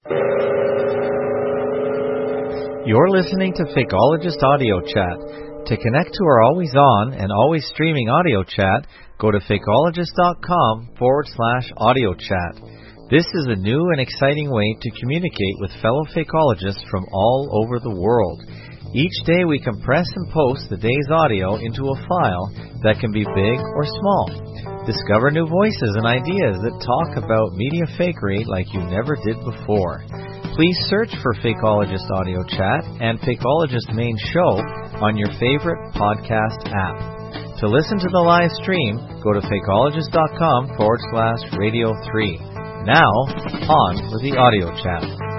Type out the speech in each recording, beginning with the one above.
You're listening to Fakeologist Audio Chat. To connect to our always on and always streaming audio chat, go to fakeologist.com/audio chat. This is a new and exciting way to communicate with fellow fakeologists from all over the world. Each day we compress and post the day's audio into a file that can be big or small. Discover new voices and ideas that talk about media fakery like you never did before. Please search for Fakeologist Audio Chat and Fakeologist Main Show on your favorite podcast app. To listen to the live stream, go to fakeologist.com/radio3. Now, on with the audio chat.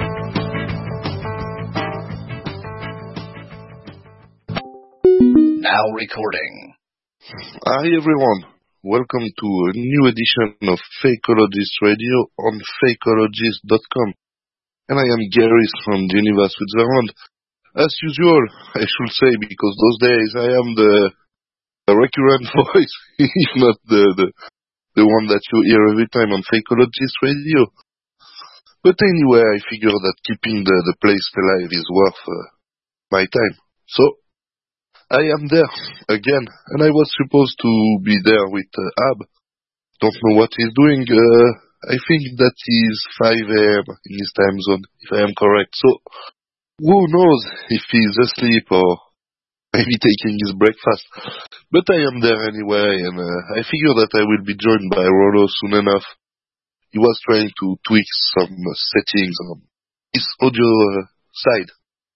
Now recording. Hi everyone, welcome to a new edition of Fakeologist Radio on fakeologist.com. And I am Gary from Geneva, Switzerland. As usual, I should say, because those days I am the recurrent voice, if not the one that you hear every time on Fakeologist Radio. But anyway, I figure that keeping the place alive is worth my time. So, I am there again, and I was supposed to be there with Ab. Don't know what he's doing. I think that is 5 a.m. in his time zone, if I am correct. So, who knows if he's asleep or maybe taking his breakfast. But I am there anyway, and I figure that I will be joined by Rollo soon enough. He was trying to tweak some settings on his audio side.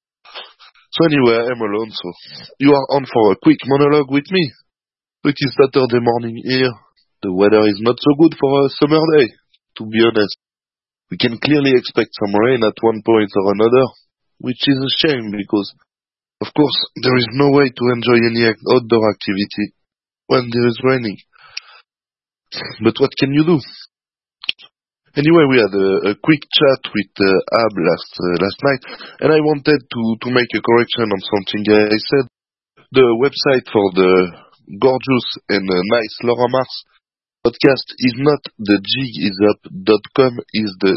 So anyway, I'm alone, so you are on for a quick monologue with me. It is Saturday morning here. The weather is not so good for a summer day. To be honest, we can clearly expect some rain at one point or another, which is a shame because, of course, there is no way to enjoy any outdoor activity when there is raining. But what can you do? Anyway, we had a quick chat with Ab last night, and I wanted to make a correction on something I said. The website for the gorgeous and nice Laura Mars podcast is not thejigisup.com, is the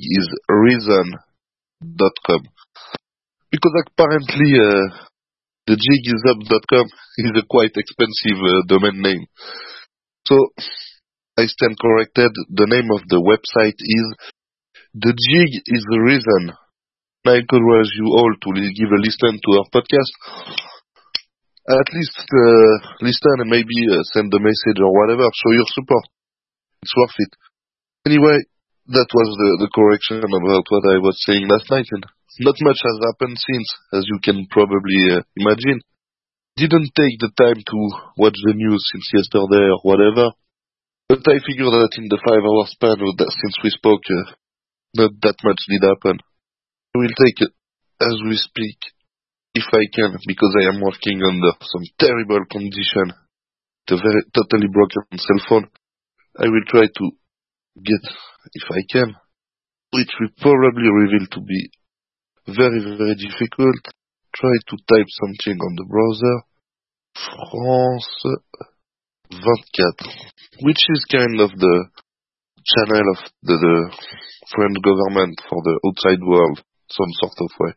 jigisreason.com. Because apparently thejigisup.com is a quite expensive domain name. So I stand corrected. The name of the website is The Jig is the Reason. I encourage you all to give a listen to our podcast. At least listen and maybe send a message or whatever. Show your support. It's worth it. Anyway, that was the correction about what I was saying last night. And not much has happened since, as you can probably imagine. Didn't take the time to watch the news since yesterday or whatever. But I figure that in the 5-hour span since we spoke, not that much did happen. I will take it as we speak, if I can, because I am working under some terrible condition. The very totally broken cell phone. I will try to get, if I can, which will probably reveal to be very, very difficult. Try to type something on the browser. France 24, which is kind of the channel of the French government for the outside world, some sort of way.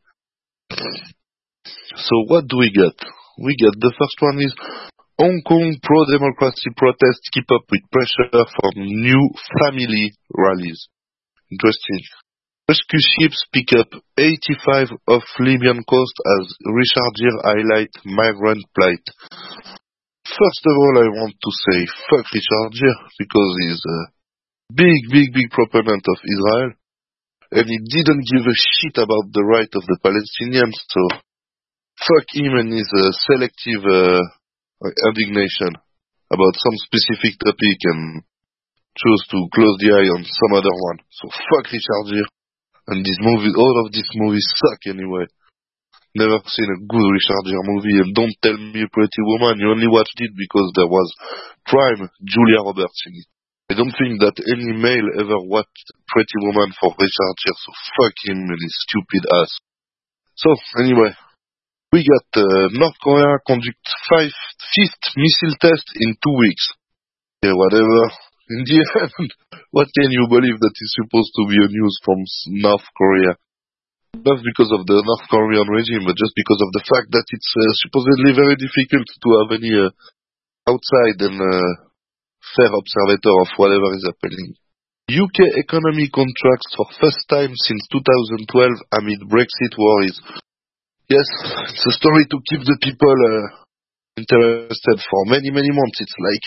So what do we get? We get the first one is Hong Kong pro-democracy protests keep up with pressure from new family rallies. Interesting. Rescue ships pick up 85 off Libyan coast as Richard Gere highlight migrant plight. First of all, I want to say fuck Richard Gere because he's a big proponent of Israel. And he didn't give a shit about the right of the Palestinians, so fuck him and his selective indignation about some specific topic and chose to close the eye on some other one. So fuck Richard Gere. And this movie, all of these movies suck anyway. Never seen a good Richard Gere movie, and don't tell me Pretty Woman, you only watched it because there was prime Julia Roberts in it. I don't think that any male ever watched Pretty Woman for Richard Gere, so fuck him and his stupid ass. So, anyway, we got North Korea conduct fifth missile test in 2 weeks. Yeah, whatever. in the end, what can you believe that is supposed to be a news from North Korea? Not because of the North Korean regime, but just because of the fact that it's supposedly very difficult to have any outside and fair observator of whatever is happening. UK economy contracts for first time since 2012 amid Brexit worries. Yes, it's a story to keep the people interested for many, many months. It's like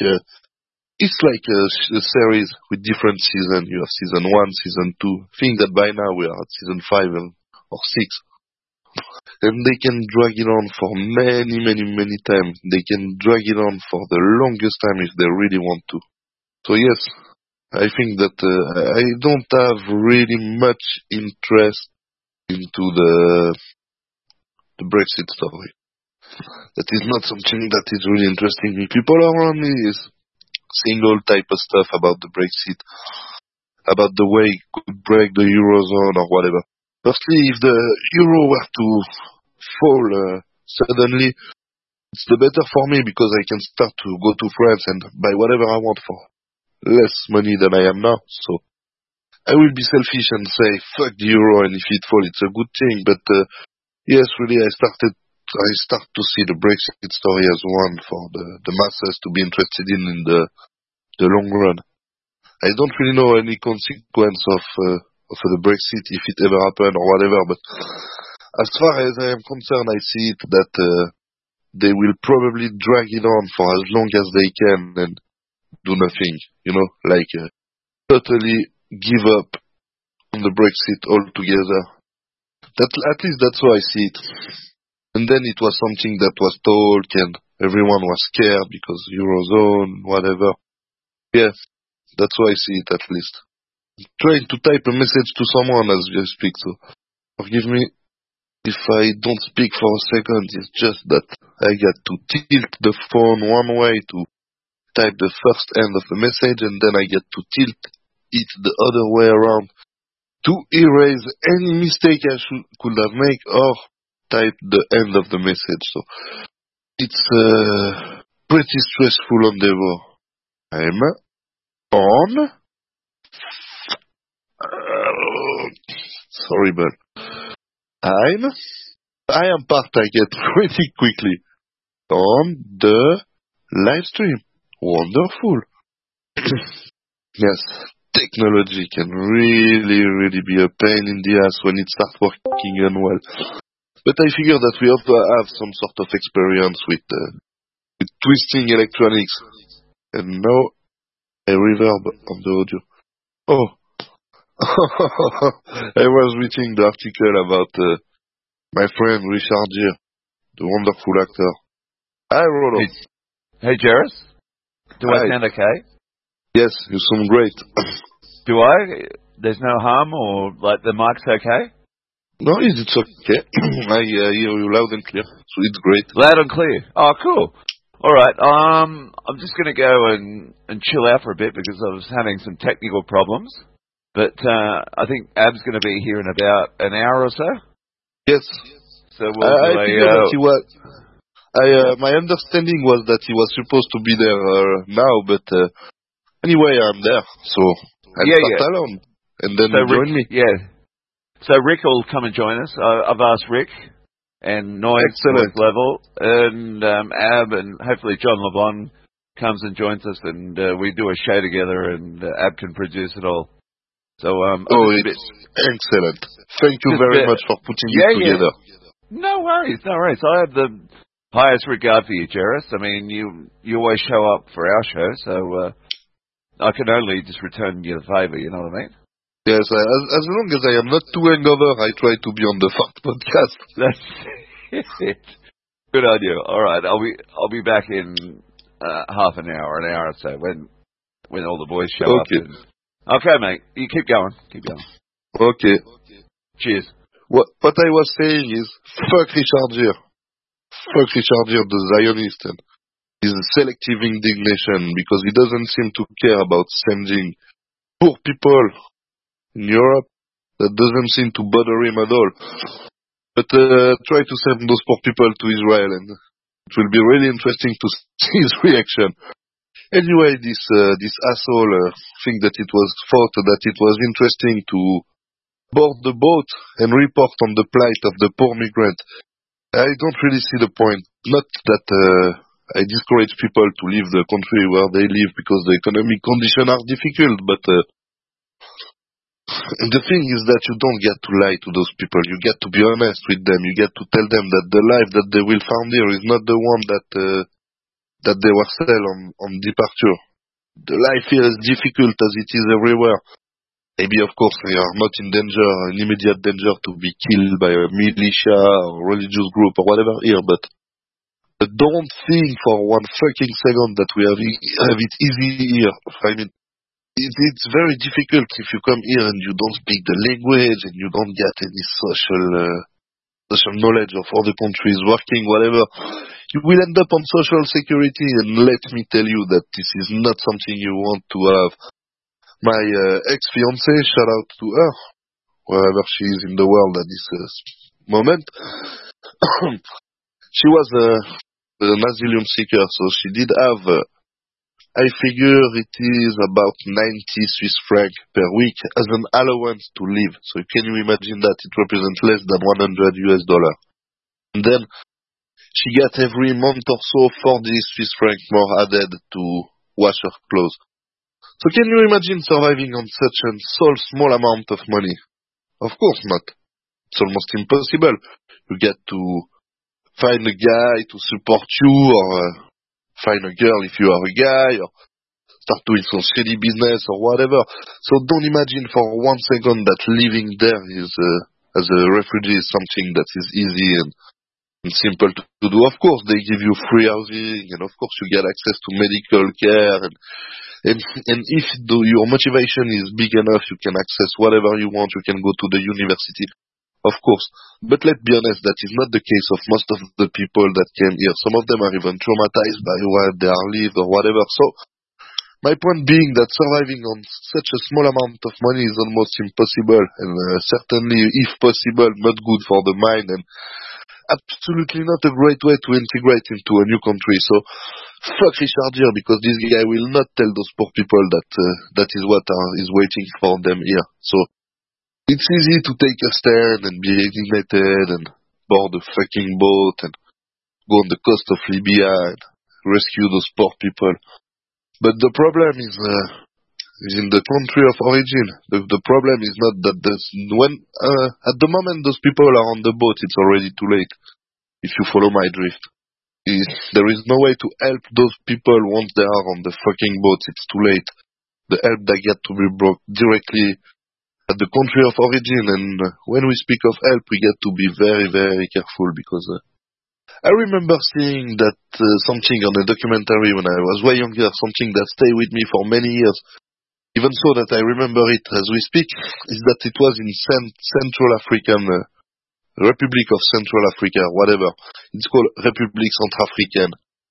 a series with different seasons. You have season 1, season 2. I think that by now we are at season 5 or 6. And they can drag it on for many, many, many times. They can drag it on for the longest time if they really want to. So yes, I think that I don't have really much interest into the Brexit story. That is not something that is really interesting me. People around me is seeing all type of stuff about the Brexit, about the way it could break the Eurozone or whatever. Firstly, if the Euro were to fall suddenly, it's the better for me because I can start to go to France and buy whatever I want for less money than I am now. So I will be selfish and say fuck the Euro, and if it falls, it's a good thing. But yes, really, I start to see the Brexit story as one for the masses to be interested in the long run. I don't really know any consequence of the Brexit if it ever happened or whatever, but as far as I am concerned, I see it that they will probably drag it on for as long as they can and do nothing, like totally give up on the Brexit altogether. At least that's how I see it. And then it was something that was talked and everyone was scared because Eurozone, whatever. Yeah, that's how I see it at least. I'm trying to type a message to someone as I speak, so forgive me if I don't speak for a second. It's just that I got to tilt the phone one way to type the first end of the message, and then I get to tilt it the other way around to erase any mistake I could have made or type the end of the message. So it's a pretty stressful endeavor. I'm on. Sorry, but I am part I get pretty quickly on the live stream. Wonderful. Yes, technology can really, really be a pain in the ass when it starts working unwell. But I figure that we also have some sort of experience with twisting electronics. And now I reverb on the audio. Oh. I was reading the article about my friend Richard Gere, the wonderful actor. Hi, Rollo. Hey, Jairus. Do Hi. I sound okay? Yes, you sound great. Do I? There's no harm, or like the mic's okay? No, it's okay. I hear you loud and clear, so it's great. Loud and clear. Oh, cool. All right. I'm just going to go and chill out for a bit because I was having some technical problems. But I think Ab's going to be here in about an hour or so. Yes. So I figured that he was. My understanding was that he was supposed to be there now, but anyway, I'm there, so I'll start alone, and then join me. Yeah. So Rick will come and join us. I've asked Rick and Noise Level, and Ab, and hopefully John LeBon comes and joins us, and we do a show together, and Ab can produce it all. So it's excellent. Thank you very much for putting it together. No worries. I have the highest regard for you, Jairus. I mean, you always show up for our show, so I can only just return you the favour. You know what I mean? Yes, as long as I am not too hangover, I try to be on the Fart podcast. That's it. Good idea. All right, I'll be back in half an hour or so when all the boys show up. Okay, mate. You keep going. Okay. Cheers. What I was saying is, fuck Richard Gere. Fuck Richard Gere, the Zionist, and his selective indignation, because he doesn't seem to care about sending poor people in Europe. That doesn't seem to bother him at all. But try to send those poor people to Israel, and it will be really interesting to see his reaction. Anyway, this asshole think that it was interesting to board the boat and report on the plight of the poor migrant. I don't really see the point. Not that I discourage people to leave the country where they live because the economic conditions are difficult, but the thing is that you don't get to lie to those people. You get to be honest with them. You get to tell them that the life that they will find here is not the one that they were sell on departure. The life here is difficult as it is everywhere. Maybe, of course, they are not in danger, in immediate danger to be killed by a militia or religious group or whatever here, but don't think for one fucking second that we have it easy here. I mean, it's very difficult if you come here and you don't speak the language and you don't get any social knowledge of other countries working, whatever. You will end up on social security, and let me tell you that this is not something you want to have. My ex-fiancée, shout out to her, wherever she is in the world at this moment. She was an asylum seeker, so she did have, I figure it is about 90 Swiss francs per week as an allowance to live. So can you imagine that? It represents less than $100 US. And then she got every month or so 40 Swiss francs more added to wash her clothes. So can you imagine surviving on such a small amount of money? Of course not. It's almost impossible. You get to find a guy to support you, or find a girl if you are a guy, or start doing some shady business or whatever. So don't imagine for 1 second that living there is, as a refugee is something that is easy and simple to do. Of course, they give you free housing, and of course you get access to medical care, and if your motivation is big enough, you can access whatever you want. You can go to the university, of course. But let's be honest, that is not the case of most of the people that came here. Some of them are even traumatized by what they are lived or whatever. So my point being that surviving on such a small amount of money is almost impossible, and certainly, if possible, not good for the mind, and absolutely not a great way to integrate into a new country. So fuck Richard Gere, because this guy will not tell those poor people that is what is waiting for them here. So it's easy to take a stand and be indignated and board a fucking boat and go on the coast of Libya and rescue those poor people. But the problem is in the country of origin. The problem is not that at the moment those people are on the boat, it's already too late. If you follow my drift, there is no way to help those people once they are on the fucking boat. It's too late. The help they get to be brought directly at the country of origin. And when we speak of help, we get to be very, very careful, because I remember seeing that something on a documentary when I was way younger, something that stayed with me for many years. Even so that I remember it as we speak, is that it was in Central African, Republic of Central Africa, whatever. It's called République Centrafricaine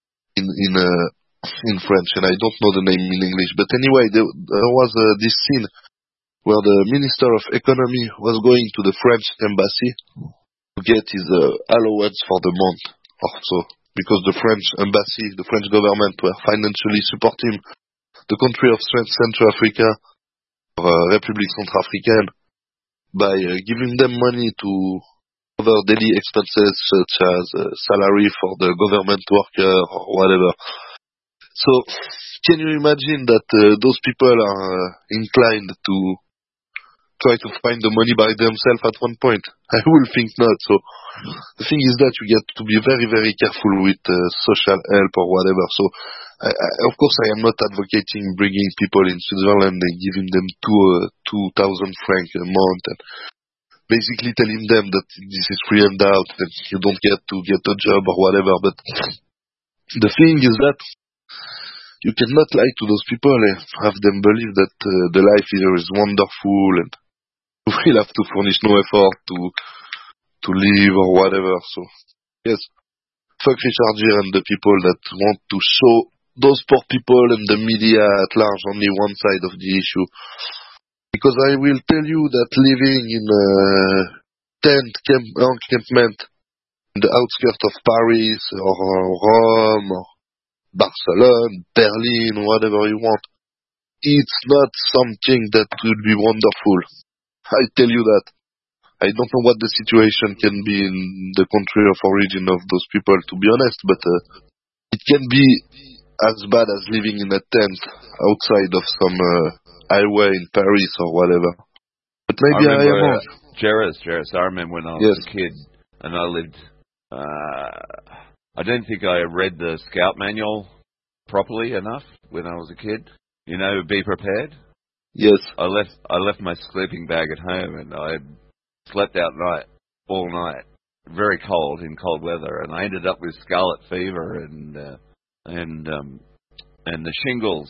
in French, and I don't know the name in English. But anyway, there was this scene where the Minister of Economy was going to the French embassy to get his allowance for the month or so, because the French embassy, the French government were financially supporting the country of Central Africa, or République Centrafricaine, by giving them money to cover daily expenses such as salary for the government worker or whatever. So, can you imagine that those people are inclined to try to find the money by themselves at one point? I will think not. So, the thing is that you get to be very, very careful with social help or whatever. So, of course, I am not advocating bringing people in Switzerland and giving them 2,000 francs a month and basically telling them that this is free and out, that you don't get to get a job or whatever. But the thing is that you cannot lie to those people and have them believe that the life here is wonderful and you will have to furnish no effort to live or whatever. So, yes, fuck Richard Gere and the people that want to show those poor people and the media at large only one side of the issue. Because I will tell you that living in a tent encampment in the outskirts of Paris or Rome or Barcelona, Berlin, whatever you want. It's not something that will be wonderful. I tell you that. I don't know what the situation can be in the country of origin of those people, to be honest, but it can be as bad as living in a tent outside of some highway in Paris or whatever. But maybe I am wrong. Jerez, I remember when I was a kid and I lived, I don't think I read the Scout manual properly enough when I was a kid. You know, be prepared. Yes. I left my sleeping bag at home and I slept out all night, very cold in cold weather, and I ended up with scarlet fever and the shingles.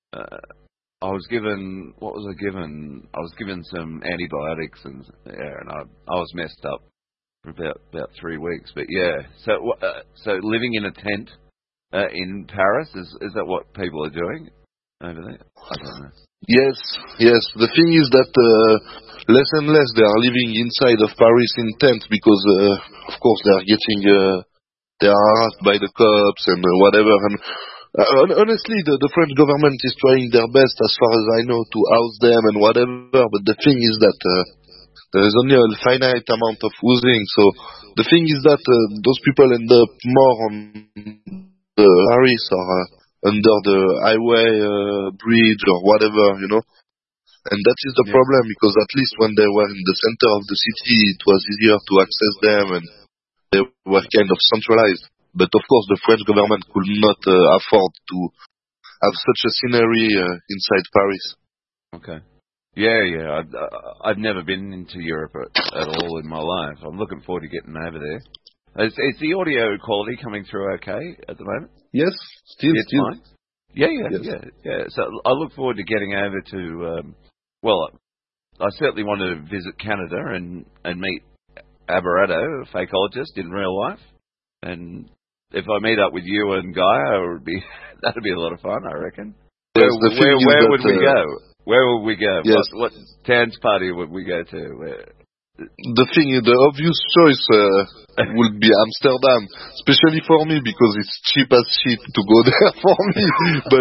I was given I was given some antibiotics and I was messed up for about 3 weeks. But yeah, so living in a tent in Paris is that what people are doing over there? I don't know. Yes. The thing is that less and less they are living inside of Paris in tents because, of course, they are getting they are harassed by the cops and whatever. And honestly, the French government is trying their best, as far as I know, to house them and whatever. But the thing is that there is only a finite amount of housing. So the thing is that those people end up more on Paris or under the highway bridge or whatever, you know. And that is the problem, because at least when they were in the center of the city, it was easier to access them and they were kind of centralized. But of course, the French government could not afford to have such a scenery inside Paris. Okay. Yeah. I've never been into Europe at all in my life. I'm looking forward to getting over there. Is the audio quality coming through okay at the moment? Yes, still. Fine? Yeah. So I look forward to getting over to, I certainly want to visit Canada and meet Aberrado, a fakeologist, in real life. And if I meet up with you and Gaia, that'd be a lot of fun, I reckon. Yes, where would we go? Where would we go? Yes. What dance party would we go to? The obvious choice would be Amsterdam, especially for me because it's cheap as shit to go there for me. But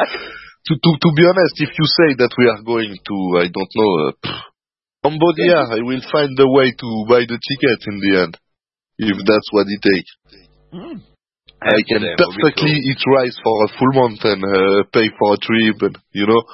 to be honest, if you say that we are going to, I don't know, Cambodia, I will find a way to buy the ticket in the end, if that's what it takes. I can perfectly eat rice for a full month and pay for a trip, and you know.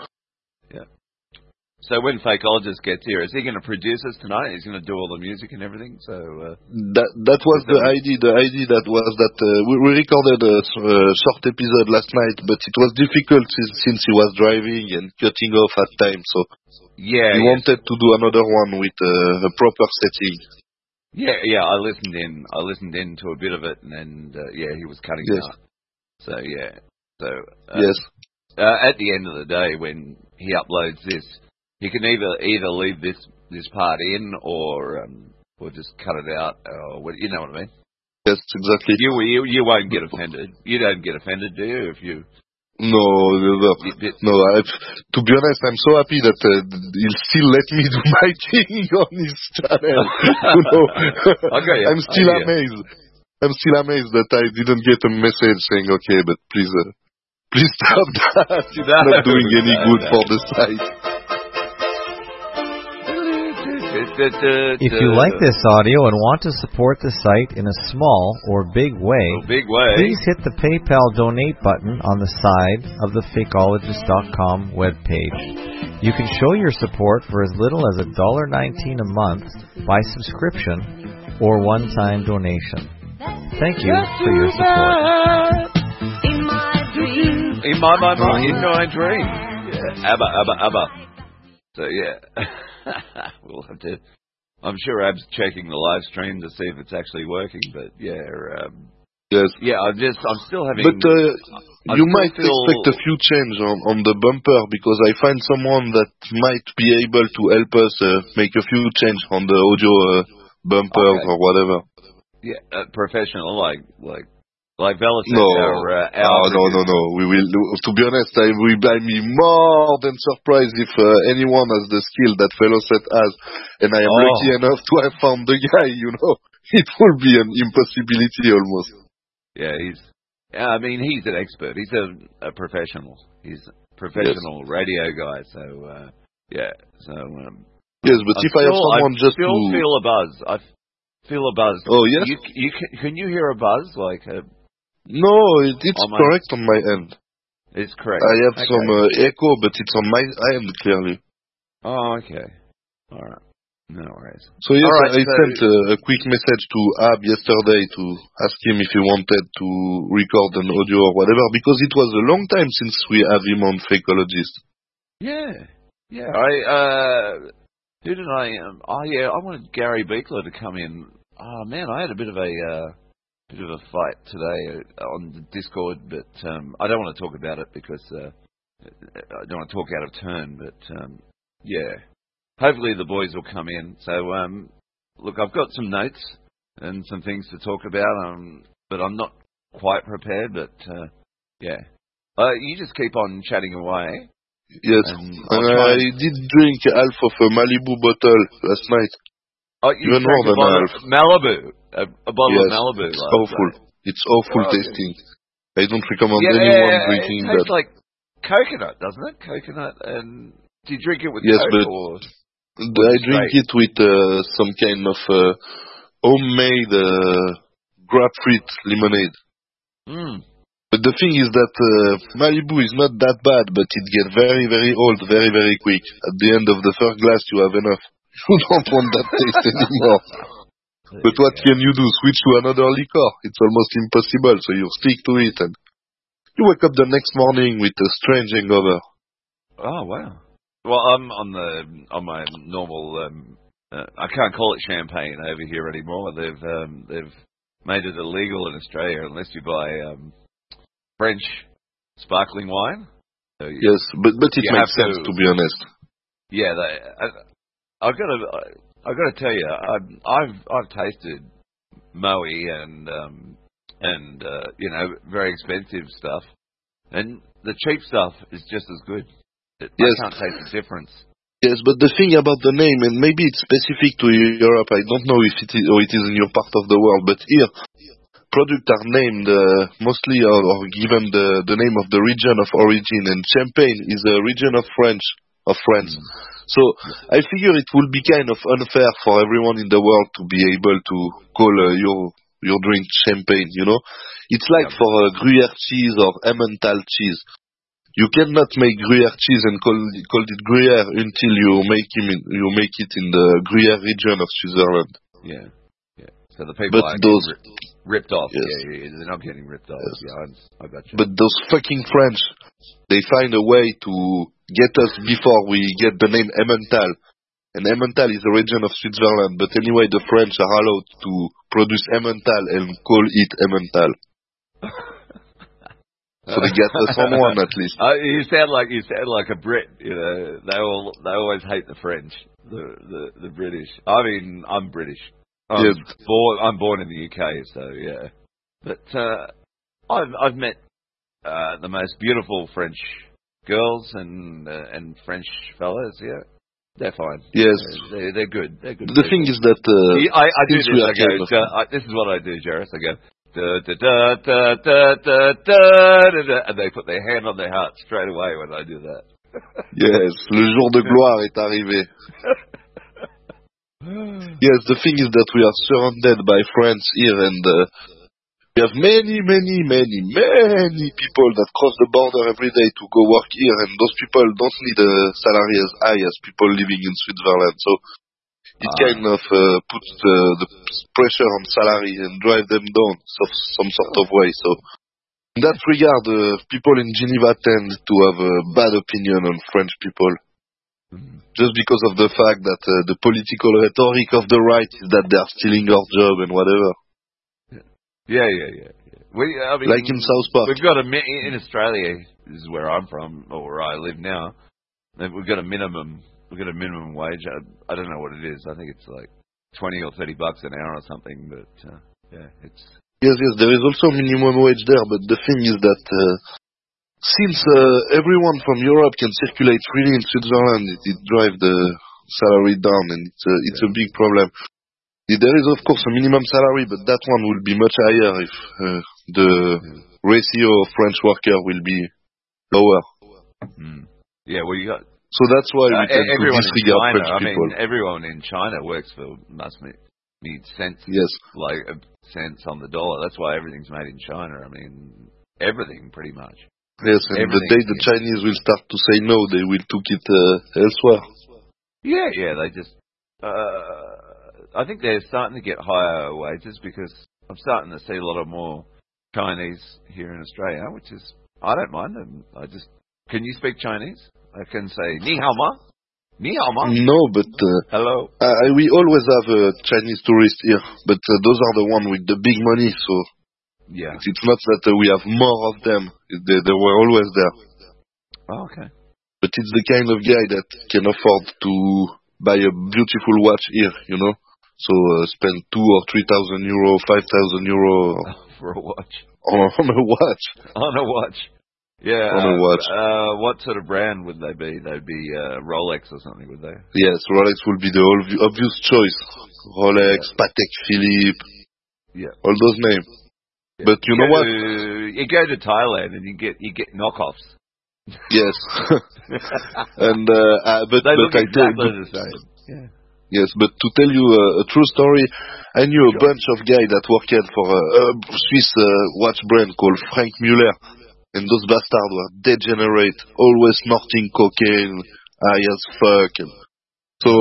So when Fakeologist gets here, is he going to produce us tonight? He's going to do all the music and everything. So that was the idea. The idea that was that we recorded a short episode last night, but it was difficult since he was driving and cutting off at times. So he wanted to do another one with a proper setting. Yeah. I listened in to a bit of it, and then he was cutting it out. So yes. At the end of the day, when he uploads this, he can either leave this part in or just cut it out. You know what I mean? Yes, exactly. You won't get offended. You don't get offended, do you? If you No. To be honest, I'm so happy that he'll still let me do my thing on his channel. You know? Okay, I'm still amazed. I'm still amazed that I didn't get a message saying, okay, but please stop that. It's not doing any good for the site. If you like this audio and want to support the site in a small or big way, please hit the PayPal donate button on the side of the Fakeologist.com webpage. You can show your support for as little as $1.19 a month by subscription or one-time donation. Thank you for your support. In my dream. In my dream. Yeah. Abba. So we'll have to. I'm sure Ab's checking the live stream to see if it's actually working, but yes. I'm still having. But you might expect a few change on the bumper, because I find someone that might be able to help us make a few change on the audio bumpers or whatever. Yeah, professional like Velasquez. No. We will. To be honest, I will be more than surprised if anyone has the skill that Velasquez has, and I am lucky enough to have found the guy. You know, it will be an impossibility almost. Yeah, I mean, he's an expert. He's a professional. He's a professional radio guy. So, yeah. So, yes, but if I have someone just to... I still feel a buzz. I feel a buzz. Oh, yes? Can you hear a buzz? Like No, it's correct on my end. It's correct. I have some echo, but it's on my end, clearly. Oh, okay. All right. No worries. So yes, right, I sent a quick message to Ab yesterday to ask him if he wanted to record an audio or whatever, because it was a long time since we have him on Fakeologist. Yeah. Who did I? I wanted Gary Beekler to come in. Oh man, I had a bit of a fight today on the Discord, but I don't want to talk about it because I don't want to talk out of turn. But yeah. Hopefully the boys will come in. So, look, I've got some notes and some things to talk about, but I'm not quite prepared. But, yeah. You just keep on chatting away. Yes, and I did drink half of a Malibu bottle last night. Oh, you even more than half. Malibu? A bottle of Malibu. It's awful. It's awful tasting. I don't recommend anyone drinking that. It tastes like coconut, doesn't it? Coconut and... Do you drink it with Coke or... I drink it with some kind of homemade grapefruit lemonade. But the thing is that Malibu is not that bad, but it gets very, very old very, very quick. At the end of the first glass, you have enough. You don't want that taste anymore. But what can you do? Switch to another liquor. It's almost impossible, so you stick to it. And you wake up the next morning with a strange hangover. Oh, wow. Well, I'm on my normal. I can't call it champagne over here anymore. They've made it illegal in Australia unless you buy French sparkling wine. So yes, but it makes sense to be honest. Yeah, I've got to tell you, I've tasted Moe and very expensive stuff, and the cheap stuff is just as good. Yes. I can't taste the difference. Yes, but the thing about the name, and maybe it's specific to Europe, I don't know if it is, or it is in your part of the world, but here, products are named mostly or given the name of the region of origin, and Champagne is a region of France. So I figure it will be kind of unfair for everyone in the world to be able to call your drink Champagne, you know? It's like for Gruyere cheese or Emmental cheese. You cannot make Gruyere cheese and call it Gruyere until you make it in the Gruyere region of Switzerland. Yeah. So the people are getting ripped off. Yes. Yeah, they're not getting ripped off. Yes. Yeah, I got you. But those fucking French, they find a way to get us before we get the name Emmental. And Emmental is a region of Switzerland. But anyway, the French are allowed to produce Emmental and call it Emmental. So they get us on one at least. You sound like a Brit. You know, they always hate the French, the British. I mean, I'm British. I'm born in the UK, so yeah. But I've met the most beautiful French girls and French fellas. Yeah, they're fine. Yes, they're good. They're good. The thing is that I do this. I go. This is what I do, Jairus. I go. Da, da, da, da, da, da, da, da, and they put their hand on their heart straight away when I do that. Yes, le jour de gloire est arrivé. Yes, the thing is that we are surrounded by friends here, and we have many people that cross the border every day to go work here, and those people don't need a salary as high as people living in Switzerland. So it kind of puts the pressure on salary and drive them down some sort of way. So in that regard, people in Geneva tend to have a bad opinion on French people. Just because of the fact that the political rhetoric of the right is that they are stealing our job and whatever. Yeah. I mean, like in South Park. We've got in Australia, this is where I'm from, or where I live now, we've got a minimum wage. I don't know what it is. I think it's like $20 or $30 an hour or something. But it's yes. There is also minimum wage there. But the thing is that since everyone from Europe can circulate freely in Switzerland, it drives the salary down, and it's a big problem. There is of course a minimum salary, but that one will be much higher if the ratio of French worker will be lower. Yeah, well, you got. So that's why we tend to disregard French people. Everyone in China works for need cents. Yes. Like cents on the dollar. That's why everything's made in China. I mean, everything pretty much. Yes, and the day the Chinese will start to say no, they will took it elsewhere. Yeah, they just. I think they're starting to get higher wages because I'm starting to see a lot of more Chinese here in Australia, which is I don't mind them. Can you speak Chinese? I can say ni hao ma, ni hao ma. No, but hello. We always have Chinese tourists here, but those are the ones with the big money. So yeah, it's not that we have more of them. They were always there. Oh, okay. But it's the kind of guy that can afford to buy a beautiful watch here, you know. So spend 2,000 or 3,000 euro, 5,000 euro for a watch. On a watch. On a watch. Yeah. On a watch. What sort of brand would they be? They'd be Rolex or something, would they? Yes, Rolex will be the obvious choice. Rolex, Patek Philippe. Yeah. All those names. Yeah. But you know what? You go to Thailand and you get knockoffs. Yes. And but they look I exactly the same. Yeah. Yes, but to tell you a true story, I knew a bunch of guys that worked for a Swiss watch brand called Frank Muller, and those bastards were degenerate, always snorting cocaine, high as fuck. And so,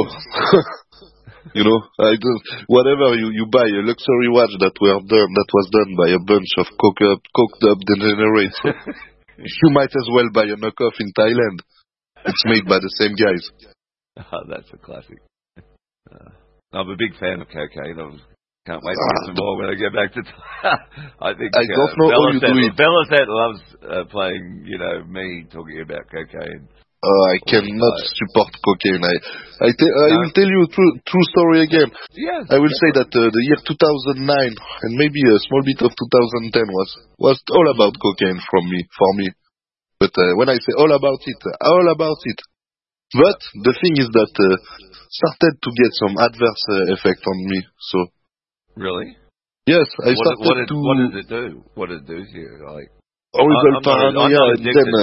you know, whatever you buy, a luxury watch that was done by a bunch of coked up degenerates. So you might as well buy a knockoff in Thailand. It's made by the same guys. Oh, that's a classic. I'm a big fan of cocaine. I can't wait to get some more when I get back to I think I don't know how you do it. Bellaset loves playing, me talking about cocaine. I cannot support cocaine. I will tell you a true story again. Yes, I will say that the year 2009 and maybe a small bit of 2010 was all about cocaine for me. But when I say all about it. But the thing is that started to get some adverse effect on me. So really, yes, I started to. What did it do? What did it do to you? Like horrible paranoia,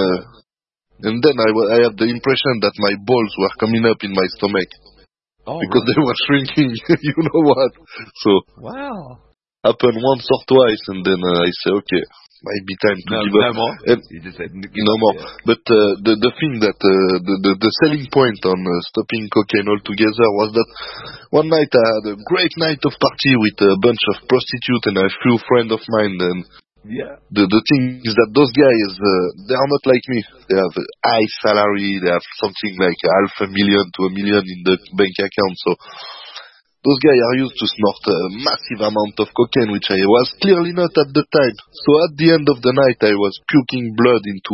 and then I had the impression that my balls were coming up in my stomach because they were shrinking. You know what? So wow, happened once or twice, and then I say okay. Might be time to give up. No more. You just said no more. Yeah. But the thing that the selling point on stopping cocaine altogether was that one night I had a great night of party with a bunch of prostitutes and a few friends of mine. And the thing is that those guys they are not like me. They have a high salary. They have something like $500,000 to $1 million in the bank account. So. Those guys are used to snort a massive amount of cocaine, which I was clearly not at the time. So at the end of the night, I was puking blood into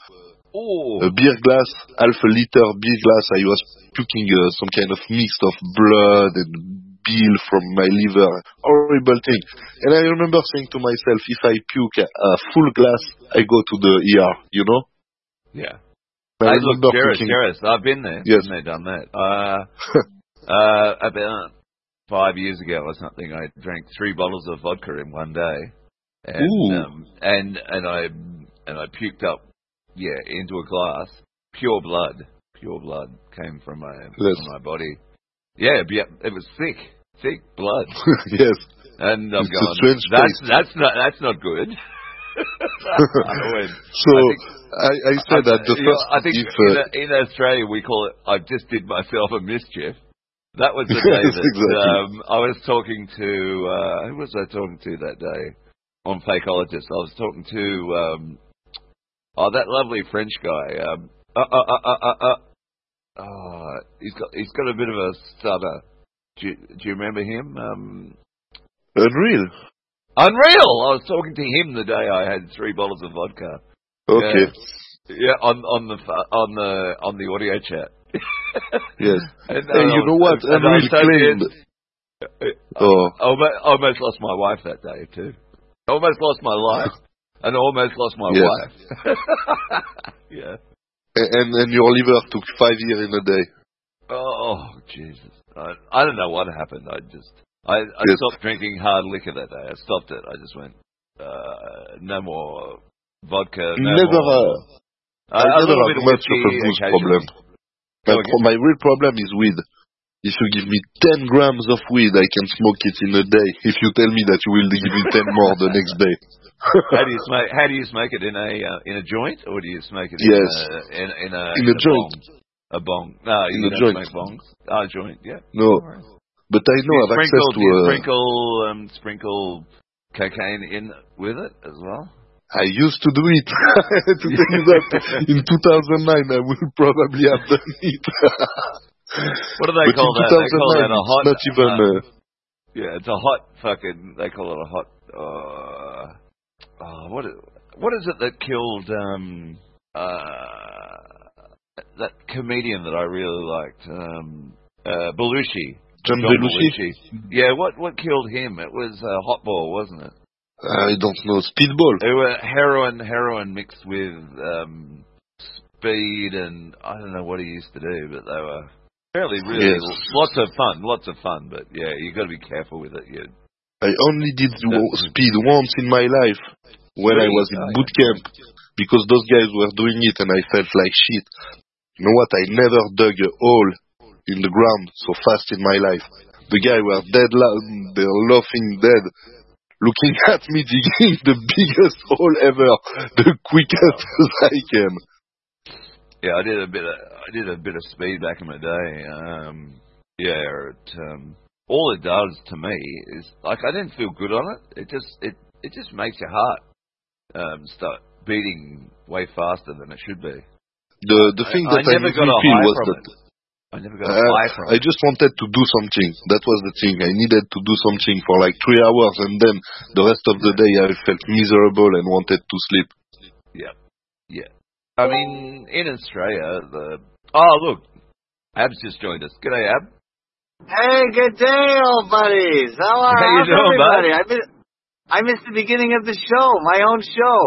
a beer glass, half a liter beer glass. I was puking some kind of mix of blood and bile from my liver. Horrible thing. And I remember saying to myself, if I puke a full glass, I go to the ER, you know? Yeah. Hey, look, Jerris, I've been there. Yes. Been there, done that. About 5 years ago or something, I drank 3 bottles of vodka in one day, and I puked up, into a glass. Pure blood came from my body. Yeah, it was thick blood. Yes, and I'm going. That's not good. I said that the first. I think in Australia we call it. I just did myself a mischief. That was the day that exactly. I was talking to, who was I talking to that day on Fakeologist? I was talking to, that lovely French guy. He's got a bit of a stutter. Do you remember him? Unreal. I was talking to him the day I had 3 bottles of vodka. Okay. Yeah, on the audio chat. Yes. And you know what? Unreal claimed. I almost lost my wife that day too. I almost lost my life, and I almost lost my wife. Yeah. And your liver took 5 years in a day. Oh Jesus! I don't know what happened. I stopped drinking hard liquor that day. I stopped it. I just went. no more vodka. Never. I never have much of a booze problem. My real problem is weed. If you give me 10 grams of weed, I can smoke it in a day. If you tell me that you will give me 10 more the next day. How do you smoke it, in a joint, or do you smoke it in a joint? A bong. No, you don't smoke bongs. A joint, yeah. No. But I know I've access to sprinkle cocaine in with it as well? I used to do it. To tell you that, in 2009 I will probably have done it. What do they call that? They call that a hot... Not even... yeah, it's a hot fucking... They call it a hot... what is it that killed that comedian that I really liked? Belushi. John Belushi? Yeah, what killed him? It was hot ball, wasn't it? I don't know. Speedball. They were heroin mixed with speed, and I don't know what he used to do, but they were really lots of fun. But yeah, you got to be careful with it. Yeah. I only did speed once in my life when I was in boot camp, because those guys were doing it, and I felt like shit. You know what? I never dug a hole in the ground so fast in my life. The guy were dead, they're laughing dead, looking at me digging the biggest hole ever, the quickest as I can. Yeah, I did a bit of speed back in my day. All it does to me is, like, I didn't feel good on it. It just makes your heart start beating way faster than it should be. The thing that I never got a high was that I never got a high from it. I just wanted to do something. That was the thing. I needed to do something for like 3 hours, and then the rest of the day I felt miserable and wanted to sleep. Yeah. I mean, in Australia, look, Ab's just joined us. G'day, Ab. Hey, good day, old buddies. How you doing, everybody? Bud? I missed the beginning of the show, my own show.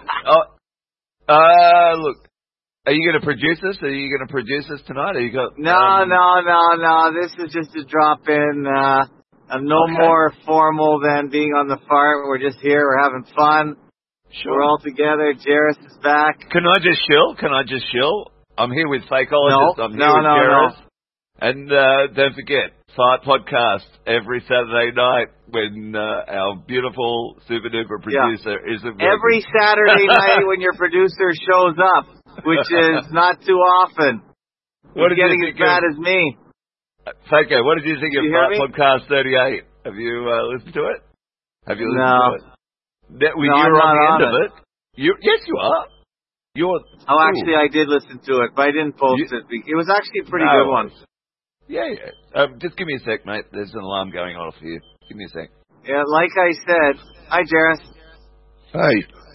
Look. Are you going to produce this? Are you going to produce this tonight? Or you got? No. This is just a drop-in. More formal than being on the fart. We're just here. We're having fun. Sure. We're all together. Jairus is back. Can I just chill? I'm here with Fakeologist. I'm here with Jairus. And don't forget, Fart Podcast every Saturday night when our beautiful super-duper producer isn't working. Every Saturday night when your producer shows up. Which is not too often. What did getting as bad as me. Fako, what did you think of Podcast 38? Have you listened to it? Have you listened to it? You're on the end of it. Yes, you are. Actually, I did listen to it, but I didn't post it. It was actually a pretty good one. Yeah. Just give me a sec, mate. There's an alarm going off here. Give me a sec. Yeah, like I said. Hi, Jairus. Hi.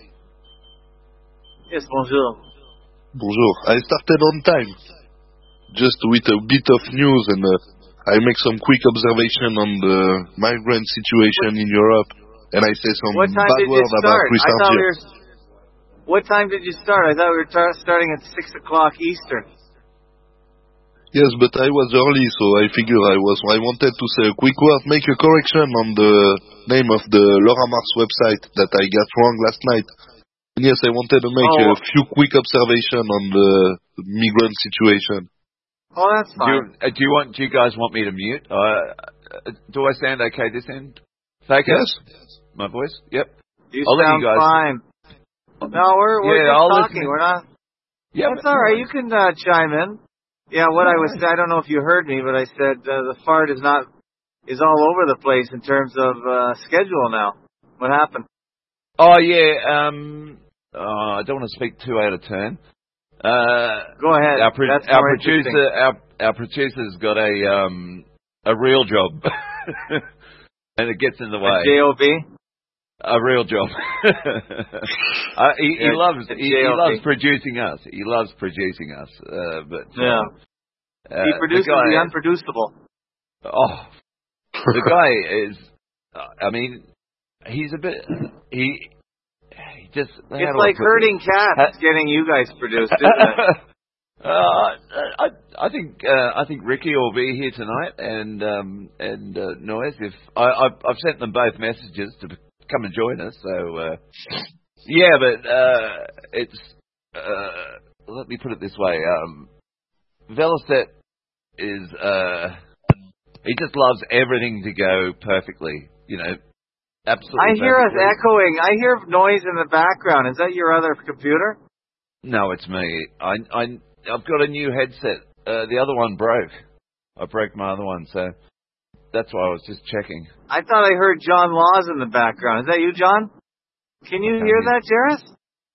Yes, bonjour. Bonjour. I started on time, just with a bit of news, and I make some quick observation on the migrant situation in Europe, and I say some bad words about Christian Dior. What time did you start? I thought we were starting at 6 o'clock Eastern. Yes, but I was early, so I figured I wanted to say a quick word, make a correction on the name of the Laura Mars website that I got wrong last night. Yes, I wanted to make a few quick observations on the migrant situation. Oh, that's fine. Do you guys want me to mute? Do I sound okay this end? Fake yes. My voice? Yep. You sound fine. No, we're just talking. We're not. Yeah, that's all right. You can chime in. Yeah, what I was saying, I don't know if you heard me, but I said the fart is all over the place in terms of schedule now. What happened? Oh yeah, I don't want to speak too out of turn. Go ahead. Our producer's got a real job, and it gets in the way. A job. A real job. He loves producing us. He loves producing us. But he produces the unproducible. Oh, the guy is. I mean. He's a bit. He just. It's like herding cats getting you guys produced, isn't it? I think Ricky will be here tonight, and Noise. If I've sent them both messages come and join us. So yeah, but it's let me put it this way: Velocet is he just loves everything to go perfectly. You know, absolutely. I hear us perfectly. echoing. I hear noise in the background. Is that your other computer? No, it's me. I've got a new headset. The other one broke. I broke my other one, so that's why I was just checking. I thought I heard John Laws in the background. Is that you, John? Can you hear that, Jairus?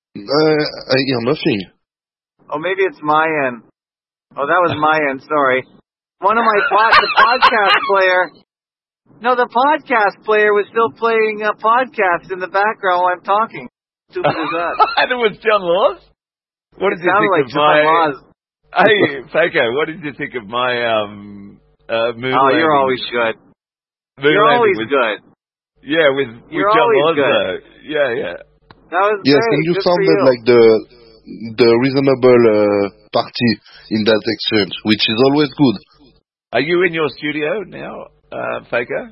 I hear nothing. Oh, maybe it's my end. Oh, that was my end. Sorry. One of my the podcast player. No, the podcast player was still playing a podcast in the background while I'm talking. Stupid is that? And it was John Laws? What did you think like of John Laws. Hey, Faco, what did you think of my moon landing? Oh, you're always good. You're always good. Yeah, with John Laws, though. Yeah. That was yes, great. and you good sounded like the reasonable party in that exchange, which is always good. Are you in your studio now, Faco?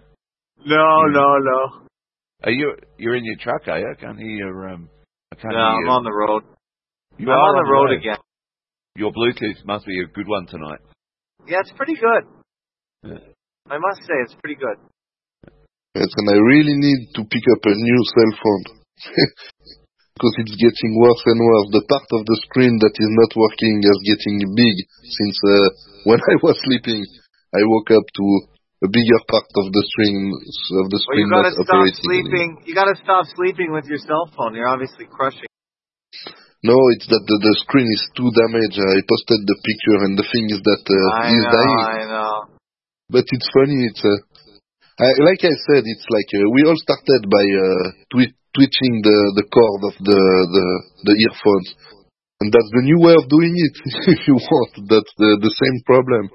No. You're in your truck, are you? I can't hear your I can't hear I'm on the road. I'm on the road again. Your Bluetooth must be a good one tonight. Yeah, it's pretty good. Yeah. I must say, it's pretty good. Yes, and I really need to pick up a new cell phone. Because it's getting worse and worse. The part of the screen that is not working is getting big since when I was sleeping, I woke up to a bigger part of the screen Well, you got to stop sleeping. You got to stop sleeping with your cell phone. You're obviously crushing. No, it's that the screen is too damaged. I posted the picture, and the thing is that he's dying. I know. But it's funny. It's like I said, it's like we all started by twitching the cord of the earphones, and that's the new way of doing it. If you want, that's the same problem.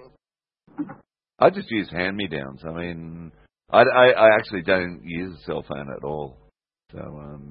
I just use hand-me-downs. I mean, I actually don't use a cell phone at all. So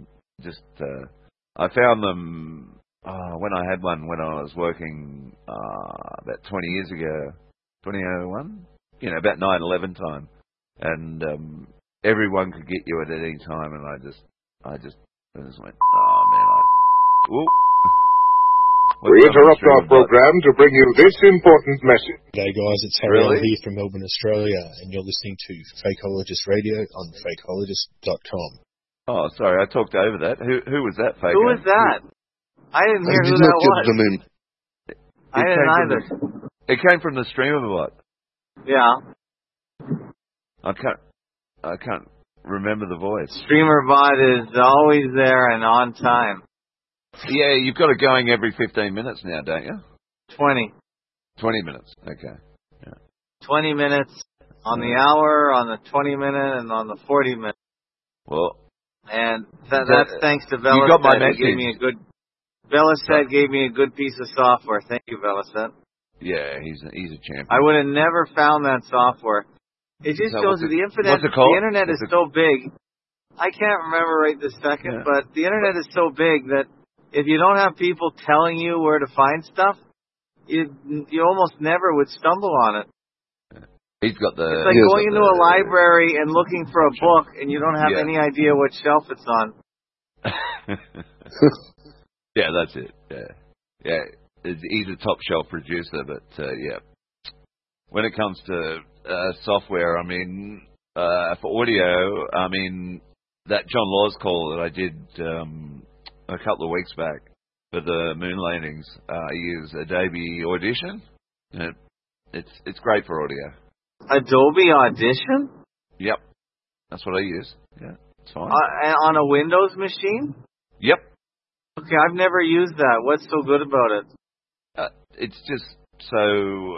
I found them when I had one when I was working about 20 years ago, 2001, about 9/11 time, and everyone could get you at any time, and I just went, oh man, We interrupt our program to bring you this important message. G'day guys, it's Harry here from Melbourne, Australia, and you're listening to Fakeologist Radio on fakeologist.com. Oh, sorry, I talked over that. Who was that, Faker? Who was that? I didn't hear who that was. The name. I didn't either. It came from the Streamerbot. Yeah. I can't remember the voice. Streamerbot is always there and on time. Yeah, you've got it going every 15 minutes now, don't you? 20. 20 minutes, okay. Yeah. 20 minutes on the hour, on the 20 minute, and on the 40 minute. Well, and that's thanks to Velocet. You got my message. Velocet gave me a good piece of software. Thank you, Velocet. Yeah, he's a champion. I would have never found that software. It just shows that the internet is so big. I can't remember right this second, but the internet is so big that if you don't have people telling you where to find stuff, you almost never would stumble on it. He's got the. It's like going into a library and looking for a book, and you don't have any idea what shelf it's on. Yeah, that's it. Yeah. He's a top shelf producer, but when it comes to software, I mean, for audio, I mean, that John Laws call that I did a couple of weeks back for the moon landings, I use Adobe Audition. It's great for audio. Adobe Audition? Yep, that's what I use. Yeah, it's fine. On a Windows machine? Yep. Okay, I've never used that. What's so good about it? It's just so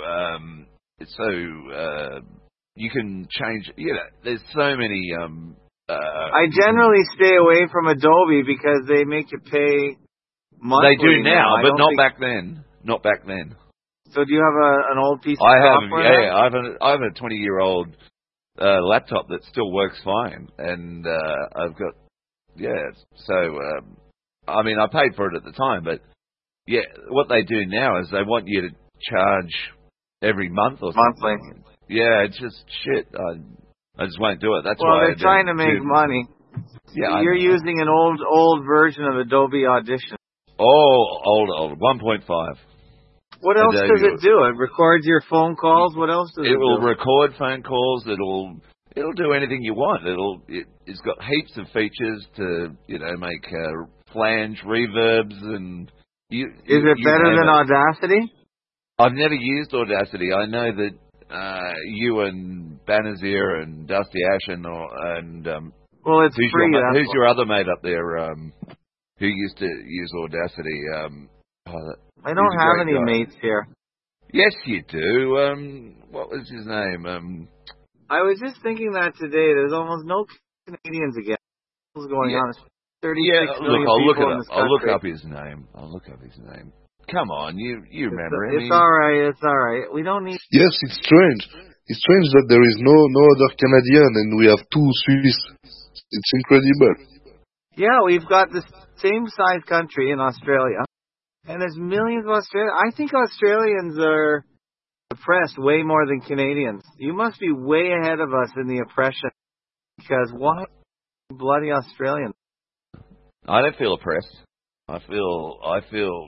you can change. There's so many. I generally stay away from Adobe because they make you pay monthly. They do now, but not back then. Not back then. So do you have an old piece of software? I have a 20-year-old laptop that still works fine, and I've got So I mean, I paid for it at the time, but what they do now is they want you to charge every month or something. Monthly. Yeah, it's just shit. I just won't do it. That's why they're trying to make money. You're using an old version of Adobe Audition. Oh, old, 1.5. What else does it do? It records your phone calls. What else does it do? It will record phone calls. It'll do anything you want. It's got heaps of features to make flange reverbs and. Is it better than Audacity? I've never used Audacity. I know that you and Banazir and Dusty Ashen well, it's free. Who's your other mate up there? Who used to use Audacity? I don't have any mates here. Yes, you do. What was his name? I was just thinking that today. There's almost no Canadians again. What's going on? 36 million people in this country. I'll look up his name. Come on, you remember him. It's all right. We don't need... Yes, it's strange. It's strange that there is no other Canadian and we have 2 Swiss. It's incredible. Yeah, we've got the same size country in Australia. And there's millions of Australians. I think Australians are oppressed way more than Canadians. You must be way ahead of us in the oppression. Because why bloody Australians? I don't feel oppressed. I feel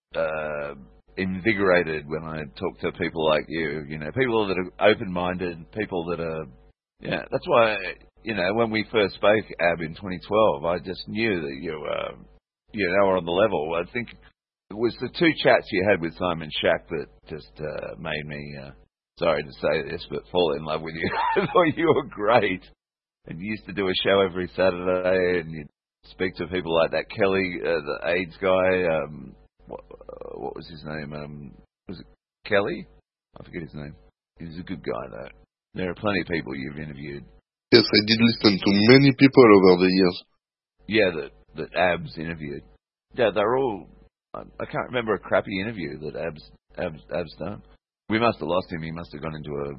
invigorated when I talk to people like you. People that are open-minded, people that are... Yeah, that's why, when we first spoke, Ab, in 2012, I just knew that you were on the level. I think it was the 2 chats you had with Simon Shack that just made me, sorry to say this, but fall in love with you. I thought you were great. And you used to do a show every Saturday, and you'd speak to people like that Kelly, the AIDS guy. What was his name? Was it Kelly? I forget his name. He's a good guy, though. There are plenty of people you've interviewed. Yes, I did listen to many people over the years. Yeah, that Ab's interviewed. Yeah, they're all... I can't remember a crappy interview that Ab's done. We must have lost him. He must have gone into a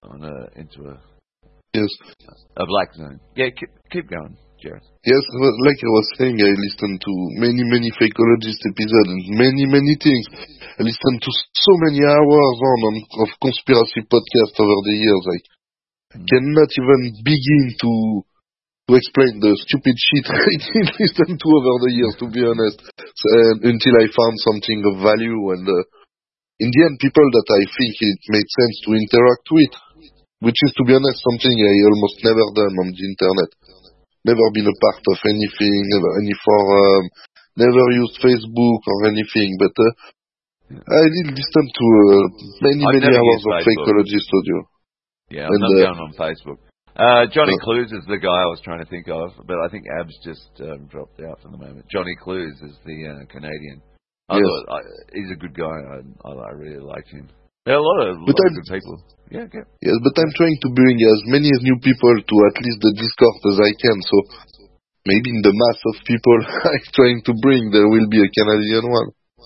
black zone. Yeah, keep going, Jared. Yes, like I was saying, I listened to many Fakeologist episodes and many things. I listened to so many hours of conspiracy podcasts over the years. I cannot even begin to explain the stupid shit I did listen to over the years, to be honest, until I found something of value. And in the end, people that I think it made sense to interact with, which is, to be honest, something I almost never done on the internet. Never been a part of anything, never any forum, never used Facebook or anything, but I did listen to many hours of Fakeologist audio. Yeah, I'm not going on Facebook. Johnny Clues is the guy I was trying to think of, but I think Ab's just dropped out for the moment. Johnny Clues is the Canadian. He's a good guy. I really liked him. There are a lot of good people. Yeah, okay. Yes, but I'm trying to bring as many new people to at least the Discord as I can, so maybe in the mass of people I'm trying to bring, there will be a Canadian one.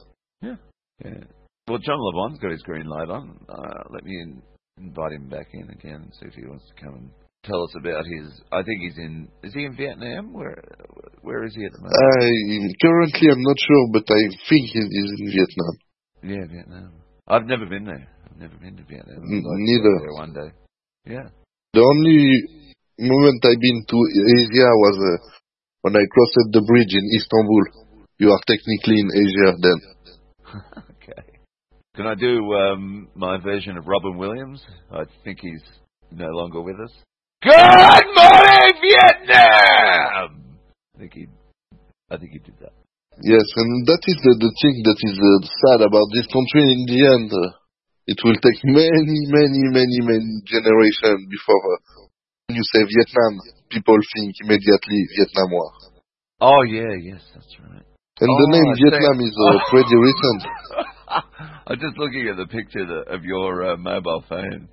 Yeah. Well, John LeBon's got his green light on. Let me invite him back in again and see if he wants to come and tell us about his... I think he's in... Is he in Vietnam? Where is he at the moment? Currently, I'm not sure, but I think he's in Vietnam. Yeah, Vietnam. I've never been there. I've never been to Vietnam. Neither. There one day. Yeah. The only moment I've been to Asia was when I crossed the bridge in Istanbul. You are technically in Asia then. Okay. Can I do my version of Robin Williams? I think he's no longer with us. Good morning, Vietnam! I think he did that. Yes, and that is the thing that is sad about this country. In the end, it will take many generations before when you say Vietnam, people think immediately Vietnam War. Oh, yes, that's right. And the name Vietnam is pretty recent. I'm just looking at the picture of your mobile phone.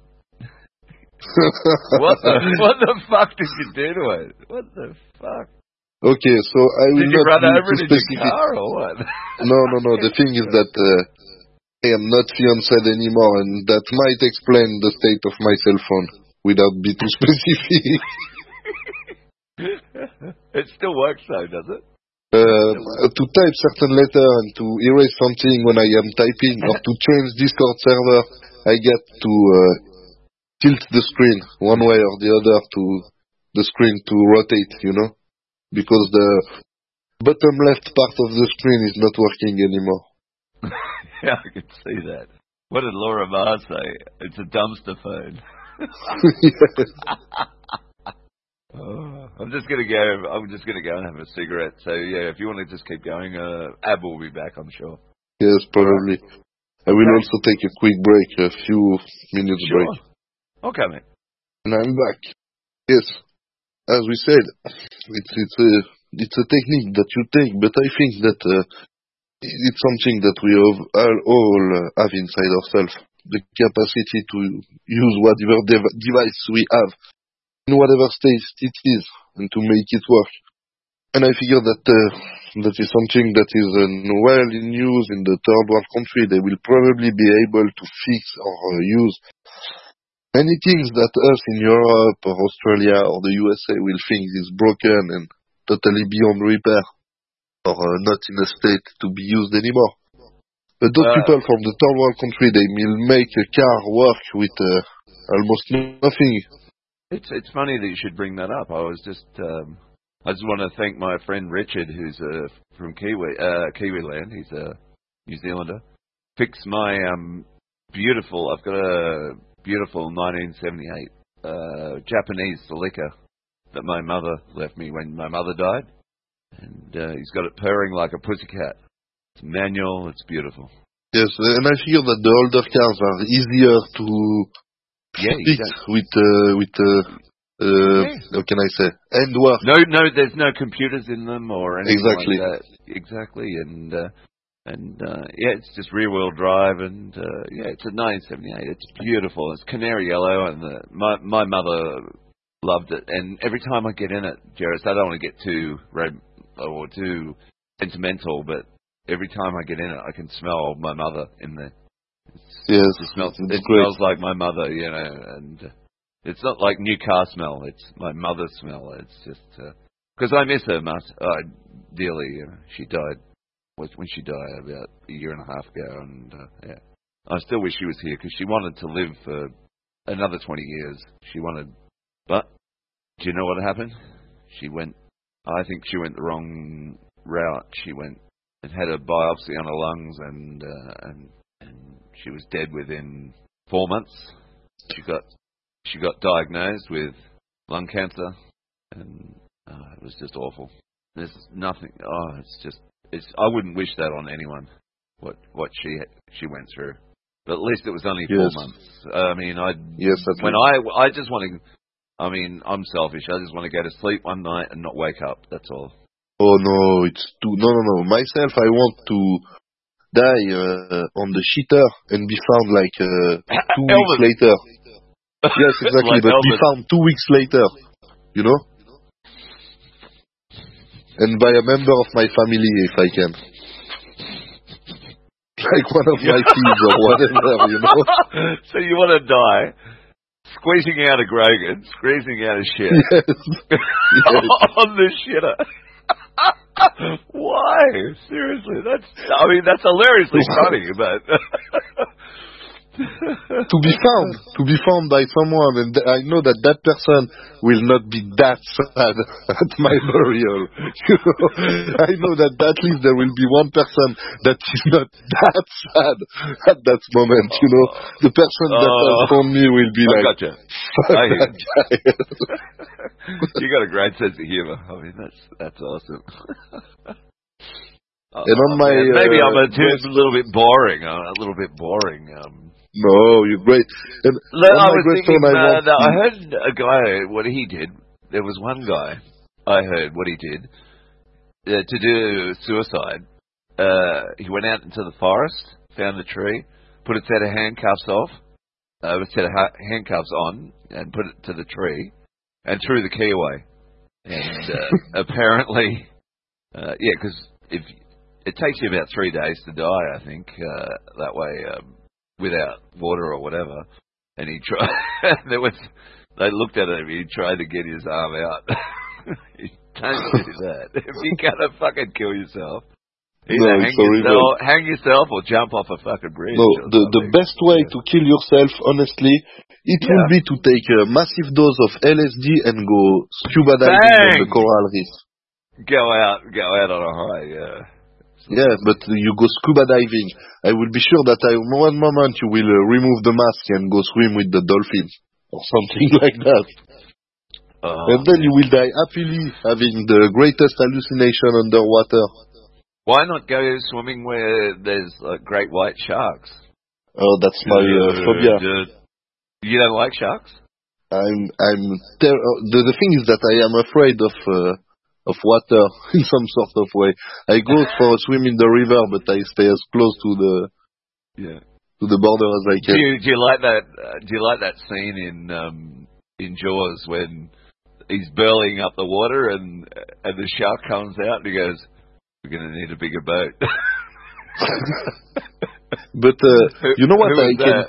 What the fuck did you do to it? What the fuck? Okay, so I will Did you not run over be it in specific. your car or what? No. The thing is that I am not fiancé anymore, and that might explain the state of my cell phone without being too specific. It still works though, does it? To type certain letter and to erase something when I am typing, or to change Discord server, I get to tilt the screen one way or the other to the screen to rotate, you know? because the bottom left part of the screen is not working anymore. Yeah, I can see that. What did Laura Mars say? It's a dumpster phone. Oh, I'm just gonna go and have a cigarette. So yeah, if you want to just keep going, Ab will be back, I'm sure. Yes, probably. I will also take a quick break, a few minutes break. Okay, mate. And I'm back. Yes, as we said, it's a technique that you take, but I think that it's something that we all have inside ourselves. The capacity to use whatever device we have, in whatever state it is, and to make it work. And I figure that that is something that is well in use in the third world country. They will probably be able to fix or use many things that us in Europe or Australia or the USA will think is broken and totally beyond repair or not in a state to be used anymore. But those people from the third world country, they will make a car work with almost nothing. It's funny that you should bring that up. I just want to thank my friend Richard, who's from Kiwiland. He's a New Zealander. Fixed my beautiful. I've got a beautiful 1978 Japanese Celica that my mother left me when my mother died, and he's got it purring like a pussycat. It's manual. It's beautiful. Yes, and I feel that the older cars are easier to fix with how can I say, and work. No, there's no computers in them or anything like that. Exactly, and yeah, it's just rear-wheel drive, and yeah, it's a 1978. It's beautiful. It's canary yellow, and my mother loved it. And every time I get in it, Jairus, I don't want to get too sentimental, but every time I get in it, I can smell my mother in there. Yes, it smells like my mother, and it's not like new car smell. It's my mother's smell. It's just because I miss her much dearly. She died when she died about a year and a half ago, and yeah, I still wish she was here because she wanted to live for another 20 years. But do you know what happened? I think she went the wrong route. She went and had a biopsy on her lungs, and she was dead within 4 months. She got diagnosed with lung cancer, and it was just awful. There's nothing. I wouldn't wish that on anyone. What she went through, but at least it was only 4 months. I mean, I just want to. I mean, I'm selfish. I just want to go to sleep one night and not wake up. That's all. Oh no, no. Myself, I want to die on the shitter and be found like 2 weeks later. Yes, exactly, like but Elvis. Be found 2 weeks later, and by a member of my family, if I can. Like one of my kids or whatever, So you want to die squeezing out a Grogan, squeezing out a shit. Yes. On the shitter. Why? Seriously, that's hilariously funny, but to be found by someone, and I know that person will not be that sad at my burial. I know that at least there will be one person that is not that sad at that moment. The person that has found me will be like, gotcha. I hear that guy. You got a great sense of humor. I mean, that's awesome. And on my maybe I'm a little bit boring. No, you're great. And I heard a guy, what he did. There was one guy, I heard what he did to do suicide. He went out into the forest, found a tree, put a set of handcuffs on, and put it to the tree, and threw the key away. And apparently, because it takes you about 3 days to die, I think, that way. Without water or whatever, and he tried. They looked at him. He tried to get his arm out. You don't do that. If you're gonna fucking kill yourself, either hang yourself or jump off a fucking bridge. No, the best way to kill yourself, honestly, it will be to take a massive dose of LSD and go scuba diving on the coral reef. go out on a high. Yeah. Yeah, but you go scuba diving. I will be sure that one moment you will remove the mask and go swim with the dolphins or something like that. And then you will die happily, having the greatest hallucination underwater. Why not go swimming where there's great white sharks? Oh, that's my phobia. You don't like sharks? The thing is that I am afraid of water in some sort of way. I go for a swim in the river, but I stay as close to the border as I can. Do you like that? Do you like that scene in Jaws when he's burling up the water and the shark comes out and he goes, "We're going to need a bigger boat." But you know what? I can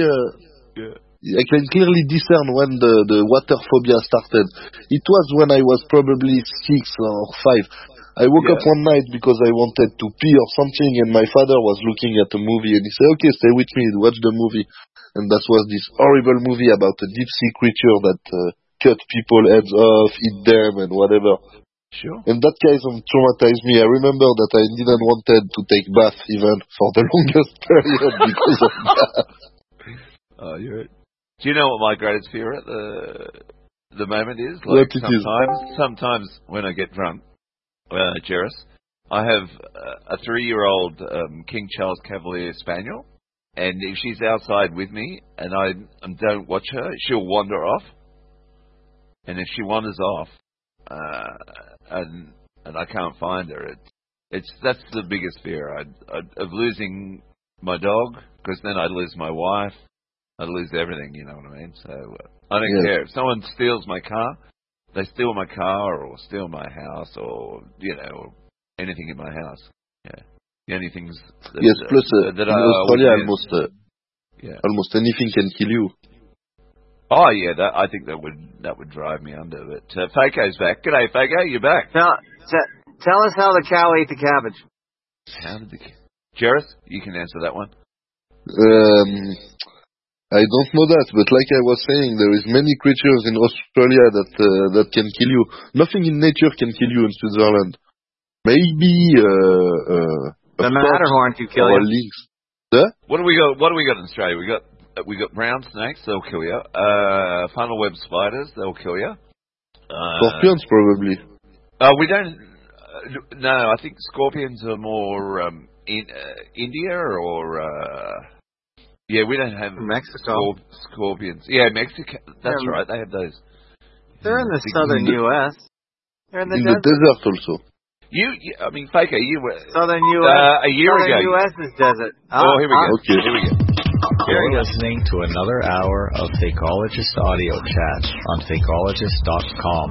clearly discern when the water phobia started. It was when I was probably 6 or 5. I woke up one night because I wanted to pee or something, and my father was looking at a movie, and he said, "Okay, stay with me, watch the movie." And that was this horrible movie about a deep-sea creature that cut people heads off, eat them, and whatever. Sure. And that kind of traumatized me. I remember that I didn't wanted to take bath even for the longest period because of that. Oh, you're... Do you know what my greatest fear at the moment is? Like sometimes when I get drunk, Jerris, I have a 3-year-old King Charles Cavalier Spaniel, and if she's outside with me and I don't watch her, she'll wander off. And if she wanders off, and I can't find her, that's the biggest fear of losing my dog, because then I'd lose my wife. I'd lose everything, you know what I mean? So I don't care. If someone steals my car, they steal my car or steal my house or, or anything in my house. Yeah. The only things that, plus in Australia almost anything can kill you. Oh yeah, I think that would drive me under. But Fako's back. G'day, Fako, you're back. Now, tell us how the cow ate the cabbage. How did Jerris, you can answer that one. I don't know that, but like I was saying, there is many creatures in Australia that can kill you. Nothing in nature can kill you in Switzerland. Maybe the Matterhorn can kill you. Lynx. What do we got in Australia? We got brown snakes, they'll kill you. Funnel web spiders, they'll kill you. Scorpions, probably. We don't. No, I think scorpions are more in India or. Yeah, we don't have Mexico scorpions. Yeah, Mexico. That's right. They have those. They're in the southern U.S. They're in the desert also. I mean, Fako, you were southern U.S. A year ago. Southern U.S. is desert. Oh, here we go. Okay. Here we go. You're listening to another hour of Fakeologist audio chat on Fakeologist.com.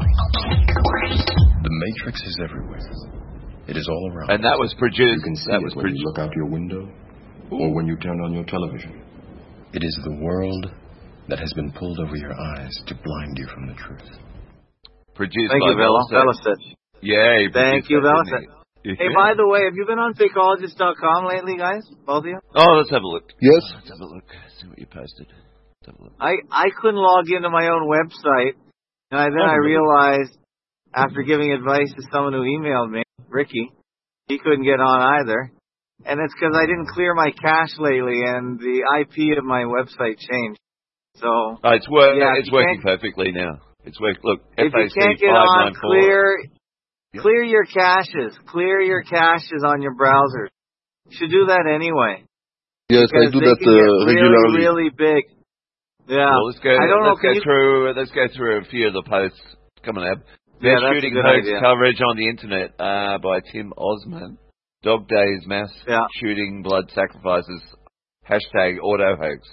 The Matrix is everywhere. It is all around. And that was produced. You can see it when you look out your window or when you turn on your television. It is the world that has been pulled over your eyes to blind you from the truth. Produced Thank by you, Velocet. Yeah. Thank you, Velocet. Hey, by the way, have you been on Fakeologist.com lately, guys? Both of you? Oh, let's have a look. Yes. Let's have a look. See what you posted. Let's have a look. I couldn't log into my own website, and then I realized, after giving advice to someone who emailed me, Ricky, he couldn't get on either. And it's because I didn't clear my cache lately, and the IP of my website changed. So it's working perfectly now. It's working. Look, if you can't get on, clear your caches. Clear your caches on your browser. You should do that anyway. Yes, I do that regularly. Really big. Yeah. Well, let's go through a few of the posts coming up. They're shooting hoax coverage on the internet by Tim Osman. Dog Days mass shooting blood sacrifices. # auto hoax.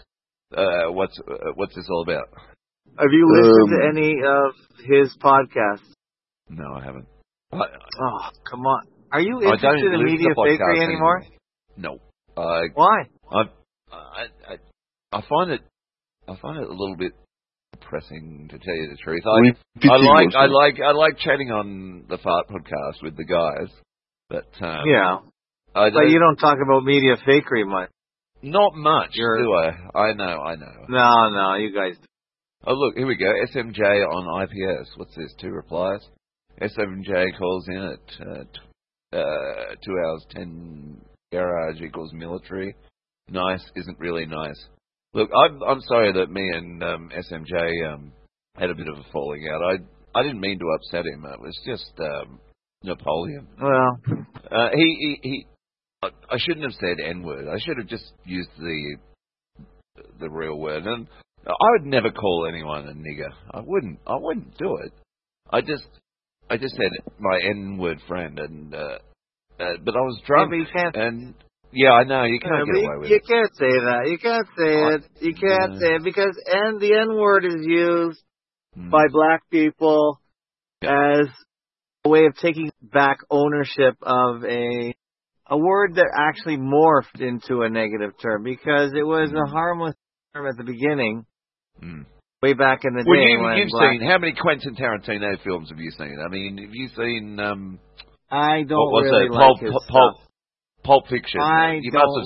What's this all about? Have you listened to any of his podcasts? No, I haven't. Oh, come on. Are you interested in media fakery anymore? No. Why? I find it a little bit depressing, to tell you the truth. I like chatting on the Fart podcast with the guys. But but you don't talk about media fakery much. Not much, do I? I know. No, you guys do. Oh, look, here we go. SMJ on IPS. What's this? 2 replies. SMJ calls in at 2 hours 10 garage equals military. Nice isn't really nice. Look, I'm sorry that me and SMJ had a bit of a falling out. I didn't mean to upset him. It was just Napoleon. Well, I shouldn't have said N-word. I should have just used the real word. And I would never call anyone a nigger. I wouldn't do it. I just said my N-word friend, and but I was drunk. Yeah, but you can't. And yeah, I know you can't get away with it. You can't say that. You can't say it. You can't say it because the N-word is used by black people as a way of taking back ownership of a word that actually morphed into a negative term because it was a harmless term at the beginning, way back in the day. You've seen, how many Quentin Tarantino films have you seen? I mean, have you seen... I don't really like his stuff. Pulp Fiction. I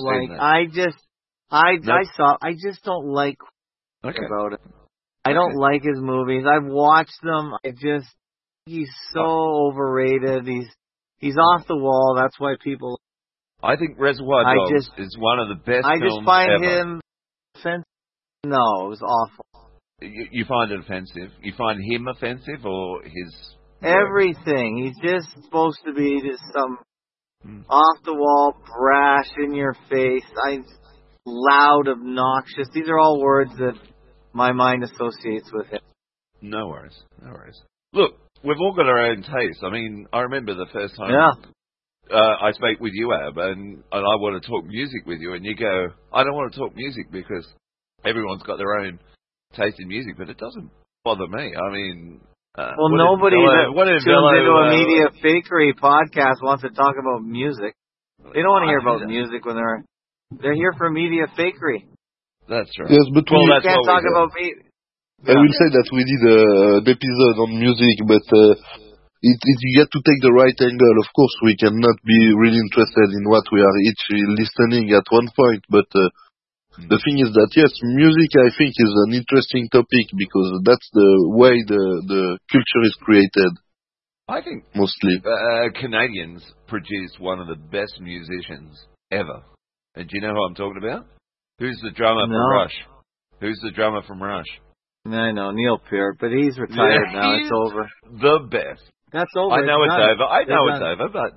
just don't like about it. I don't like his movies. I've watched them. He's so overrated. He's off the wall. That's why people... I think Reservoir Dogs is one of the best films I just find ever. him offensive. No, it was awful. You find it offensive? You find him offensive or his... Everything. He's just supposed to be just some off-the-wall, brash, in-your-face, loud, obnoxious. These are all words that my mind associates with him. No worries. Look, we've all got our own taste. I mean, I remember the first time I spoke with you, Ab, and I want to talk music with you, and you go, I don't want to talk music because everyone's got their own taste in music, but it doesn't bother me. I mean... nobody that tunes into a Media Fakery podcast wants to talk about music. They don't want to hear about music when they're here for Media Fakery. That's right. Yes, but you can't talk about me. I will say that we did an episode on music, but you get to take the right angle. Of course, we cannot be really interested in what we are each listening at one point, but the thing is that, yes, music, I think, is an interesting topic because that's the way the culture is created. I think mostly Canadians produce one of the best musicians ever. And do you know who I'm talking about? Who's the drummer from Rush? Who's the drummer from Rush? I know, Neil Peart, but he's retired now. It's over. The best. That's over. I know it's over. I know it's over, but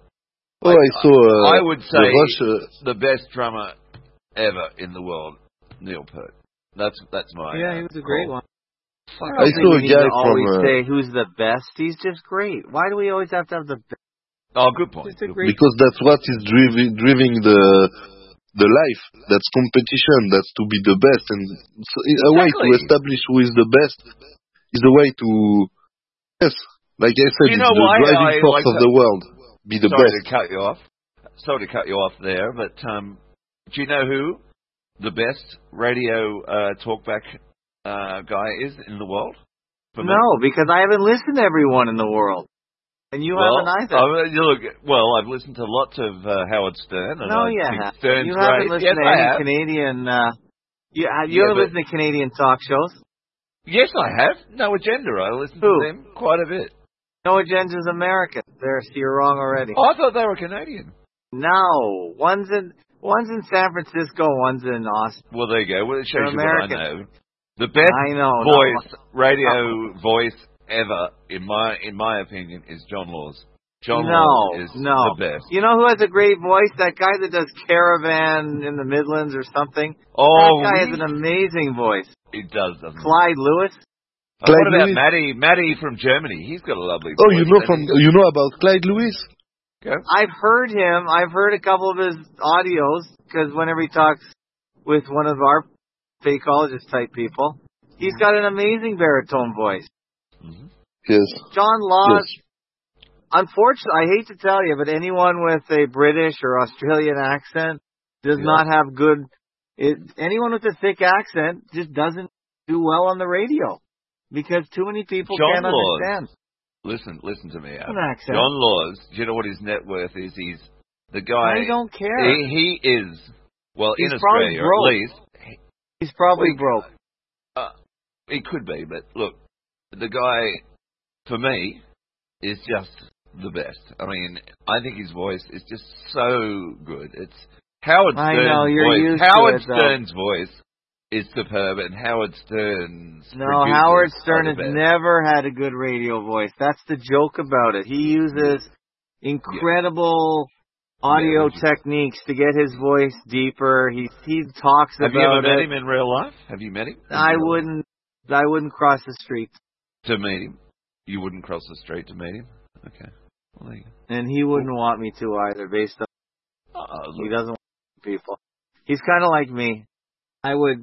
I would say the best drummer ever in the world, Neil Peart. That's my he was a great one. I saw a guy always say who's the best. He's just great. Why do we always have to have the best? Oh, good point. Because that's what is driving the life. That's competition. That's to be the best. And so a way to establish who is the best is a way to, yes, like I said, it's the driving force of the world. Be the best. Sorry to cut you off there, but do you know who the best radio talkback guy is in the world? No, because I haven't listened to everyone in the world. And you haven't either. I've listened to lots of Howard Stern. And no, you haven't. Stern's you haven't listened to any Canadian... you haven't listened to Canadian talk shows? Yes, I have. No Agenda. I listen to them quite a bit. No Agenda's American. You're wrong already. Oh, I thought they were Canadian. No. One's in San Francisco, one's in Austin. Well, there you go. Well, it shows you American. what I know. The best radio voice ever, in my opinion, is John Laws. John Laws is the best. You know who has a great voice? That guy that does Caravan in the Midlands or something. Oh, that guy has an amazing voice. He does, doesn't he? Clyde Lewis. What about Matty from Germany? He's got a lovely voice. Oh, you know about Clyde Lewis? Okay. I've heard him. I've heard a couple of his audios because whenever he talks with one of our fakeologist type people, he's got an amazing baritone voice. Mm-hmm. Yes. John Laws. Yes. Unfortunately, I hate to tell you, but anyone with a British or Australian accent does not have good. Anyone with a thick accent just doesn't do well on the radio because too many people can't understand. Listen to me, Al. John Laws, do you know what his net worth is? He's the guy... I don't care. He is, well, he's in Australia at least. He's probably broke. He could be, but look, the guy, for me, is just the best. I mean, I think his voice is just so good. It's Howard Stern's voice is superb, and Howard Stern's Howard Stern has never had a good radio voice. That's the joke about it. He uses incredible audio techniques to get his voice deeper. He talks about it. Have you ever met him in real life? Have you met him? I wouldn't cross the street to meet him. You wouldn't cross the street to meet him? Okay. Well, there you go. And he wouldn't want me to either, based on he doesn't want people. He's kind of like me. You're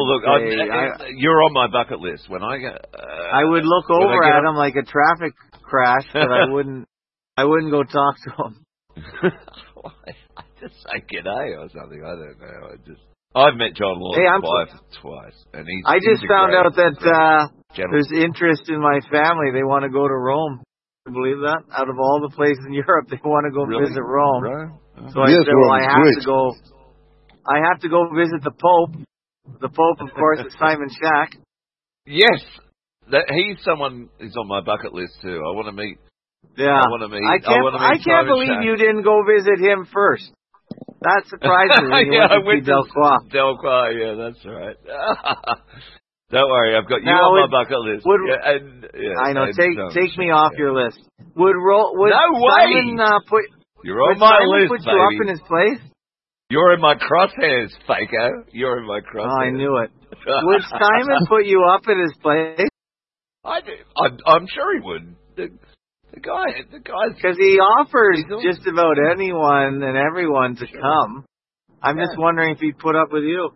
on my bucket list. When I would look over at him like a traffic crash, but I wouldn't go talk to him. I just say g'day or something. I don't know. I've met John Law twice, and I just found out that there's interest in my family. They want to go to Rome. Can you believe that? Out of all the places in Europe, they want to go visit Rome. Right. So I said, well, I have to go. I have to go visit the Pope. The Pope, of course, is Simon Shack. Yes, he's someone who's on my bucket list too. I want to meet. Yeah, I can't believe you didn't go visit him first. That surprised me. I went to Delcroix. Delcroix, yeah, that's right. Don't worry, I've got you on my bucket list. I know. Take me off your list. Would Simon you're on my list, put you up in his place? You're in my crosshairs, Faco. You're in my crosshairs. Oh, I knew it. Would Simon put you up in his place? I'm sure he would. The guy's... Because he offers just about anyone and everyone to come. I'm just wondering if he'd put up with you.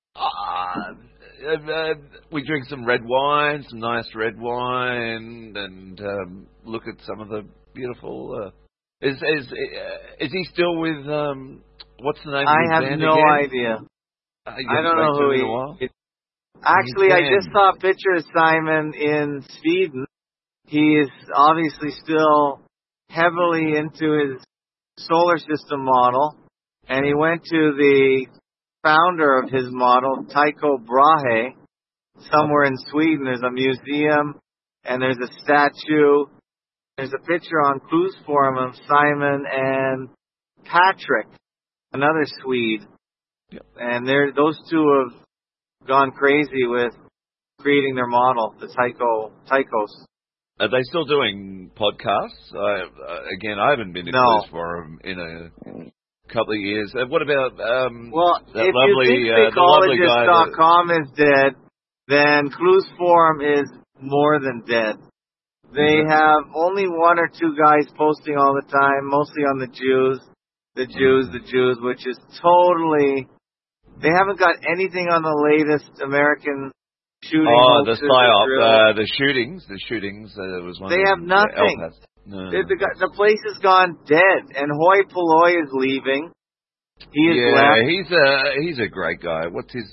We drink some red wine, some nice red wine, and look at some of the beautiful... Is he still with... what's the name of his band again? I have no idea. I don't know who he is. Actually, I just saw a picture of Simon in Sweden. He is obviously still heavily into his solar system model, and he went to the founder of his model, Tycho Brahe, somewhere in Sweden. There's a museum, and there's a statue. There's a picture on Clues Forum of Simon and Patrick, another Swede. Yep. And those two have gone crazy with creating their model, the Tychos. Are they still doing podcasts? I haven't been to Clues Forum in a couple of years. What about if you think Fakeologist.com is dead, then Clues Forum is more than dead. They have only one or two guys posting all the time, mostly on the Jews, which is totally... They haven't got anything on the latest American shooting. Oh, the PSYOP, the shootings. Was one. They have nothing. The place has gone dead, and Hoi Polloi is leaving. He is left. He's a great guy. What's his...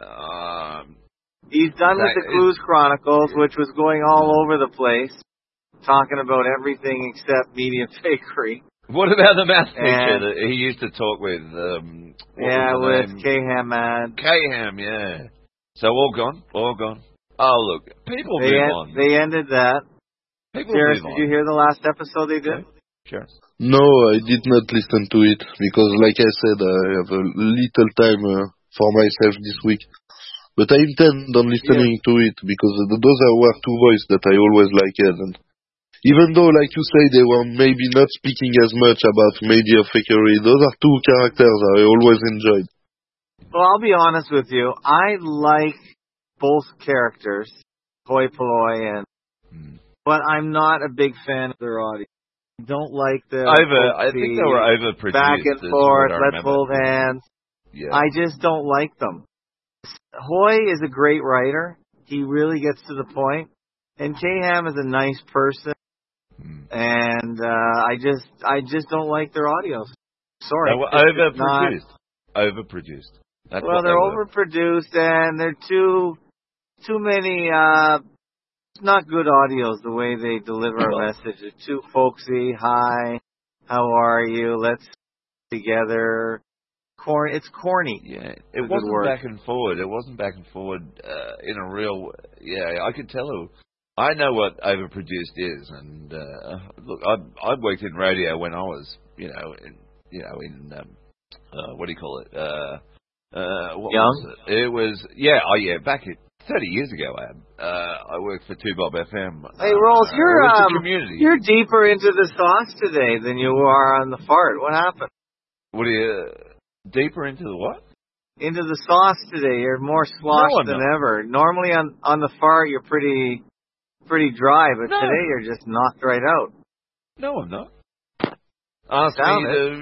He's done with the Clues Chronicles, which was going all over the place, talking about everything except media fakery. What about the math teacher that he used to talk with? With K-Ham. K-Ham, yeah. So all gone. Oh, look, people move on. They ended that. Jairus, did you hear the last episode they did? Sure. No, I did not listen to it because, like I said, I have a little time for myself this week. But I intend on listening to it because those were two voices that I always liked. And even though, like you say, they were maybe not speaking as much about media fakery, those are two characters I always enjoyed. Well, I'll be honest with you. I like both characters, Hoi Polloi but I'm not a big fan of their audience. I don't like the... I think they were overproduced. Back and forth, let's hold hands. Yeah. I just don't like them. Hoi is a great writer. He really gets to the point. And K-Ham is a nice person. And I just don't like their audios. Sorry. They were overproduced. That's they're overproduced, and they're too many... not good audios, the way they deliver a message. It's too folksy. Hi, how are you? Let's together. It's corny. Yeah, it wasn't back and forward. It wasn't back and forward in a real... Yeah, I could tell I know what overproduced is, and look, I worked in radio when I was, in what do you call it? What Young? was it? It was back 30 years ago. I worked for 2Bob FM. Hey, Rolls, you're deeper into the sauce today than you are on the fart. What happened? What are you deeper into the what? Into the sauce today. You're more sloshed than ever. Normally on the fart you're pretty dry, but today you're just knocked right out. No, I'm not. Ask me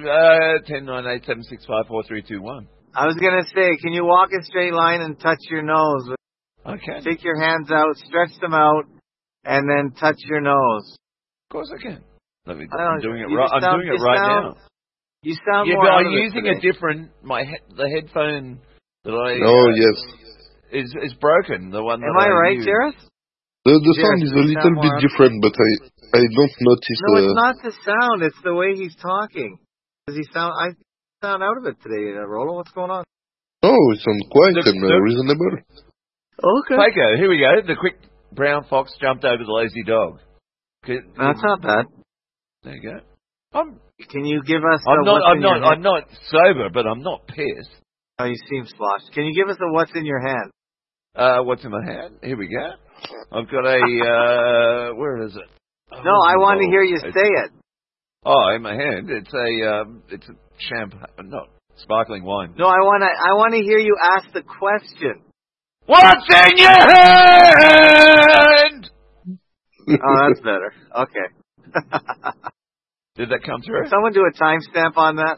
1098765431. I was gonna say, can you walk a straight line and touch your nose? Okay. Take your hands out, stretch them out, and then touch your nose. Of course I can. I'm doing it right. I'm doing it right now. You sound more. Yeah, but I'm using a different. The headphone that I. Oh yes. Is broken. The one. Am I right, Jareth? The sound is a little bit different, but I don't notice. No, it's not the sound. It's the way he's talking. Does he sound? I sound out of it today, Rollo. What's going on? Oh, it sounds quiet and reasonable. Okay. Faco, here we go. The quick brown fox jumped over the lazy dog. That's not bad. There you go. Can you give us? I'm not sober, but I'm not pissed. Oh, you seem sloshed. Can you give us a what's in your hand? What's in my hand? Here we go. I've got a. Where is it? No, I want to hear you say it. Oh, in my hand, it's a champagne, not sparkling wine. No, I want to hear you ask the question. What's in your hand? Oh, that's better. Okay. Did that come through? Can someone do a timestamp on that?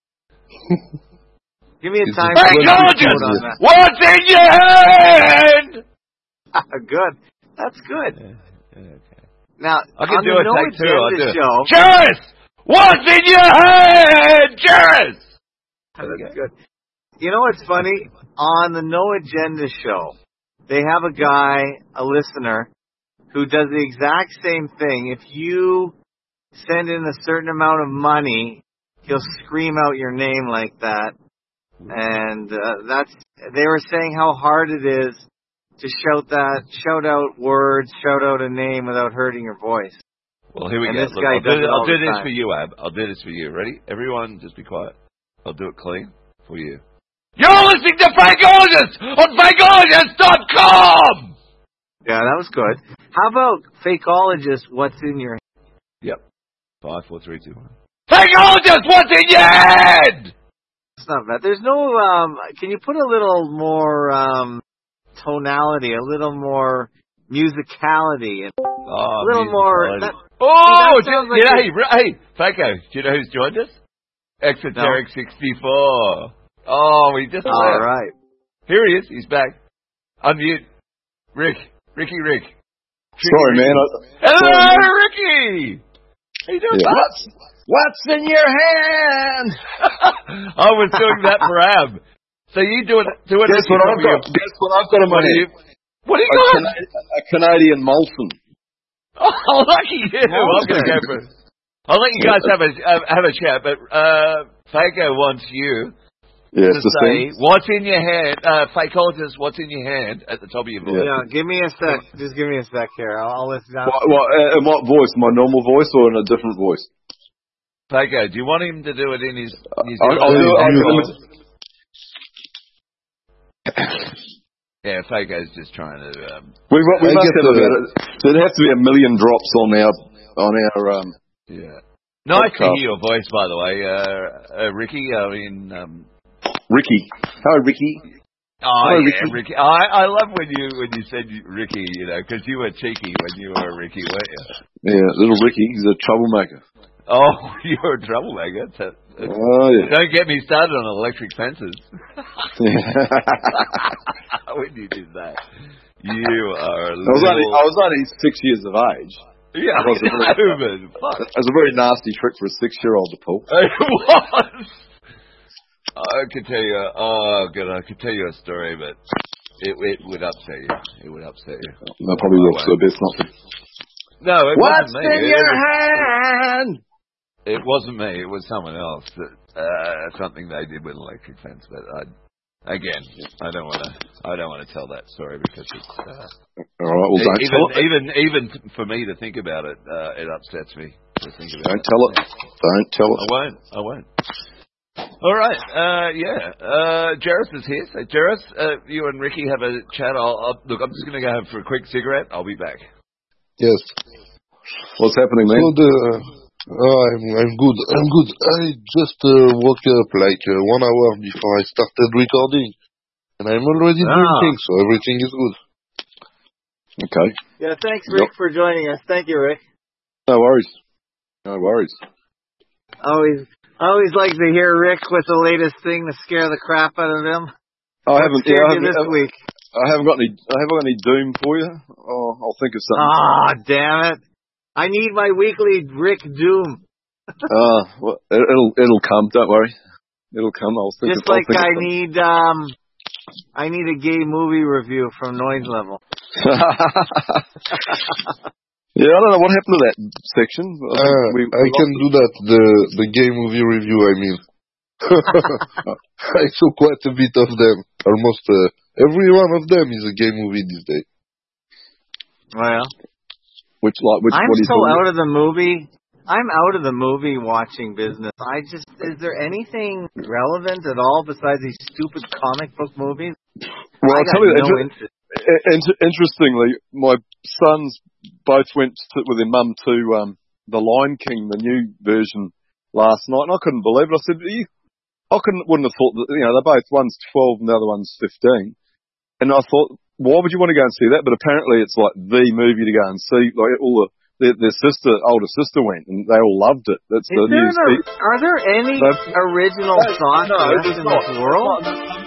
Give me a timestamp on that. What's in your hand? Good. That's good. Okay. Now, I can do a take two. I'll do it. Show, Jareth! What's in your hand? Jareth! That's good. You know what's funny? On the No Agenda show, they have a guy, a listener, who does the exact same thing. If you send in a certain amount of money, he'll scream out your name like that. And they were saying how hard it is to shout out words, shout out a name without hurting your voice. Well, here we go. This guy I'll do this for you, Ab. I'll do this for you. Ready? Everyone, just be quiet. I'll do it clean for you. You're listening to Fakeologist on Fakeologist.com! Yeah, that was good. How about Fakeologist, what's in your head? Yep. 5, 4, 3, 2, 1. Fakeologist, what's in your head? It's not bad. There's no, can you put a little more, tonality, a little more musicality, and a little more... Hey, Faco, do you know who's joined us? Exoteric 64. Oh, we just left. All right. Here he is. He's back. Unmute. Ricky. Sorry, man. Hello, Ricky. How you doing? Yeah. What's in your hand? I was doing that for Ab. So you do it. Guess what I've got? Guess what I've got in my hand? What do you got? A Canadian Molson. Oh, lucky you! I'm going to go for it. I'll let you guys have a chat, but Faco wants you to say what's in your hand. Fakeologist, what's in your hand at the top of your voice? Yeah, give me a sec. Just give me a sec here. I'll listen down. In what voice? My normal voice or in a different voice? Faco, do you want him to do it in his I'll do it. Yeah, Faco's just trying to. We must have there'd have to be 1 million drops on our. Yeah. Nice to hear your voice, by the way, Ricky. Ricky. Hi, Ricky. Oh, yeah, Ricky. I love when you said Ricky, because you were cheeky when you were Ricky, weren't you? Yeah, little Ricky. He's a troublemaker. Oh, you're a troublemaker. Oh, yeah. Don't get me started on electric fences. When you did that, you are. I was only 6 years of age. Yeah, it was a very nasty trick for a 6-year-old to pull. It was. I could tell you. Oh, God, I could tell you a story, but it would upset you. It would upset you. No, probably will. So best not to. No, it What's wasn't me. in your hand? It wasn't me. It was someone else. Something they did with an electric fence, but Again, I don't want to tell that story because it's. All right, well, don't tell it. Even for me to think about it, it upsets me to think about it. Don't tell it. Don't tell it. I won't. All right. Jairus is here. So, Jairus, you and Ricky have a chat. Look, I'm just going to go for a quick cigarette. I'll be back. Yes. What's happening, man? I'm good. I just woke up like 1 hour before I started recording, and I'm already drinking, so everything is good. Okay. Yeah, thanks, Rick, for joining us. Thank you, Rick. No worries. Always like to hear Rick with the latest thing to scare the crap out of him. I haven't. This week. I haven't got any doom for you. I'll think of something. Ah, damn it! I need my weekly Rick Doom. Well, it'll come. Don't worry, it'll come. Just like I need a gay movie review from Noise Level. Yeah, I don't know what happened to that section. I can do that. The gay movie review. I mean, I saw quite a bit of them. Almost every one of them is a gay movie these days. Well, which I'm so out of the movie. I'm out of the movie watching business. Is there anything relevant at all besides these stupid comic book movies? Well, I'll tell you, interestingly, my sons both went with their mum to The Lion King, the new version, last night, and I couldn't believe it. I said, wouldn't have thought that, they're both, one's 12 and the other one's 15. And I thought, why would you want to go and see that? But apparently it's like the movie to go and see. Like all their older sister went, and they all loved it. That's the news. Are there any original songs in this world?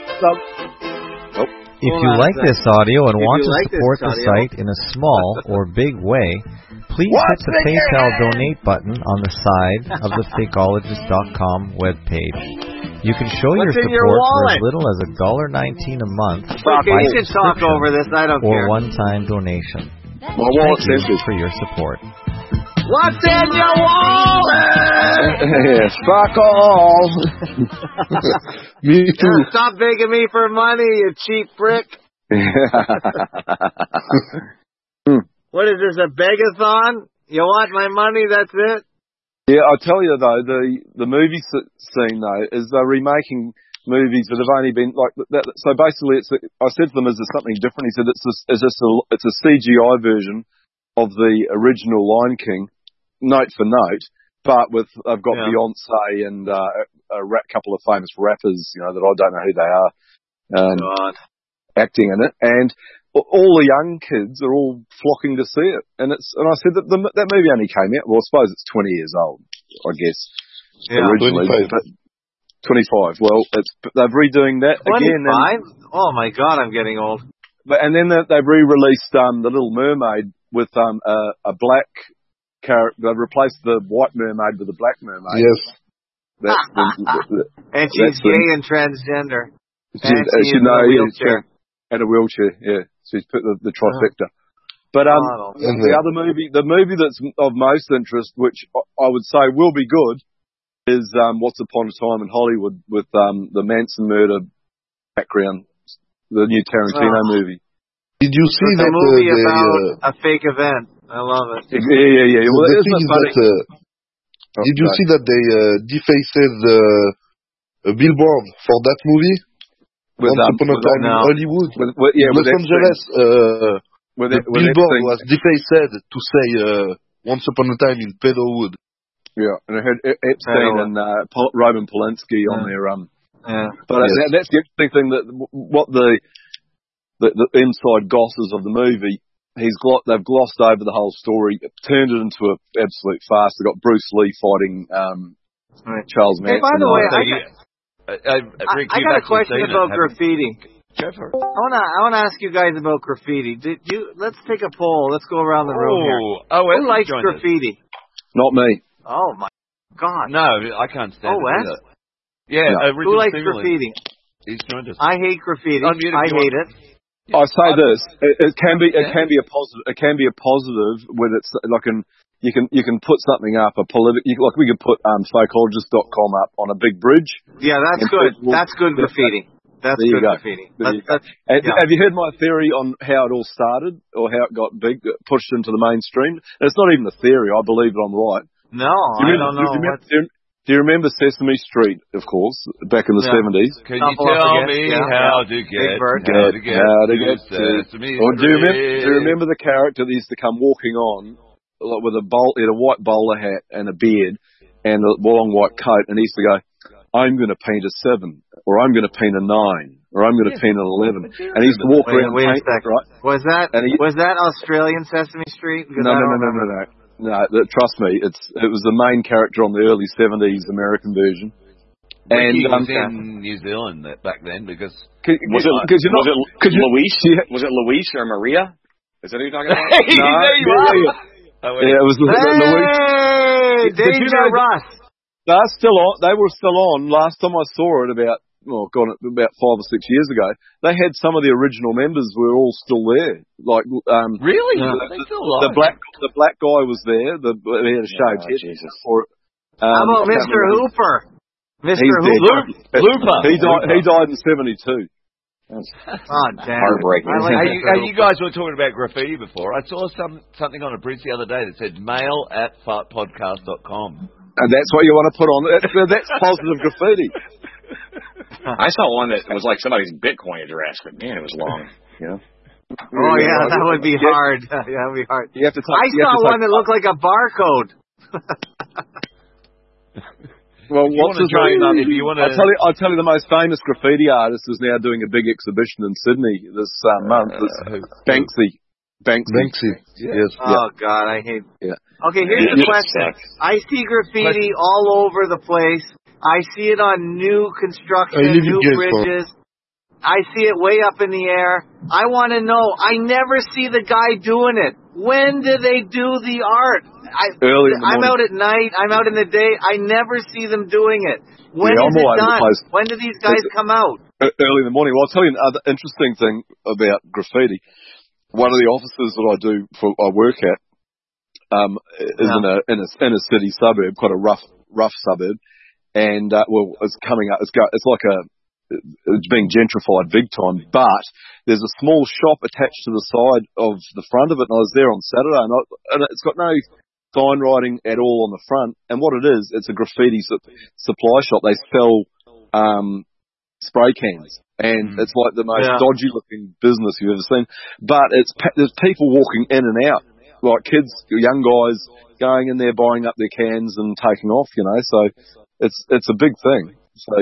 If you like this audio and want to support the site in a small or big way, please hit the PayPal donate button on the side of the Fakeologist.com webpage. You can show your support for as little as $1.19 a month we should talk over this. I don't care. Or one-time donation. My wallet's empty for your support. What's in your wallet? Yes, fuck all. Me too. Stop begging me for money, you cheap prick. What is this, a begathon? You want my money, that's it? Yeah, I'll tell you though, the movie scene though, is they're remaking movies that have only been like that. So basically, I said to them, is there something different? He said, it's a CGI version of the original Lion King, note for note, but I've got Beyonce and a couple of famous rappers, that I don't know who they are, acting in it, and all the young kids are all flocking to see it. And I said that that movie only came out. Well, I suppose it's 20 years old, I guess. Yeah, originally, 25. Well, they're redoing that 25? again. Oh my God, I'm getting old. And then they've re-released The Little Mermaid with a black character. They've replaced the white mermaid with a black mermaid. Yes. And she's gay and transgender. She's in a wheelchair. And a wheelchair, yeah. She's put the trifecta. But the other movie, the movie that's of most interest, which I would say will be good, is Once Upon a Time in Hollywood with the Manson murder background, the new Tarantino movie. Did you see that movie about a fake event? I love it. Yeah. Well, the thing is that, did you see that they defaced a billboard for that movie? Once Upon a Time in Hollywood. Los Angeles, the billboard was defaced to say Once Upon a Time in Pedalwood. Yeah, and it had Epstein and Roman Polanski on there. But that's the interesting thing, that what the inside gosses of the movie, they've glossed over the whole story, turned it into an absolute farce. They've got Bruce Lee fighting Charles Manson. Hey, by the way, I got a question about graffiti. I want to ask you guys about graffiti. Let's take a poll. Let's go around the room here. Who likes graffiti? Not me. Oh my God! No, I can't stand it either. Yeah, no. Who likes graffiti? He's joined us. I hate graffiti. I hate it. I say this: it can be a positive. It can be a positive when it's like you can put something up like we could put fakeologist.com up on a big bridge. Yeah, that's good. That's good graffiti. That's good graffiti. Have you heard my theory on how it all started, or how it got big, pushed into the mainstream? And it's not even a theory. I believe that I'm right. No, I don't know. Do you remember Sesame Street, of course, back in the 70s? Can you tell me how to get Sesame Street? Or do you remember the character that used to come walking on with a white bowler hat and a beard and a long white coat, and he used to go, I'm going to paint a 7, or I'm going to paint a 9, or I'm going to paint an 11. And he used to walk around and paint, right? Was that Australian Sesame Street? No. Trust me, it was the main character on the early 70s American version. And was in New Zealand back then, because was it Luis or Maria? Is that who you're talking about? It was Luis. Hey, Danger Russ. They're still on. They were still on. Last time I saw it about 5 or 6 years ago, they had some of the original members were all still there. Like really, the black guy was there. He had a shaved head. Jesus. How about Mr. Hooper? Looper. He died in 72. Oh, damn. Heartbreaking. You guys were talking about graffiti before. I saw something on a bridge the other day that said mail@fartpodcast.com. And that's what you want to put on. That's positive graffiti. I saw one that was like somebody's Bitcoin address, but man, it was long. Yeah. Oh yeah, that would be hard. Yeah, that would be hard. I saw one that looked like a barcode. Well, what's his name? I'll tell you, the most famous graffiti artist is now doing a big exhibition in Sydney this month. Banksy. Yes. Oh God, I hate. Yeah. Okay, here's the question. I see graffiti all over the place. I see it on new construction, new bridges. I see it way up in the air. I want to know. I never see the guy doing it. When do they do the art? I'm out at night. I'm out in the day. I never see them doing it. When is it done? When do these guys come out? Early in the morning. Well, I'll tell you another interesting thing about graffiti. One of the offices that I work at is in a city suburb, quite a rough suburb, and it's coming up. It's being gentrified big time. But there's a small shop attached to the side of the front of it, and I was there on Saturday, and it's got no sign writing at all on the front. And what it is, it's a graffiti supply shop. They sell spray cans. And it's like the most dodgy looking business you've ever seen. But there's people walking in and out, like kids, young guys going in there, buying up their cans and taking off, So it's a big thing. So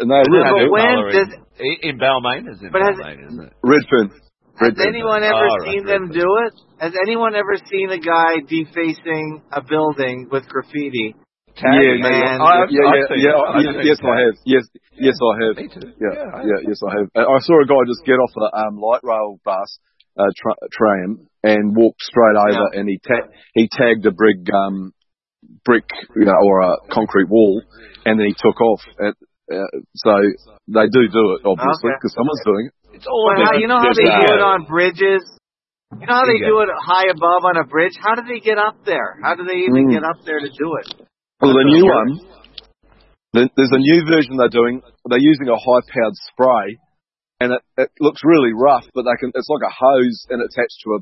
in Balmain, isn't it? Redfern. Has anyone ever seen them do it? Has anyone ever seen a guy defacing a building with graffiti? Yes, I have. Yes, I have. Me too. Yes, I have. I saw a guy just get off a light rail bus, tram, and walk straight over, and he tagged a brick, or a concrete wall, and then he took off. So they do it, obviously, because someone's doing it. It's all you know how they do it on bridges? You know how they do it high above on a bridge? How do they get up there? How do they even get up there to do it? Well, the new one, there's a new version they're doing. They're using a high-powered spray, and it looks really rough, but it's like a hose and attached to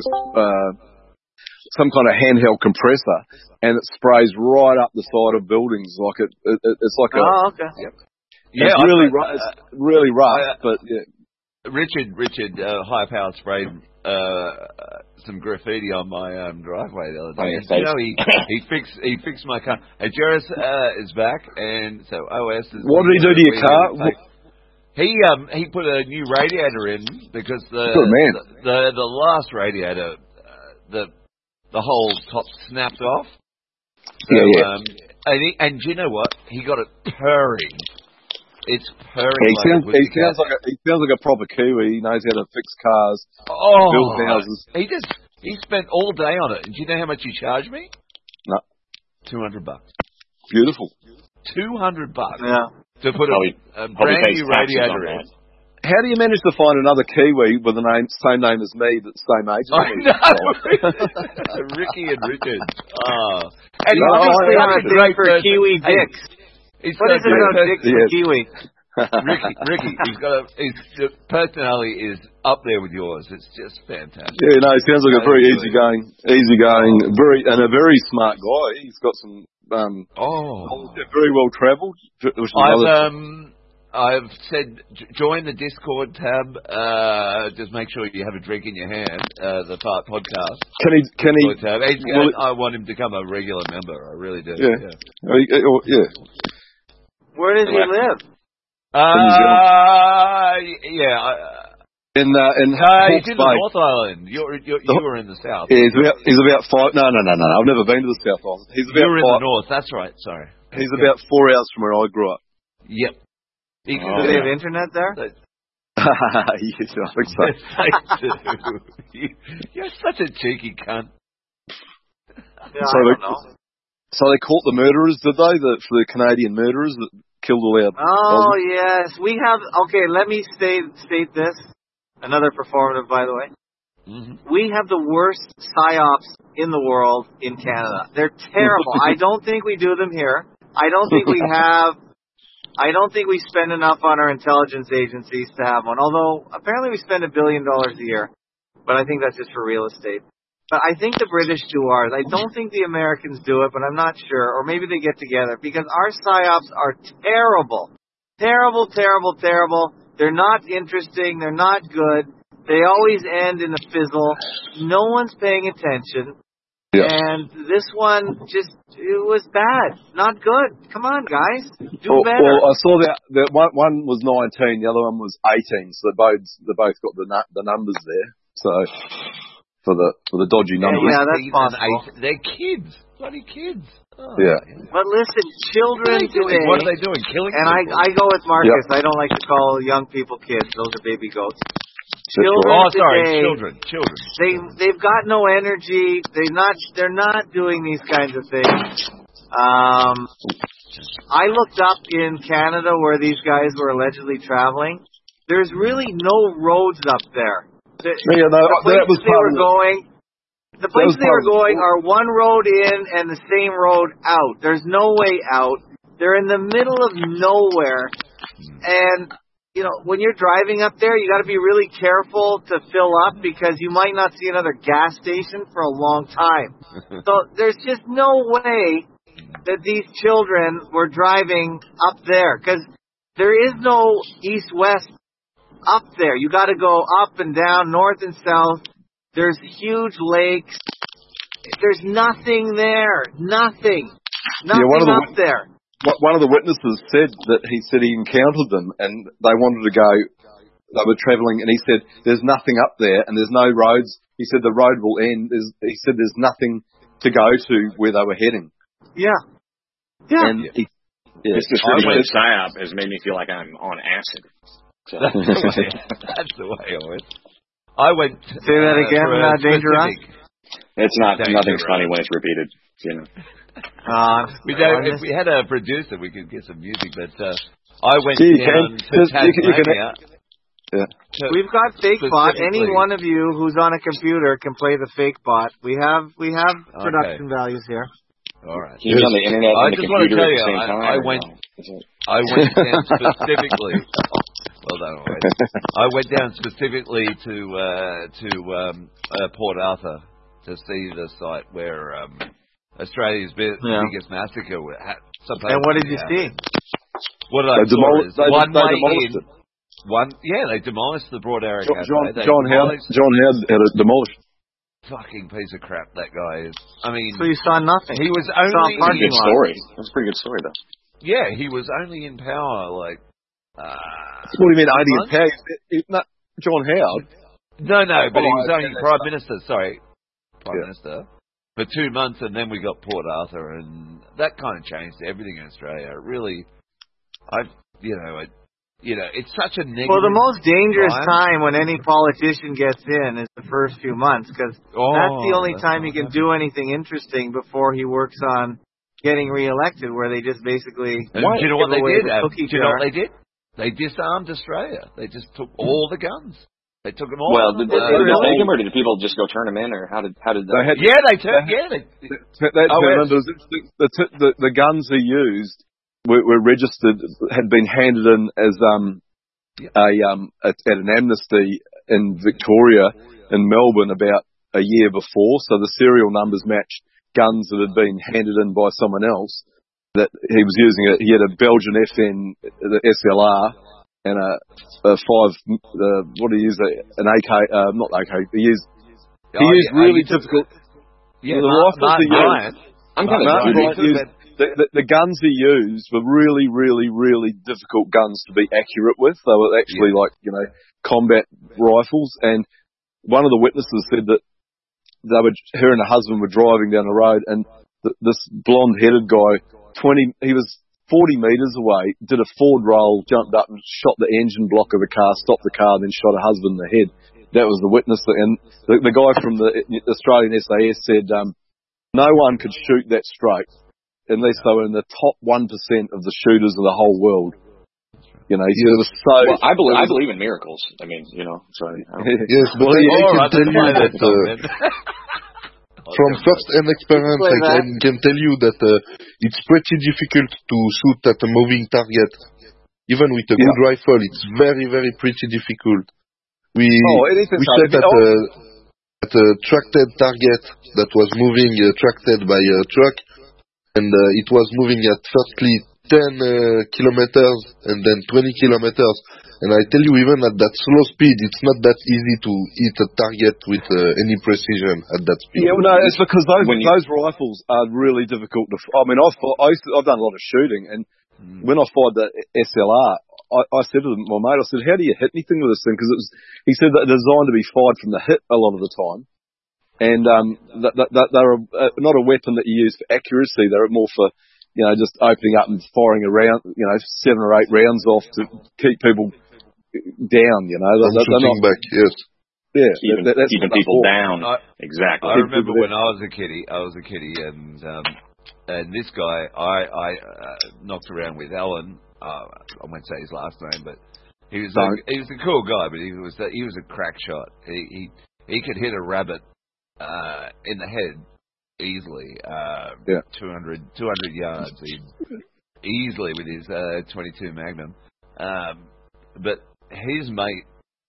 some kind of handheld compressor, and it sprays right up the side of buildings. Like it's like okay. Yeah, it's really rough, but yeah. Richard, high-powered sprayed some graffiti on my driveway the other day. He fixed my car. Hey, Jerris is back, and so OS is. What did he do to your car? He put a new radiator in because the last radiator the whole top snapped off. So, and you know what? He got it purring. It's purring. He sounds like a proper Kiwi. He knows how to fix cars, build houses. He spent all day on it. And do you know how much he charged me? No. $200. Beautiful. $200. Yeah. To put a brand new radiator in. How do you manage to find another Kiwi with the same name as me, that's the same age? I know. Ricky and Richard. And you obviously have a dick for Kiwi dicks. What is it about dicks for Kiwi? Ricky, his personality is up there with yours. It's just fantastic. Yeah, no, he sounds like a very easygoing, a very smart guy. He's got some, very well travelled. I've said join the Discord tab. Just make sure you have a drink in your hand. The podcast. Can he? Tab. I want him to become a regular member. I really do. Yeah. Where does he live? In he's in the North Island. You were in the South. Yeah, he's about 5. No. I've never been to the South Island. You're in the North. That's right. Sorry. He's about 4 hours from where I grew up. Yep. Do they have internet there? Yes, I think so. Yes, they do. You're such a cheeky cunt. Yeah, I don't know. So they caught the murderers, did they? For the Canadian murderers that killed all our... Oh, yes. We have... Okay, let me state this. Another performative, by the way. Mm-hmm. We have the worst PSYOPs in the world in Canada. They're terrible. I don't think we do them here. I don't think we spend enough on our intelligence agencies to have one. Although, apparently we spend $1 billion a year. But I think that's just for real estate. But I think the British do ours. I don't think the Americans do it, but I'm not sure. Or maybe they get together. Because our PSYOPs are terrible. Terrible, terrible, terrible. They're not interesting. They're not good. They always end in a fizzle. No one's paying attention. Yeah. And this one it was bad. Not good. Come on, guys. Do better. Well, I saw that one was 19, the other one was 18. So they both got the numbers there. So for the dodgy numbers. Yeah, that's possible. They're kids. Bloody kids. Oh, yeah. But listen, children today. What are they doing? Killing and people? I go with Marcus. Yep. I don't like to call young people kids. Those are baby goats. Children. They've got no energy. They're not doing these kinds of things. I looked up in Canada where these guys were allegedly traveling. There's really no roads up there. The places they were going are one road in and the same road out. There's no way out. They're in the middle of nowhere. And, when you're driving up there, you got to be really careful to fill up because you might not see another gas station for a long time. So there's just no way that these children were driving up there because there is no east-west up there. You got to go up and down, north and south. There's huge lakes. There's nothing there. Nothing up there. One of the witnesses said that he encountered them and they wanted to go. They were travelling and he said there's nothing up there and there's no roads. He said the road will end. He said there's nothing to go to where they were heading. Yeah. And this description of PSYOP has made me feel like I'm on acid. So. That's the way I went. I went. Say that again. Dangerous. It's not. Nothing's funny when it's repeated. If we had a producer, we could get some music. But I went down to Tasmania. We've got FakeBot. Any one of you who's on a computer can play the FakeBot. We have production values here. All right. He's on the internet. I just want to tell you, I went down specifically. Well done, I went down specifically to Port Arthur to see the site where Australia's biggest massacre. And what did you see? What did I see? They demolished the Broad Arrow Cafe. John Howard had it demolished. Fucking piece of crap that guy is. I mean, so you saw nothing. He was only a good story. That's a pretty good story, though. Yeah, he was only in power like. What do you mean only in power? Not John Howard. No, but he was only Prime Minister. Sorry, Prime Minister for 2 months, and then we got Port Arthur, and that kind of changed everything in Australia. It really, it's such a negative. Well, the most dangerous time when any politician gets in is the first few months, because that's the only time he can do anything interesting before he works on getting re-elected, where they just basically. Do you know what they did? Do you know what they did? They disarmed Australia. They just took all the guns. They took them all. Well, did they take them, or did people just go turn them in, or how did that? The guns he used were registered, had been handed in as at an amnesty in Victoria, in Melbourne, about a year before. So the serial numbers matched guns that had been handed in by someone else that he was using. He had a Belgian FN, the SLR, and a 5. What did he use? An AK? Not AK. He used really difficult. Yeah, the rifles he used. I'm kind of the guns he used were really, really, really difficult guns to be accurate with. They were actually combat rifles. And one of the witnesses said that her and her husband were driving down the road, and this blonde-headed guy, he was 40 metres away, did a forward roll, jumped up and shot the engine block of the car, stopped the car, then shot her husband in the head. That was the witness. And the guy from the Australian SAS said no one could shoot that straight unless they were in the top 1% of the shooters of the whole world. You know, it was so. Well, I believe in miracles. I mean, So. Yes, but I can tell you that from first-hand experience, I can tell you that it's pretty difficult to shoot at a moving target, even with a good rifle. It's very, very pretty difficult. We shot at a tracted target that was moving, tracted by a truck. And it was moving at firstly 10 kilometers and then 20 kilometers. And I tell you, even at that slow speed, it's not that easy to hit a target with any precision at that speed. Yeah, well, no, it's because those rifles are really difficult to. I mean, I've done a lot of shooting, and when I fired the SLR, I said to my mate, I said, "How do you hit anything with this thing?" Because he said that they're designed to be fired from the hip a lot of the time. And they're not a weapon that you use for accuracy. They're more for, just opening up and firing around, 7 or 8 rounds off to keep people down. They're not back. Yes. Yeah, keeping people down. Exactly. I remember when I was a kiddie, and this guy, I knocked around with Alan. I won't say his last name, but he was a cool guy, but he was a crack shot. He could hit a rabbit in the head easily, 200 yards easily with his 22 Magnum. But his mate,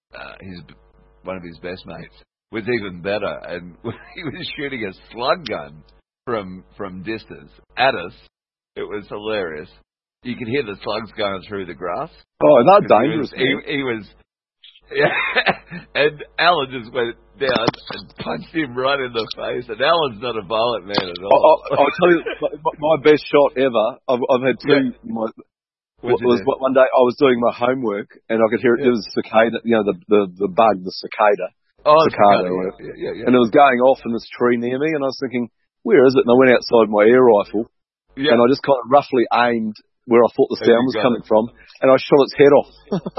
one of his best mates, was even better, and he was shooting a slug gun from distance at us. It was hilarious. You could hear the slugs going through the grass. Oh, that's dangerous. He was. Yeah, and Alan just went down and punched him right in the face. And Alan's not a violent man at all. I'll tell you, my best shot ever. I've had two. One day I was doing my homework and I could hear it. There was a cicada, the bug, the cicada. Oh, cicada. Yeah. And it was going off in this tree near me, and I was thinking, where is it? And I went outside my air rifle, and I just kind of roughly aimed where I thought the sound was coming from, and I shot its head off.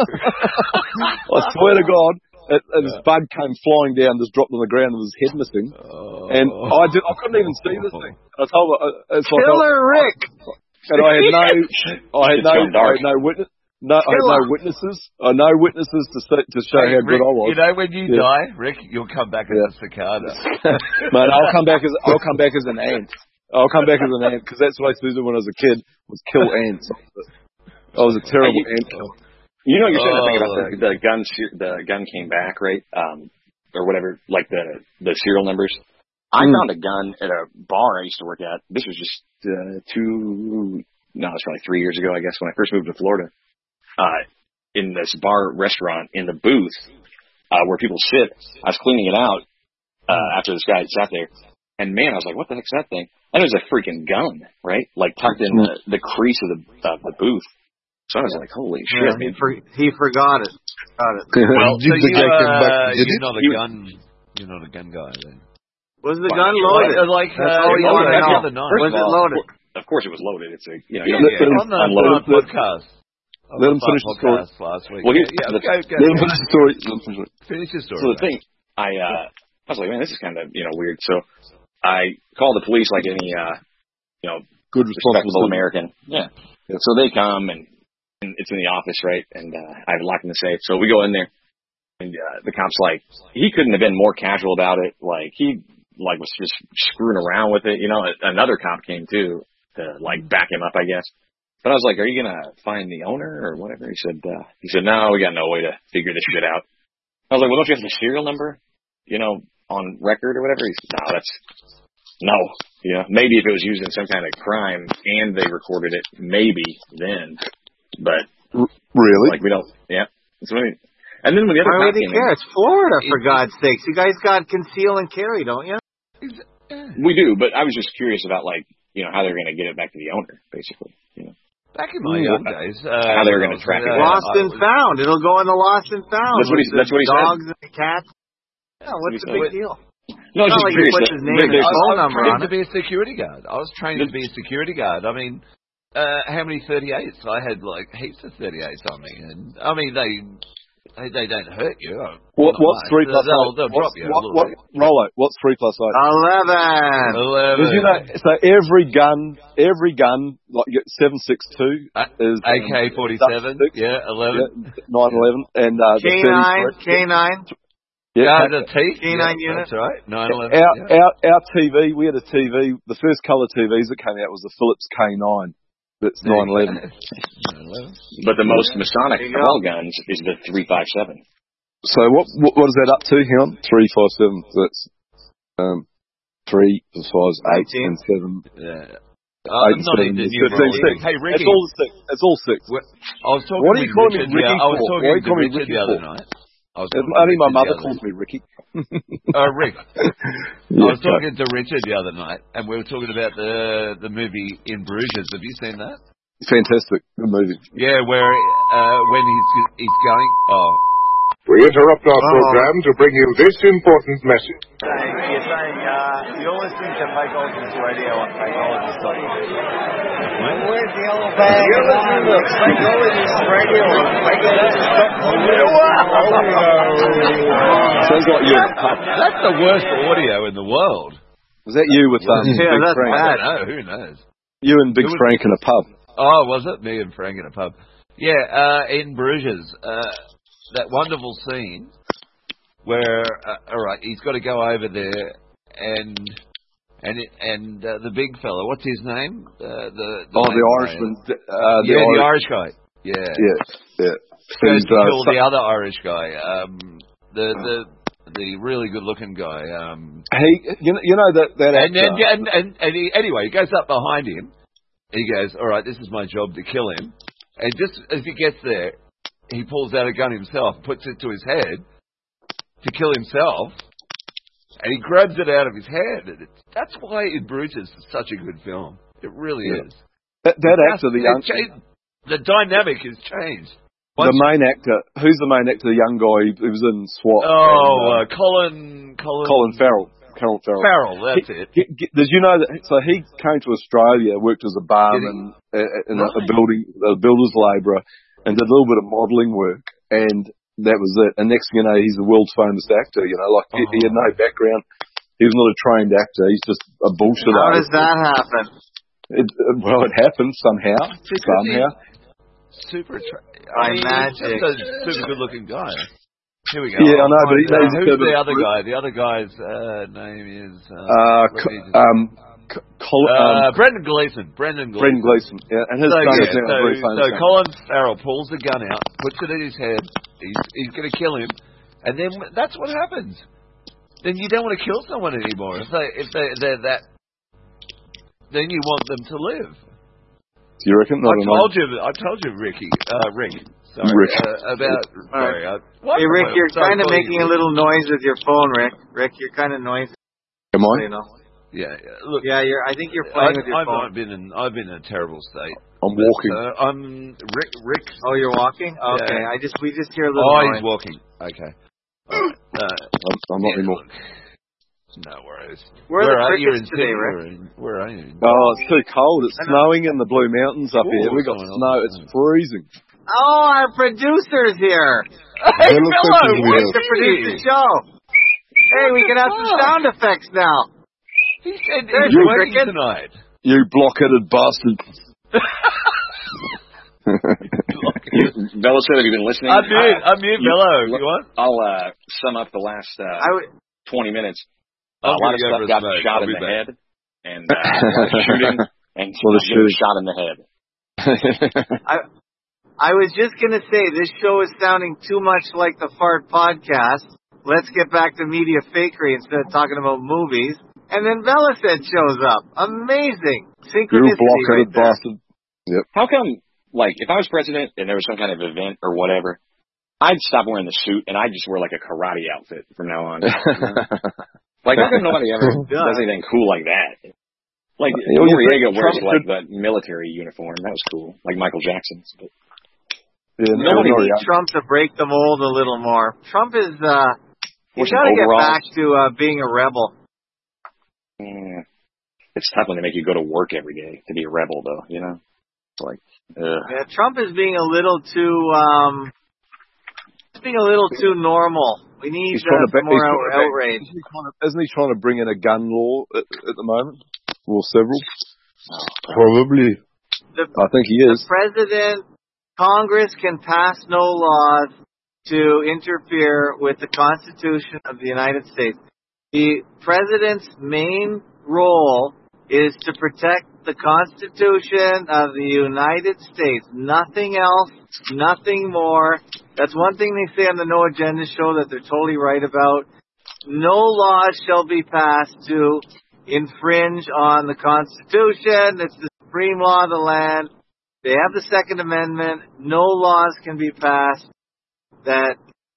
I swear to God, this bug came flying down, just dropped on the ground with his head missing, and I couldn't even see this thing. I told her, Killer Rick. And I had no witnesses. No witnesses to show how good I was. When you die, Rick, you'll come back as a cicada. Mate, I'll come back as an ant. I'll come back as an ant, because that's what I used to do when I was a kid, was kill ants. I was a terrible ant killer. You're saying the thing about the gun came back, right? Or whatever, like the serial numbers. I found a gun at a bar I used to work at. This was just it's probably 3 years ago, I guess, when I first moved to Florida. In this bar restaurant, in the booth where people sit, I was cleaning it out after this guy had sat there. And man, I was like, what the heck's that thing? And it was a freaking gun, right? Like tucked in the crease of the booth. So I was like, holy shit. He forgot it. Well, you're not a gun guy then. Was the gun loaded? Was it loaded? Of course it was loaded. It's a, on the podcast. Let him finish the story. Last week. Well, let him finish the story. Finish the story. So the thing, I was like, man, this is kind of, weird. So I called the police like any, good respectable American. Yeah. So they come and it's in the office, right? And I have it locked in the safe. So we go in there, and the cop's like, he couldn't have been more casual about it. Like he was just screwing around with it. Another cop came too to back him up, I guess. But I was like, are you going to find the owner or whatever? He said, no, we got no way to figure this shit out. I was like, well, don't you have the serial number, on record or whatever? He said, no. Maybe if it was used in some kind of crime and they recorded it, maybe then. But really, like we don't. Yeah. And then when the other why would they care? It's Florida, for God's sakes. You guys got conceal and carry, don't you? We do, but I was just curious about how they're going to get it back to the owner, basically. Back in my young days, how they were going to track it. Lost and found. It'll go in the lost and found. That's what he said. Dogs and the cats. Yeah, what's the big deal? No, it's just like curious. He puts his name and phone number on it. To be a security guard. I was trained to be a security guard. I mean, how many 38s? I had heaps of 38s on me, and I mean they don't hurt you. What's 3 plus 8? They'll drop you a little bit. Rollo, what's 3 plus 8? 11. So every gun, like 7.62 is AK-47. Yeah, 11. 9/11 and K9. Yeah, the T. K9 unit. That's right. 9/11. Our TV, we had a TV. The first colour TVs that came out was the Philips K9. That's 9/11. But the most Masonic of all guns is the 357. So what is that up to? Hang on, 357. So that's 3 plus 5 is 8 and 7. Yeah. 8 and 7 is 15. Hey, Ricky. It's all 6. I was talking what do you call me Ricky I was for? talking to Richard the other night. Only my mother calls me Ricky. Rick. I was talking to Richard the other night, and we were talking about the movie In Bruges. Have you seen that? Fantastic. Good movie. Yeah, where when he's going... We interrupt our program to bring you this important message. You're saying you're listening to Fakeologist Radio on Fakeologist.com. Where's the yellow bag? You're listening to Fakeologist Radio on Fakeologist.com. Sounds like you. That's the worst audio in the world. Was that you with Big Frank? I don't know. Who knows? You and Big Frank in a pub. Oh, was it? Me and Frank in a pub. Yeah, in Bruges. That wonderful scene where, all right, he's got to go over there and the big fella, what's his name? The Irishman. The Irish guy. Yeah. Goes to kill the other Irish guy. The really good looking guy. That actor. And anyway, he goes up behind him. He goes, all right, this is my job to kill him. And just as he gets there, he pulls out a gun himself, puts it to his head to kill himself, and he grabs it out of his head. And that's why In Bruges is such a good film. It really is. That actor, the dynamic has changed. The main actor, who's the main actor? The young guy who was in SWAT. Colin Farrell. Farrell, that's it. Did you know that? So he came to Australia, worked as a barman in a builder's labourer, and did a little bit of modelling work, and that was it. And next thing you know, he's the world's famous actor. He had no background. He was not a trained actor. He's just a bullshitter. How does that happen? It happened somehow. Super. Magic. He's a super good-looking guy. Here we go. Yeah, I know, but who's the other guy? The other guy's name is Brendan Gleeson. Brendan Gleeson. Yeah, and his son is now very famous. So Colin Farrell pulls the gun out, puts it in his head. He's going to kill him, and then that's what happens. Then you don't want to kill someone anymore. If they're that, then you want them to live. Do you reckon? I told you, Rick. Sorry, Rick. Hey, Rick, you're kind of making a little noise with your phone, Rick. Rick, you're kind of noisy. Am I? You know. Yeah. Look. Yeah, I think you're playing with your phone. I've been in a terrible state. I'm walking. I'm Rick. Oh, you're walking? Okay. Yeah. We just hear a little noise. He's walking. Okay. I'm not anymore. No worries. Where are you in today, Rick? Where are you? Oh, it's too cold. It's snowing in the Blue Mountains up here. We got snow. It's freezing. Oh, our producer's here. Hey, hello. Where's the producer show? Hey, we can have some sound effects now. He said he's working tonight. You block-headed bastard. Bello said, have you been listening? I'm mute, Bello. You want? I'll sum up the last 20 minutes. A lot of stuff got shot in the head, and shooting, and shot in the head. I was just going to say, this show is sounding too much like the Fart Podcast. Let's get back to media fakery instead of talking about movies. And then Velocet shows up. Amazing. Synchronicity right there. Yep. How come, like, if I was president and there was some kind of event or whatever, I'd stop wearing the suit and I'd just wear like a karate outfit from now on. Like, how come nobody ever does anything cool like that? Like, Noriega wears like the military uniform. That was cool. Like Michael Jackson's. But nobody needs Trump to break the mold a little more. Trump is, he's got to get back to being a rebel. Yeah. It's tough when they make you go to work every day to be a rebel, though, you know? It's like, yeah, Trump is being a little too, normal. We need more outrage. Isn't he trying to bring in a gun law at the moment? Or several? Probably. I think he is. The president, Congress can pass no laws to interfere with the Constitution of the United States. The president's main role is to protect the Constitution of the United States. Nothing else, nothing more. That's one thing they say on the No Agenda show that they're totally right about. No laws shall be passed to infringe on the Constitution. It's the supreme law of the land. They have the Second Amendment. No laws can be passed that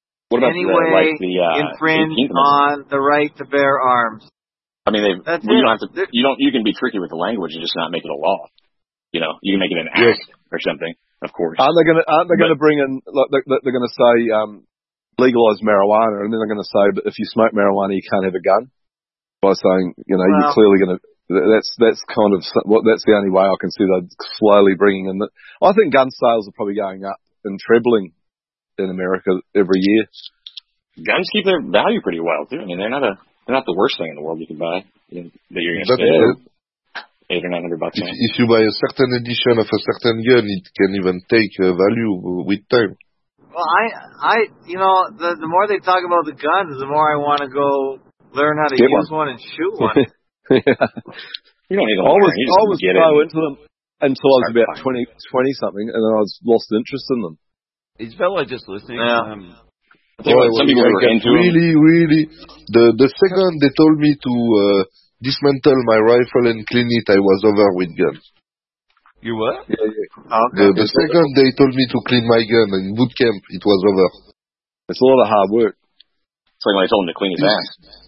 infringe on the right to bear arms. I mean, you can be tricky with the language and just not make it a law. You know, you can make it an act or something, of course. Aren't they going to bring in, like, they're going to say, legalize marijuana, and then they're going to say, but if you smoke marijuana, you can't have a gun? By saying, you know, you're clearly going to, that's kind of, that's the only way I can see they're slowly bringing in that. I think gun sales are probably going up and trebling in America every year. Guns keep their value pretty well too. I mean, they're not the worst thing in the world you can buy that you're going to spend $800 or $900 on. If you buy a certain edition of a certain gun, it can even take value with time. Well, the more they talk about the guns, the more I want to go learn how to use one and shoot one. You don't need to I was so into them until I was about 20 something, and then I lost interest in them. Is Velo just listening? Yeah. Some people were into really. The second they told me to dismantle my rifle and clean it, I was over with guns. You were? Yeah. Okay. The second they told me to clean my gun in boot camp, it was over. It's a lot of hard work. It's like when I told him to clean his ass.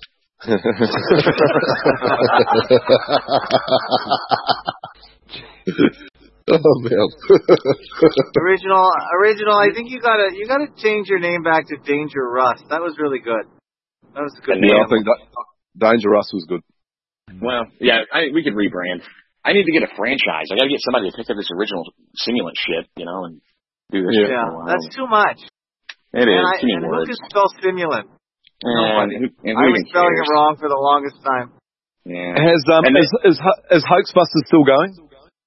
Oh man. Original. I think you gotta change your name back to Danger Russ. That was really good. That was a good name. I think that Danger Russ was good. Well, yeah, we could rebrand. I need to get a franchise. I got to get somebody to pick up this original simulant shit, you know, and do this. Yeah, that's too much. It is. Too many words. Who can spell simulant? And I was spelling it wrong for the longest time. Yeah. Is Hoaxbusters still going?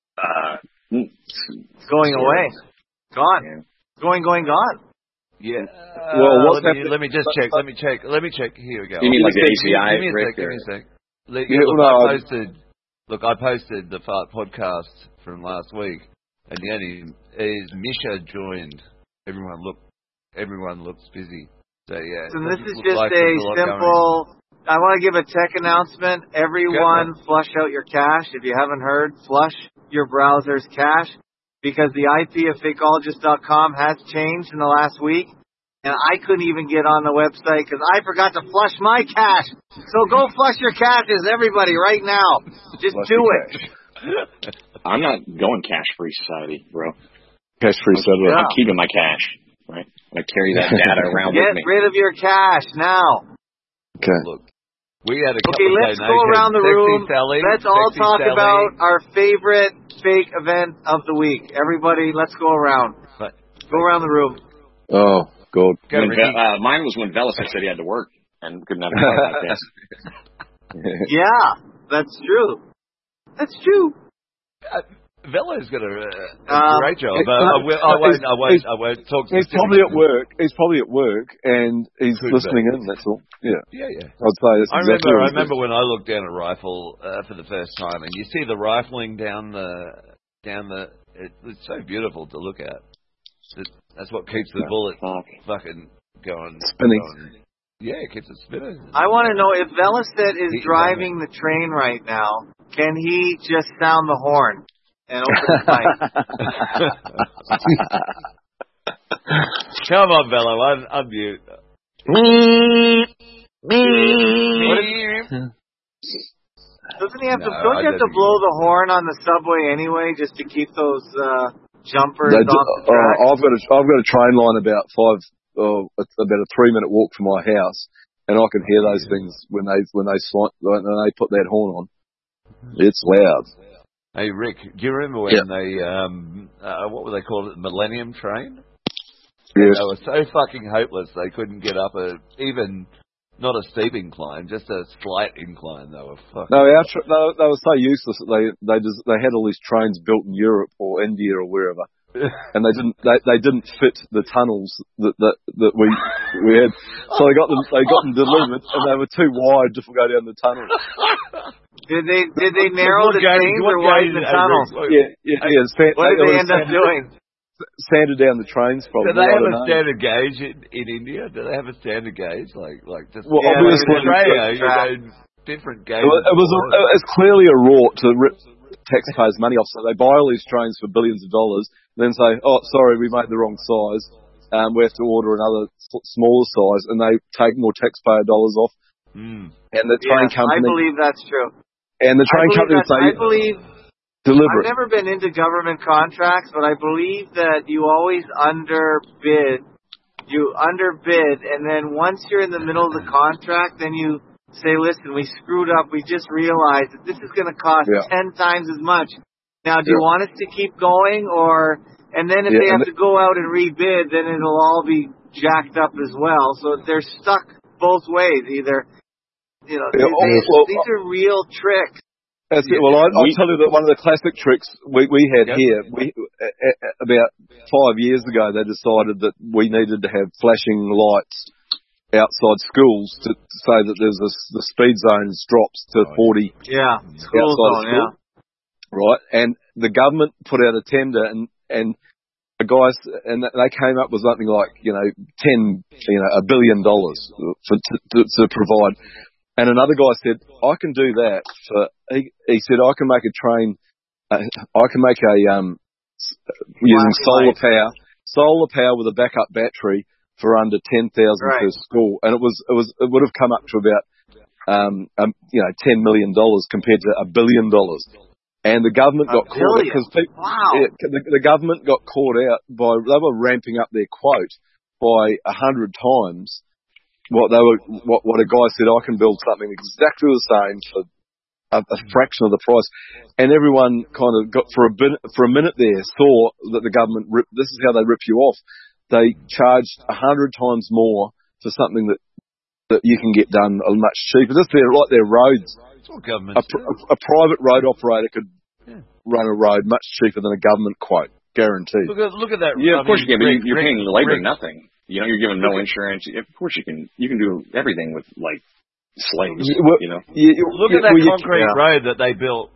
It's going away. Gone. Yeah. Going, gone. Yeah. Well, let me just check. Let me check. Here we go. You mean like the ACI? Give me a sec. I posted the Fart podcast from last week, and Misha joined. Everyone looks busy. So yeah. So this is just a simple. I want to give a tech announcement. Everyone, flush out your cache. If you haven't heard, flush your browser's cache, because the IP of fakeologist.com has changed in the last week, and I couldn't even get on the website because I forgot to flush my cache. So go flush your caches, everybody, right now. Just do it. I'm not going cache-free society, bro. Cache-free society. I'm keeping my cache, right? I carry that data around with me. Get rid of your cache now. Okay. Look, we had a couple of let's go around the room. Let's all talk about our favorite fake event of the week. Everybody, let's go around. Go around the room. Oh, good. Mine was when Velocet said he had to work and couldn't have a podcast. Yeah, that's true. That's true. Velo's got a great job. I won't talk. He's probably at work. And he's listening in. That's all. Yeah. Yeah. I'd say that's exactly. I remember when I looked down a rifle for the first time, and you see the rifling down the down the. It's so beautiful to look at. That's what keeps the bullet fucking going. Spinning. Yeah, it keeps it spinning. I want to know if Velocet is driving the train right now, can he just sound the horn and open his mic? Come on, Bello, unmute. Doesn't he have to? Don't you have to blow the horn on the subway anyway, just to keep those jumpers off the track? I've got a train line about about a 3-minute walk from my house, and I can hear those things when they put that horn on. It's loud. Hey Rick, do you remember when they what were they called? The Millennium Train? Yes. They were so fucking hopeless they couldn't get up even not a steep incline, just a slight incline. They were fucking. No, they were so useless that they had all these trains built in Europe or India or wherever, and they didn't fit the tunnels that we had. So they got them delivered, and they were too wide to go down the tunnel. Did they narrow the trains or widen the tunnels? Yeah. What did they end up doing? Sanded down the trains, probably. Do they have a standard gauge in India? Do they have a standard gauge? Like just obviously, in Australia, you know, different gauges. It's clearly a rort to rip taxpayers' money off. So they buy all these trains for billions of dollars, and then say, "Oh, sorry, we made the wrong size. We have to order another smaller size," and they take more taxpayer dollars off. And the train company. I believe that's true. And the train company say, I believe. Deliberate. I've never been into government contracts, but I believe that you always underbid. You underbid, and then once you're in the middle of the contract, then you say, listen, we screwed up. We just realized that this is going to cost 10 times as much. Now, do you want us to keep going? And then if they have to go out and rebid, then it'll all be jacked up as well. So they're stuck both ways. Either, these are real tricks. That's it. Well, I'll tell you that one of the classic tricks we had here, about 5 years ago, they decided that we needed to have flashing lights outside schools to say that the speed zones drops to 40. Yeah, school zone, Right, and the government put out a tender, and the guys, and they came up with something like, $1 billion to provide. And another guy said, I can do that he said, I can make a train, using solar power with a backup battery for under 10,000 per school. And it would have come up to about, $10 million compared to $1 billion. And the government got caught because the government got caught out they were ramping up their quote by 100 times. What a guy said, I can build something exactly the same for a fraction of the price, and everyone kind of got for a minute there saw that the government this is how they rip you off. They charged 100 times more for something that you can get done much cheaper. Just like their roads. That's what government. A private road operator could run a road much cheaper than a government quote, guaranteed. Look at that. Yeah, of course you can. But you're paying labor nothing. You're giving no insurance. Of course you can do everything with like slaves. Look at that concrete road that they built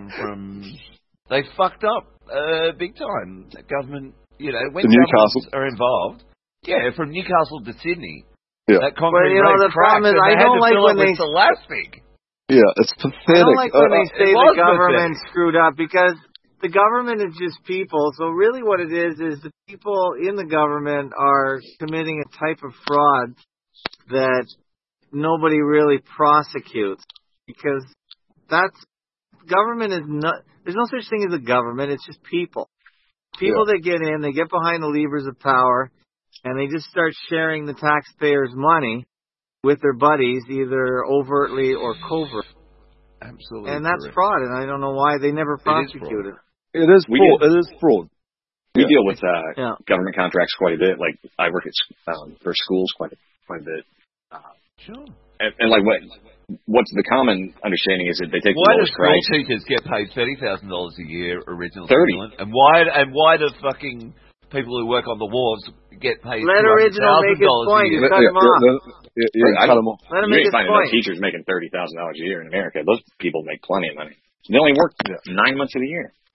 they fucked up big time. The government, when governments are involved. Yeah, from Newcastle to Sydney. Yeah. That concrete road the problem is I don't like when they elastic. Yeah, it's pathetic. I don't like when they say the government screwed up, because the government is just people. So really what it is the people in the government are committing a type of fraud that nobody really prosecutes, because government is not, there's no such thing as a government. It's just people. People that get in, they get behind the levers of power, and they just start sharing the taxpayers' money with their buddies, either overtly or covert. Absolutely. And that's fraud, and I don't know why they never prosecute it. It is fraud. It is fraud. We deal with government contracts quite a bit. Like I work for schools quite a bit. Sure. And like what's the common understanding is that they take why the lowest price. Why do school teachers get paid $30,000 a year original 30. And why do fucking people who work on the wharves get paid Let Original make his point. You cut him off. Let him make his point. Teachers making $30,000 a year in America. Those people make plenty of money. They only work 9 months of the year.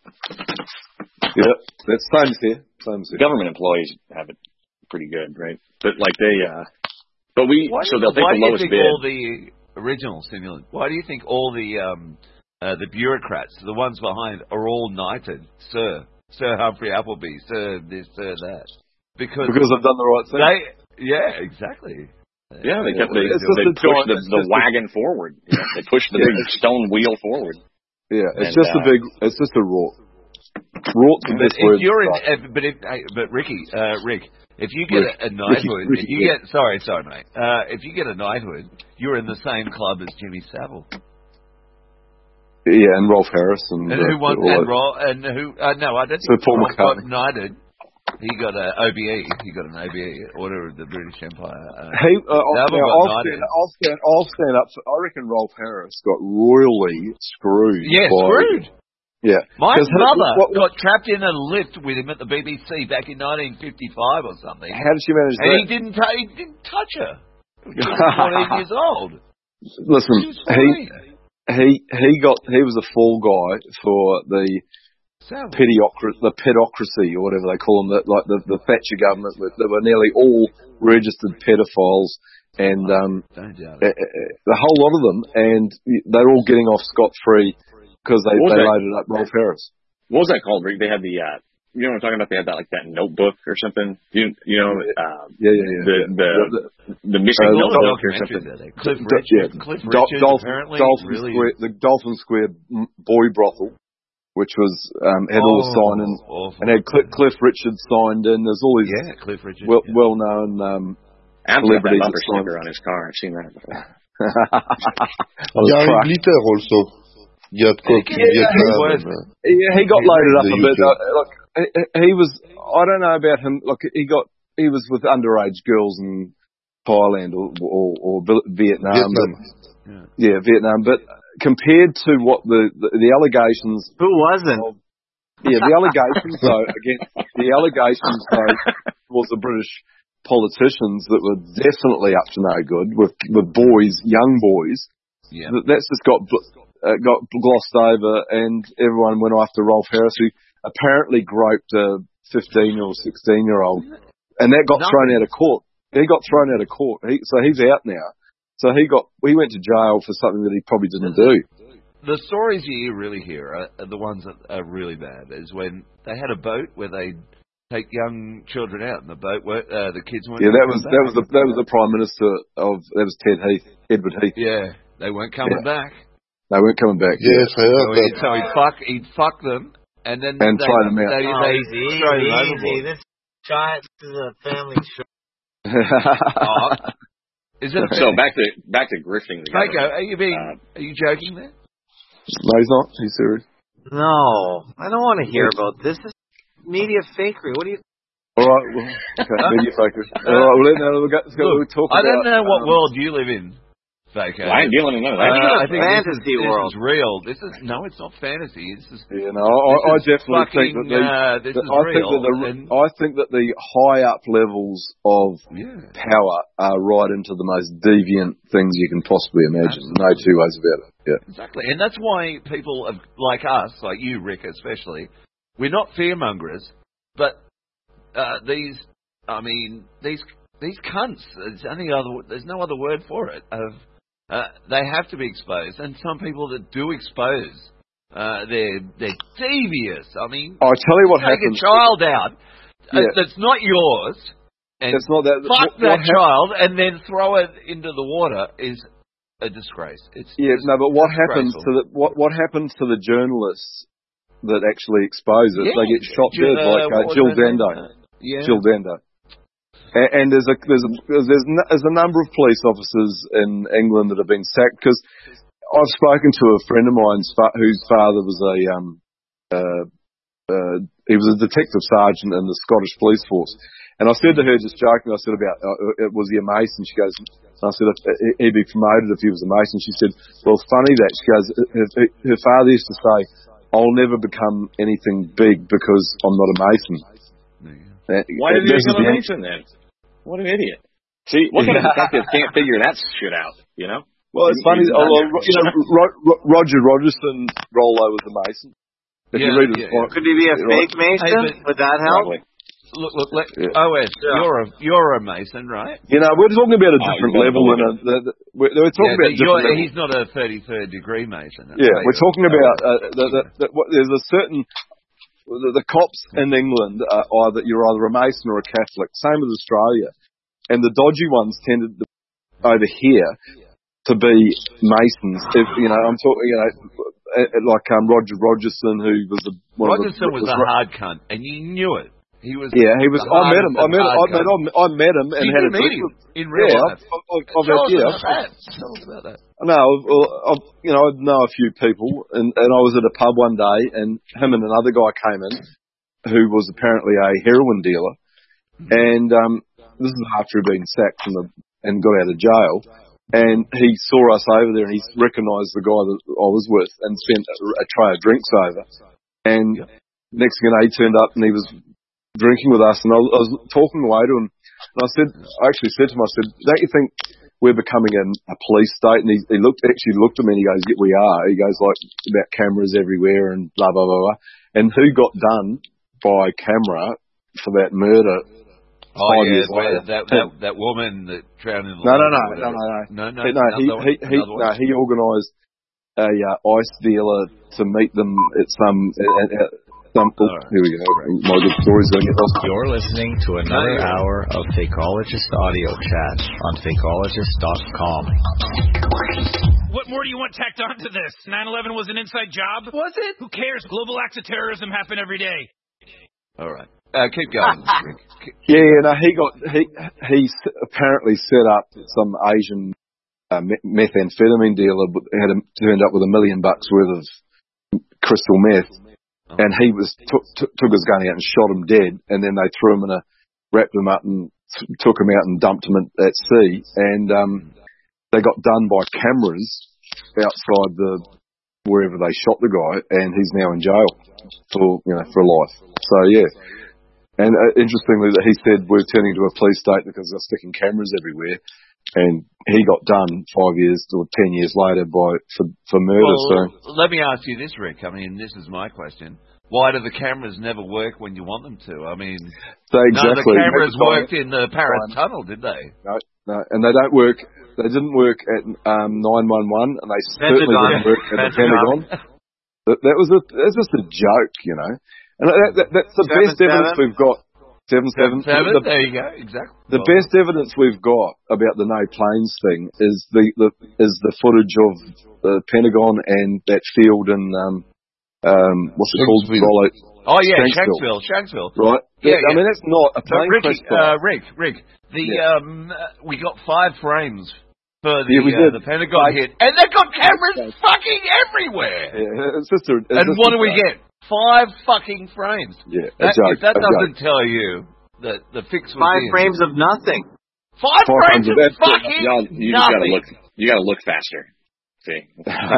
Yeah, that's same here. Government employees have it pretty good, right? But like they'll take the lowest bid. All the original simulant? Why do you think all the bureaucrats, the ones behind, are all knighted, Sir Humphrey Appleby, Sir this, Sir that? Because they've done the right thing. Yeah, exactly. Yeah, they push the wagon forward. You know, they push the big stone wheel forward. Yeah, it's just a rort. Rort's the best word. Rick, if you get a knighthood, mate. If you get a knighthood, you're in the same club as Jimmy Savile. Yeah, and Rolf Harris and who won no, I don't think Paul Rolf McCartney got knighted. He got an OBE. He got an OBE, Order of the British Empire. I'll stand up. I reckon Rolf Harris got royally screwed. Yeah, screwed. Yeah. My mother got trapped in a lift with him at the BBC back in 1955 or something. How did she manage that? And he didn't touch her. She was 14 years old. Listen, he was a fall guy for the pedocracy, or whatever they call them, the Thatcher government. They were nearly all registered pedophiles, and the whole lot of them, and they're all getting off scot-free because they loaded up Rolf Harris. What was that called, Rick? They had the, you know what I'm talking about? They had that notebook or something. The missing notebook or something. Cliff Richard, apparently the Dolphin Square boy brothel, which was had all the sign in, and had Cliff Richard signed in. There's all these Cliff Richard, well-known celebrities. Got a bumper sticker on his car. I've seen that before. Gary Glitter also. He got loaded up a bit. He was. I don't know about him. He was with underage girls in Thailand or Vietnam. Vietnam. But compared to what the allegations, who wasn't? The allegations was the British politicians that were definitely up to no good with boys, young boys. Yeah, that's just got glossed over, and everyone went after Rolf Harris, who apparently groped a 15 or 16-year-old, and that got thrown out of court. He got thrown out of court, so he's out now. So he went to jail for something that he probably didn't do. The stories you really hear are the ones that are really bad. Is when they had a boat where they take young children out, and the boat the kids weren't. Yeah, that was the Prime Minister that was Edward Heath. Yeah, they weren't coming back. They weren't coming back. Yes, I heard that. So he'd fuck them, and then throw them out. Easy. This is a family show. Is it so back to grifting the guy. Are you joking there? No, he's not. He's serious. No, I don't want to hear about this. This is media fakery. What do you? All right, media fakery. All right, we'll talk about. I don't know what world you live in. Well, I ain't dealing with none of that. I think fantasy world. This is real. It's not fantasy. I definitely think that this is real. I think that the high up levels of power are right into the most deviant things you can possibly imagine. Absolutely. No two ways about it. Yeah. Exactly, and that's why people like us, like you, Rick, especially, we're not fearmongers, but these cunts. There's no other word for it. They have to be exposed, and some people that do expose, they're devious. I mean, I'll tell you what happens. Take a child out that's not yours, and it's not that, fuck that child, and then throw it into the water is a disgrace. But what happens to what happens to the journalists that actually expose it? They get shot dead, like Jill Dando. Jill Dando. And there's a number of police officers in England that have been sacked because I've spoken to a friend of mine whose father was he was a detective sergeant in the Scottish police force, and I said to her just joking, I said about was he a Mason? She goes, I said he'd be promoted if he was a Mason. She said, well, it's funny that. She goes, her father used to say, I'll never become anything big because I'm not a Mason. Why did he become a Mason then? What an idiot. See, what kind of detective can't figure that shit out, you know? Well, it's funny. Roger Rogerson Rollo was a Mason. If you read it, could he be a fake Mason? Would that help? Look, OS, you're a Mason, right? We're talking about a different level. We're talking about different level. He's not a 33rd degree Mason. We're talking about there's a certain the cops in England you're either a Mason or a Catholic. Same with Australia, and the dodgy ones tended over here to be Masons. I'm talking, like Roger Rogerson, who was Rogerson was a hard cunt, and you knew it. He was. Yeah, he was. I met him, and had a drink in real life. Tell us about that. No, I know a few people, and I was at a pub one day, and him and another guy came in, who was apparently a heroin dealer, and this is after he'd been sacked and got out of jail. And he saw us over there, and he recognised the guy that I was with, and sent a tray of drinks over. And next thing you know, he turned up, and he was drinking with us, and I was talking away to him, and I actually said to him, don't you think we're becoming a police state? And he looked at me, and he goes, yeah, we are. He goes, like, about cameras everywhere and blah, blah, blah, blah. And who got done by camera for that murder? That woman that drowned in the No. He organised a ice dealer to meet them at some. Here we go. My good story's going to get lost. You're listening to another hour of Fakeologist audio chat on Fakeologist.com. What more do you want tacked onto this? 9/11 was an inside job? Was it? Who cares? Global acts of terrorism happen every day. All right. Keep going. He apparently set up some Asian methamphetamine dealer, but turned up with $1 million worth of crystal meth. And he took his gun out and shot him dead, and then they threw him wrapped him up and took him out and dumped him at sea. And they got done by cameras outside wherever they shot the guy, and he's now in jail for life. So yeah. And interestingly, that he said we're turning to a police state because they're sticking cameras everywhere, and he got done 5 years or 10 years later for murder. Well, let me ask you this, Rick. I mean, this is my question. Why do the cameras never work when you want them to? I mean, none of the cameras worked in the Paris Tunnel, did they? No, and they don't work. They didn't work at 911, and they certainly didn't work at the Pentagon. That's just a joke, And that's the best evidence we've got. 7-7. There you go. Exactly. The best evidence we've got about the no planes thing is the footage of the Pentagon and that field in what's it called? Oh yeah, Shanksville. Right. Yeah, I mean, that's not a plane crash. Rick. We got 5 frames for the Pentagon hit, and they've got cameras fucking everywhere. Yeah, it's just what do we get? 5 fucking frames. Yeah, if that doesn't tell you that the fix was 5 frames of nothing. 5 frames of fucking nothing. You gotta look faster. See.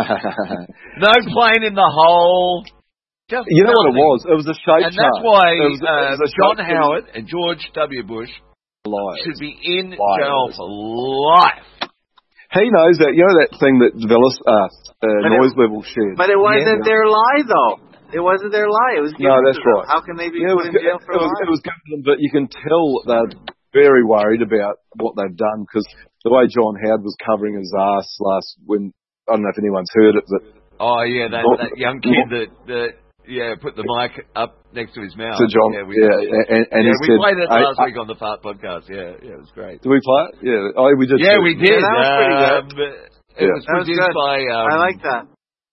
No plane in the hole. Just you know what it was? It was a shape chart. And that's why John Howard and George W. Bush should be in jail for life. He knows that. You know that thing that noise level shared. But it wasn't their lie, though. It wasn't their lie. It was given that's to them. right. How can they be put in jail for a lie? It was given to them, but you can tell they're very worried about what they've done, because the way John Howard was covering his ass when I don't know if anyone's heard it, but that young kid that put the mic up next to his mouth. To John, and we played it last week on the Fart podcast. Yeah, it was great. Did we play it? Yeah, we did. Yeah, we did. Yeah, that was pretty good. It was produced by. I like that.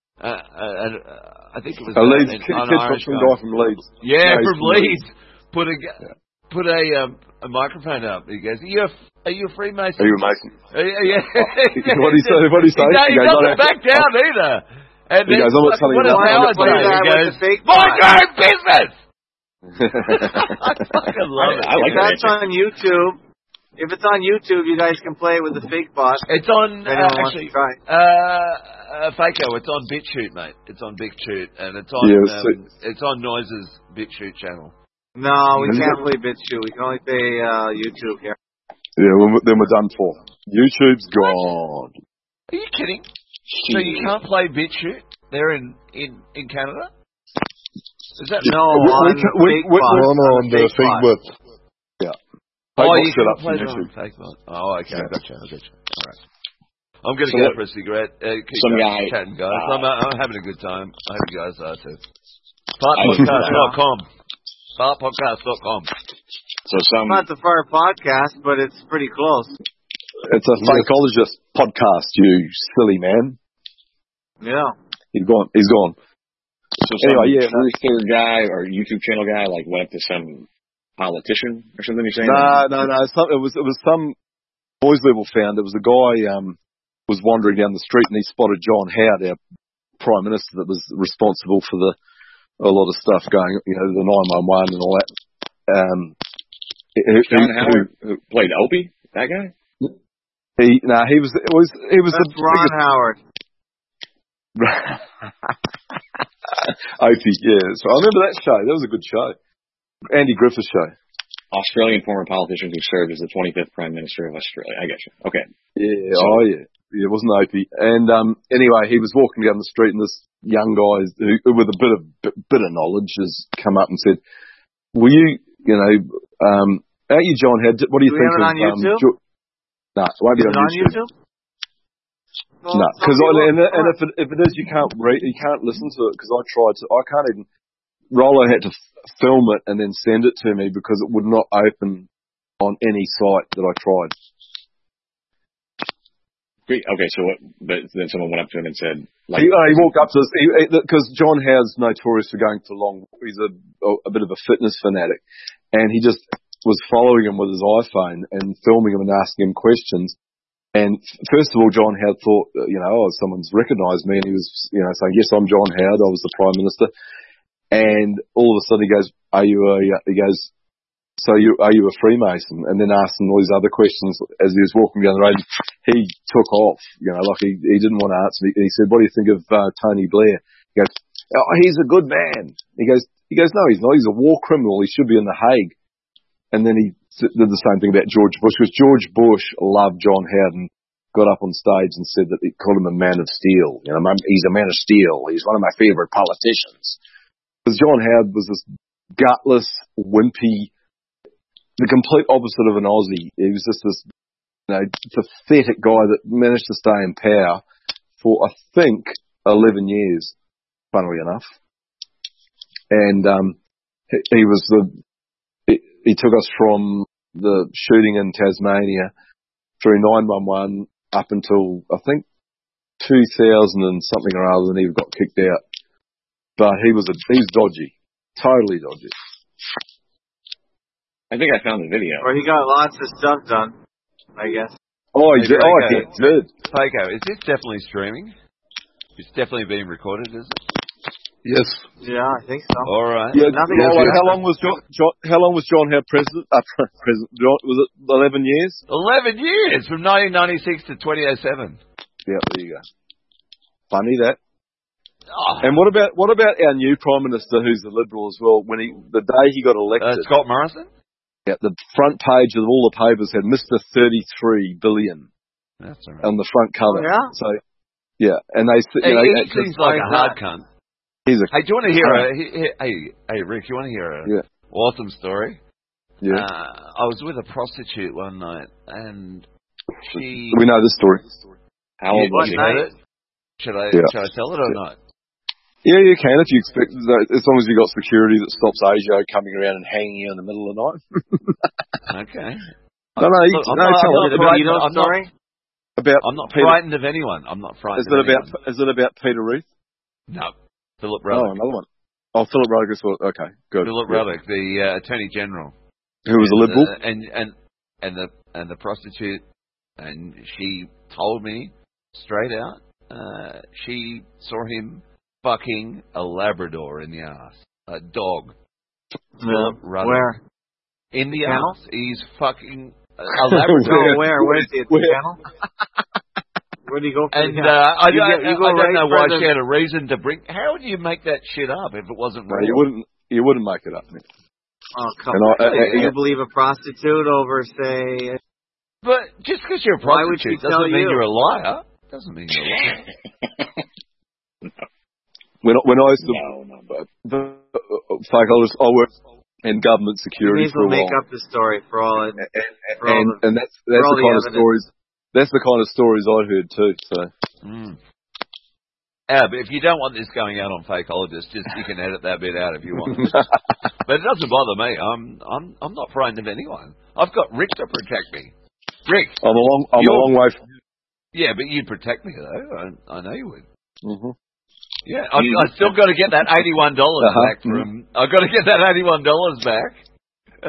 I think it was a Leeds kid from Leeds. Yeah, from Leeds. Put a microphone up. He goes, "Are you a Freemason? Are you a Mason?" Yeah. What do you say? He doesn't back down either. And he goes, "I'm not telling you that." He goes, "Mind your own business." I fucking love it. I like that. That's on YouTube. If it's on YouTube, you guys can play with the fake bot. It's on actually. Faco. It's on BitChute, mate. It's on BitChute, and it's on it's on Noise's BitChute channel. No, we can't play BitChute. We can only play YouTube here. Yeah, then we're done for. YouTube's gone. Are you kidding? So you can't play BitChute there in Canada? Is that no on the FakeBot? Yeah. Oh, you can play it on FakeBot. Oh, okay, I gotcha. All right. I'm going to go for a cigarette. Keep chatting, guys. I'm having a good time. I hope you guys are too. Fartpodcast.com. Fartpodcast.com. So not the Fart Podcast, but it's pretty close. It's a Fakeologist podcast, you silly man. Yeah. He's gone. So anyway, Twitter guy or YouTube channel guy like went up to some politician or something. You're saying? No. It was some boys level found. It was a guy was wandering down the street and he spotted John Howard, our Prime Minister, that was responsible for a lot of stuff going, the 911 and all that. John Howard who played Opie, that guy. He was. That's Ron Howard. Opie, yeah. So I remember that show. That was a good show. Andy Griffith's show. Australian former politician who served as the 25th Prime Minister of Australia. I get you. Okay. Yeah. Yeah. It wasn't Opie. And anyway, he was walking down the street, and this young guy who with a bit of knowledge has come up and said, "Will you, out you, John Howard? What do you think of on YouTube? No, it won't be on YouTube. Well, no, because if it is, you can't listen to it because I tried to. I can't even. Rollo had to film it and then send it to me because it would not open on any site that I tried. Okay, so what? But then someone went up to him and said, he walked up to us because John Howard's notorious for going for long. He's a bit of a fitness fanatic, and he just was following him with his iPhone and filming him and asking him questions. And first of all, John Howard thought, someone's recognised me, and he was, saying, "Yes, I'm John Howard. I was the Prime Minister." And all of a sudden, he goes, "Are you a Freemason?" And then asked him all these other questions as he was walking down the road. He took off, he didn't want to answer me. He said, "What do you think of Tony Blair?" He goes, "Oh, he's a good man." He goes, "No, he's not. He's a war criminal. He should be in The Hague." And then he did the same thing about George Bush, because George Bush loved John Howard and got up on stage and said that he called him a man of steel. He's a man of steel. He's one of my favourite politicians. Because John Howard was this gutless, wimpy, the complete opposite of an Aussie. He was just this, pathetic guy that managed to stay in power for, I think, 11 years, funnily enough. And he took us from the shooting in Tasmania through 911 up until, I think, 2000 and something or other, and he got kicked out. But he was dodgy. Totally dodgy. I think I found the video. Or he got lots of stuff done, I guess. Oh, he did. Faco, is this definitely streaming? It's definitely being recorded, is it? Yes. Yeah, I think so. All right. Yeah, how long was John Howard president? Was it 11 years? 11 years, from 1996 to 2007. Yeah, there you go. Funny that. Oh. And what about our new Prime Minister, who's a Liberal as well? The day he got elected, Scott Morrison. Yeah, the front page of all the papers had Mr. 33 billion. That's all right. On the front cover. Oh, yeah. So, yeah, and they. He seems like a hard cunt. Hey, do you want to hear hey, Rick? You want to hear a awesome story? Yeah. I was with a prostitute one night, and she. We know this story. How old was she? Should I tell it or not? Yeah, you can if you expect, as long as you got security that stops Asia coming around and hanging you in the middle of the night. Okay. No, I'm not frightened of anyone. I'm not frightened. Is it about Peter Ruth? No. Philip Ruddock. Oh, another one. Oh, Philip Ruddock as well. Okay, good. Philip Ruddock, the Attorney General, who was a Liberal, and the prostitute, and she told me straight out, she saw him fucking a Labrador in the ass, a dog. Philip Ruddock. Where? In the ass. He's fucking a Labrador. Where? Where's the channel? Where do you go? And I don't know why she had a reason to bring. How would you make that shit up if it wasn't real? You wouldn't make it up. Man. Oh come on! You believe a prostitute over, say? But just because you're a prostitute doesn't mean you're a liar. Doesn't mean you're a liar. When I used to, fakeologists. I worked in government security for a while. Make up the story for all it. And that's the kind of stories. That's the kind of stories I heard too. So. But if you don't want this going out on Fakeologists, you can edit that bit out if you want. But it doesn't bother me. I'm not frightened of anyone. I've got Rick to protect me. Rick, I'm a long way from you. Yeah, but you'd protect me though. I know you would. Mm-hmm. Yeah, I still got to get that $81 back from. I've got to get that $81 back.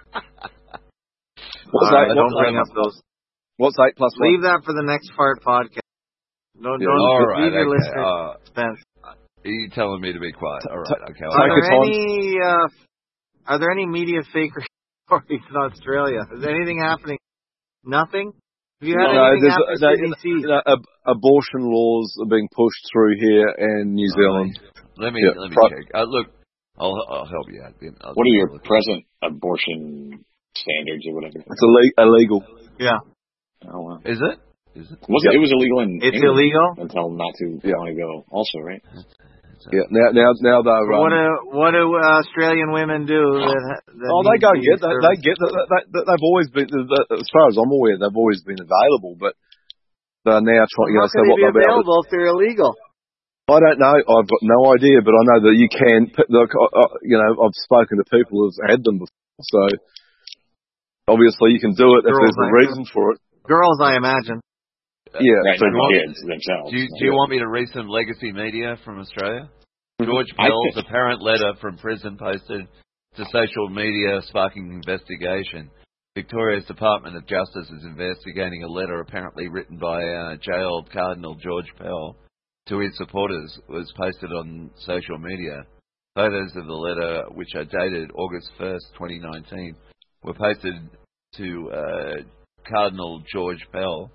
Don't bring up those. What's 8 plus 1? Leave that for the next fart podcast. Don't leave your listeners suspense. Are you telling me to be quiet? All right, okay. Are there any media fake stories in Australia? Is there anything happening? Nothing? Have you had anything happen? Abortion laws are being pushed through here and New Zealand. Let me check. Look, I'll help you out. What are your present abortion standards or whatever? It's illegal. Yeah. Oh, wow. Is it? It was illegal in It's England illegal? until not too long ago also, right? Yeah, now they're what do Australian women do? They go get that. They get that. They've always been, as far as I'm aware, they've always been available, but they're now trying. How can they be available if they're illegal? I don't know. I've got no idea, but I know that you can. I've spoken to people who've had them before, so obviously you can do it if there's a reason for it. Girls, I imagine. Yeah, kids themselves. Do you want me to read some legacy media from Australia? George Pell's apparent letter from prison posted to social media sparking investigation. Victoria's Department of Justice is investigating a letter apparently written by jailed Cardinal George Pell to his supporters. Was posted on social media. Photos of the letter, which are dated August 1st, 2019, were posted to Cardinal George Pell.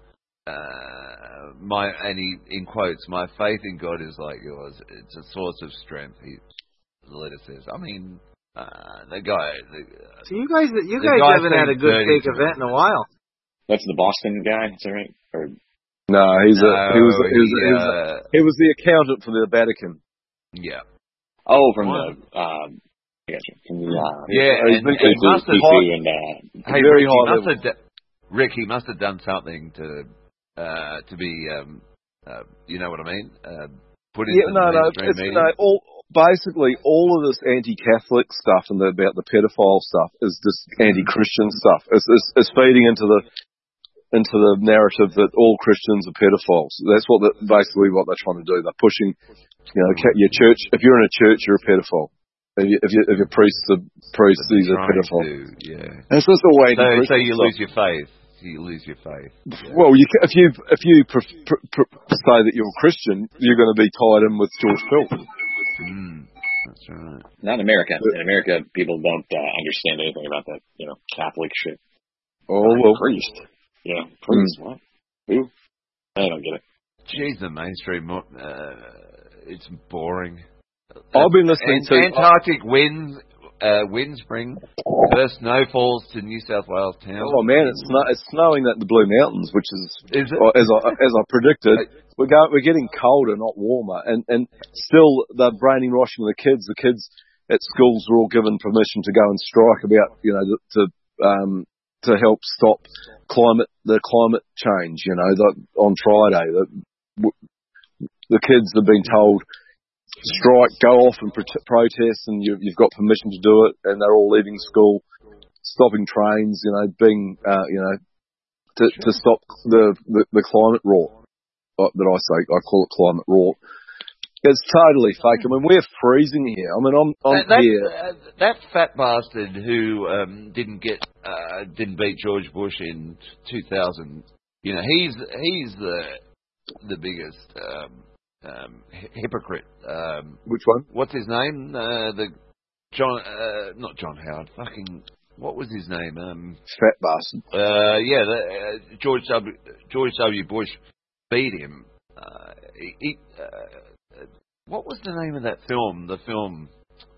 In quotes, my faith in God is like yours. It's a source of strength. The letter says. I mean, the guy. So you guys haven't had a good fake event in a while. That's the Boston guy, is that right? No, he was the accountant for the Vatican. Yeah. Oh, from the. Rick, he must have done something to be, you know what I mean? Put into the mainstream media. Basically, all of this anti-Catholic stuff and about the pedophile stuff is just anti-Christian stuff. It's feeding into the narrative that all Christians are pedophiles. That's basically what they're trying to do. They're pushing, your church. If you're in a church, you're a pedophile. If your priest's a priest, he's a pedophile. Yeah. It's just a way. So you lose your faith. You lose your faith. Yeah. Well, if you say that you're a Christian, you're going to be tied in with George Pell. That's right. Not in America. In America, people don't understand anything about that, Catholic shit. Oh, well. Priest. Priest. What? Who? I don't get it. Jeez, the mainstream. It's boring. I've been listening to Antarctic winds bring first snowfalls to New South Wales towns. Oh man, it's snowing at the Blue Mountains, which is it? As I predicted. We're getting colder, not warmer, and still they're brainwashing the kids. The kids at schools were all given permission to go and strike about to help stop the climate change. On Friday, the kids have been told. Strike, go off and protest, and you've got permission to do it, and they're all leaving school, stopping trains, to stop the climate rot. I call it climate rot. It's totally fake. I mean, we're freezing here. I mean, I'm here. That fat bastard who didn't beat George Bush in 2000. He's the biggest. Hypocrite. Which one? What's his name? Not John Howard. Fucking, what was his name? Fat bastard. George W. Bush beat him. What was the name of that film? The film.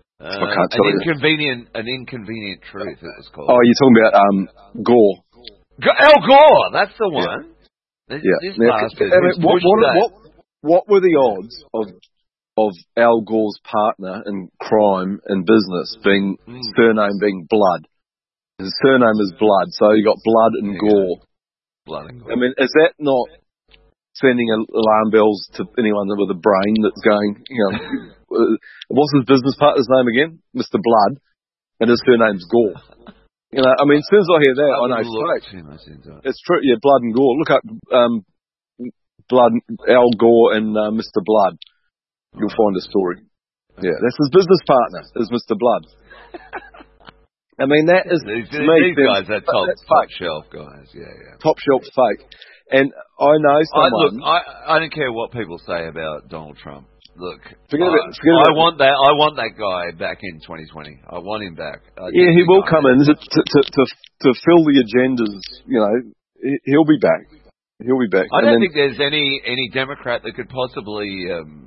An Inconvenient Truth. It was called. Oh, you're talking about Gore. Al Gore. That's the one. Yeah. This bastard. What were the odds of of Al Gore's partner in crime and business being surname being Blood. His surname is Blood, so you got Blood and Gore. Blood and Gore. I mean, is that not sending alarm bells to anyone with a brain that's going, what's his business partner's name again? Mr. Blood, and his surname's Gore. I mean, as soon as I hear that, I know straight. It's true, yeah, Blood and Gore. Look up Blood, Al Gore and Mr. Blood. You'll find a story. Yeah, that's his business partner, is Mr. Blood. I mean, that is, these guys are top shelf guys, yeah. Top shelf fake. And I know someone... I don't care what people say about Donald Trump. Look, I want that guy back in 2020. I want him back. He will come in to fill the agendas, he'll be back. He'll be back. I don't think there's any Democrat that could possibly...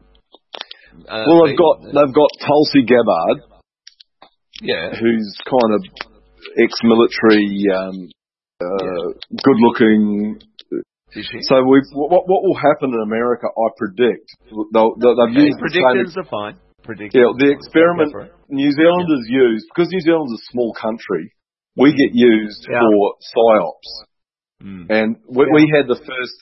they've got Tulsi Gabbard, who's kind of ex-military, good-looking. So what will happen in America? I predict they've used predictions are fine. The experiment New Zealand is used because New Zealand's a small country. We get used for psyops, and we had the first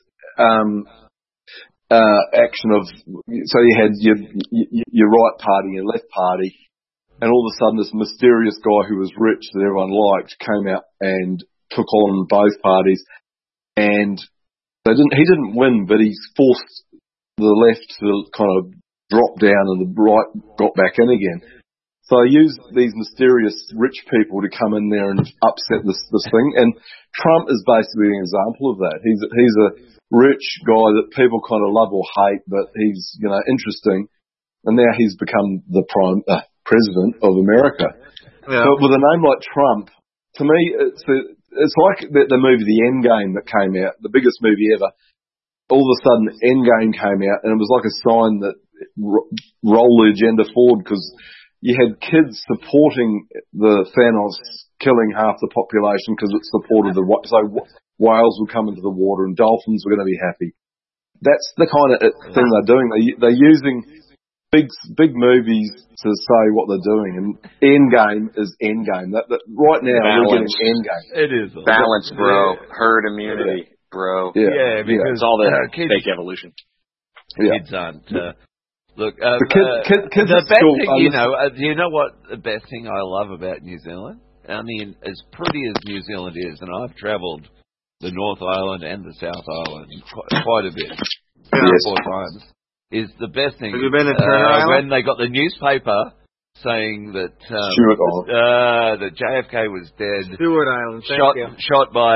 action of, so you had your right party and your left party, and all of a sudden this mysterious guy who was rich that everyone liked came out and took on both parties, and he didn't win, but he's forced the left to kind of drop down and the right got back in again. So I used these mysterious rich people to come in there and upset this thing, and Trump is basically an example of that. He's a rich guy that people kind of love or hate, but he's interesting, and now he's become the president of America. Yeah. But with a name like Trump, to me, it's like the movie The Endgame that came out, the biggest movie ever. All of a sudden, Endgame came out, and it was like a sign that roll the agenda forward, because you had kids supporting the Thanos killing half the population because it supported so whales would come into the water and dolphins were going to be happy. That's the kind of thing they're doing. They're using big movies to say what they're doing, and Endgame is Endgame. Right now, we're getting Endgame. It is balance, bro. Herd immunity, bro. Yeah, because it's all the fake evolution. Kids aren't. Look, kids the best thing, do you know what the best thing I love about New Zealand? I mean, as pretty as New Zealand is, and I've travelled the North Island and the South Island quite a bit, 3 or 4 times. Is the best thing. Have you been to Turner Island? When they got the newspaper saying that that JFK was dead. Stewart Island, shot by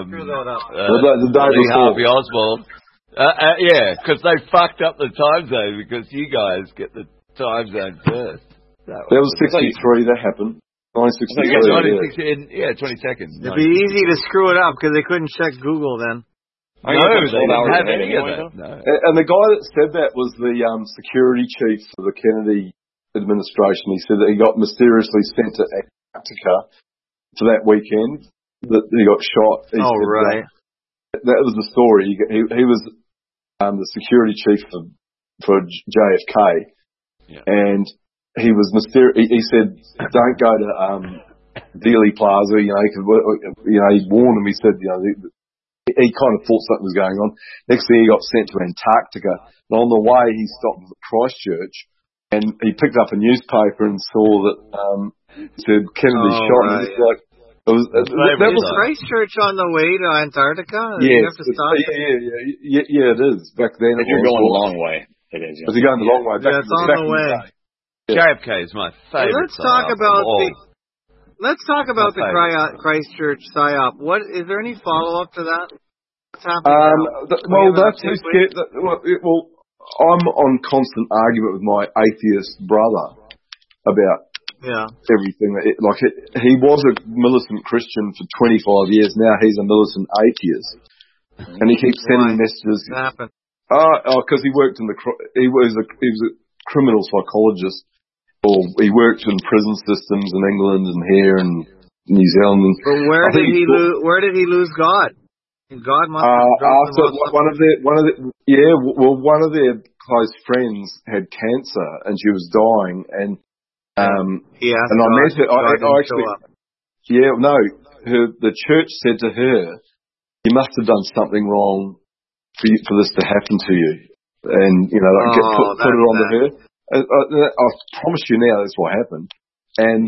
Harvey Oswald. Because they fucked up the time zone, because you guys get the time zone first. That was 63. That happened. 1963. 22nd. It'd be easy to screw it up because they couldn't check Google then. No, they didn't have any of that. No. And the guy that said that was the security chief for the Kennedy administration. He said that he got mysteriously sent to Antarctica for that weekend, that he got shot. Right. That was the story. He was the security chief for JFK, and he was mysterious. He said, "Don't go to Dealey Plaza." He warned him. He said, he kind of thought something was going on. Next thing, he got sent to Antarctica, and on the way, he stopped at Christchurch, and he picked up a newspaper and saw that it said Kennedy shot. Right. And was Christchurch on the way to Antarctica? Yeah, you have to stop it is. Back then, if you're going the long way, it is. If you're going the long way, it's on the way. JFK is my favorite. Let's talk about the Christchurch PSYOP. Is there any follow up to that? What's happening I'm on constant argument with my atheist brother about everything. He was a militant Christian for 25 years. Now he's a militant atheist, and he keeps sending messages. What happened? Because he worked he was a criminal psychologist. Or he worked in prison systems in England and here in New Zealand. But where did he lose God? God must have after one of their close friends had cancer and she was dying, and I met her. The church said to her, "You must have done something wrong for this to happen to you," and put it onto her. I promise you now, that's what happened. And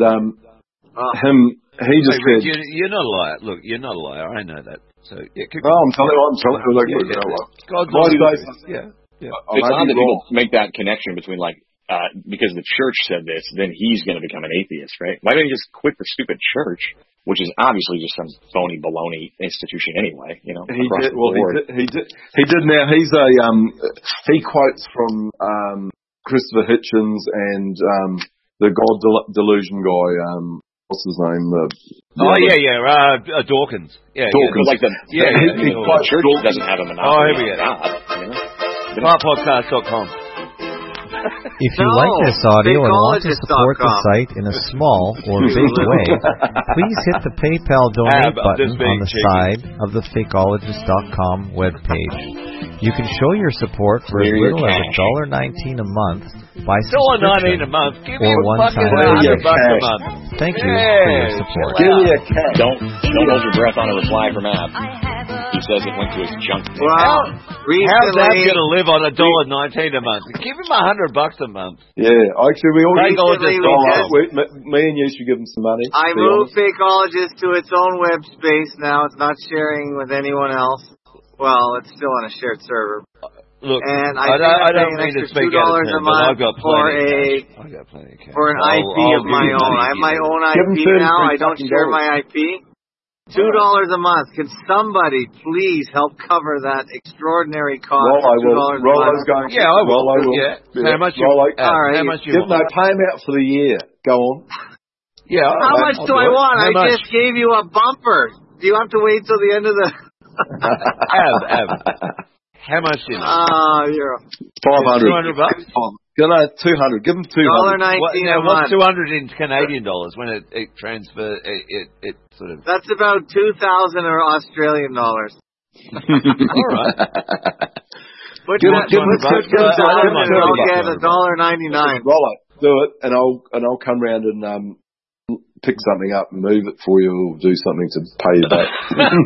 he just said, "You're not a liar. Look, you're not a liar. I know that." So I'm telling you. God's honest. Yeah. It's odd that people make that connection between because the church said this, then he's going to become an atheist, right? Why don't you just quit the stupid church, which is obviously just some phony baloney institution anyway? He did. He did. Now he quotes from Christopher Hitchens and the God Delusion guy. What's his name? Dawkins. Yeah, Dawkins. The church doesn't have a monopoly on God. Smartpodcast.com. If you like this audio and want to support the site in a small or big way, please hit the PayPal donate button on the side of the Fakeologist.com webpage. You can show your support for as little as $1.19 a month by subscription $1.19 a month. Give me or one-time $100 a month. Thank you for your support. Give me a cash. Don't hold your breath on a reply from Ab. He says it went to his junk. Well, how's that going to live on $1.19 a month? Give him $100 a month. Yeah, actually, we all me and you should give him some money. I moved Fakeologist to its own web space now. It's not sharing with anyone else. Well, it's still on a shared server. Look, and I don't mean to speak out of turn, but I've got plenty of cash. For an IP of my own. I have my own IP now. I don't share my IP. $2 a month. Can somebody please help cover that extraordinary cost? Rollo's going. Yeah, I will. How much? All right. How much you want? Pay him out for the year. Go on. Yeah. How much do I want? I just gave you a bumper. Do you have to wait till the end of the? How much do you know? You're $500. $200. Go no, 200. Give them 200. What's 200 in Canadian dollars when it transfers? It sort of. That's about 2,000 Australian dollars. All right. I'll get $1.99. Rollo, do it, and I'll come round and pick something up and move it for you, or do something to pay you back.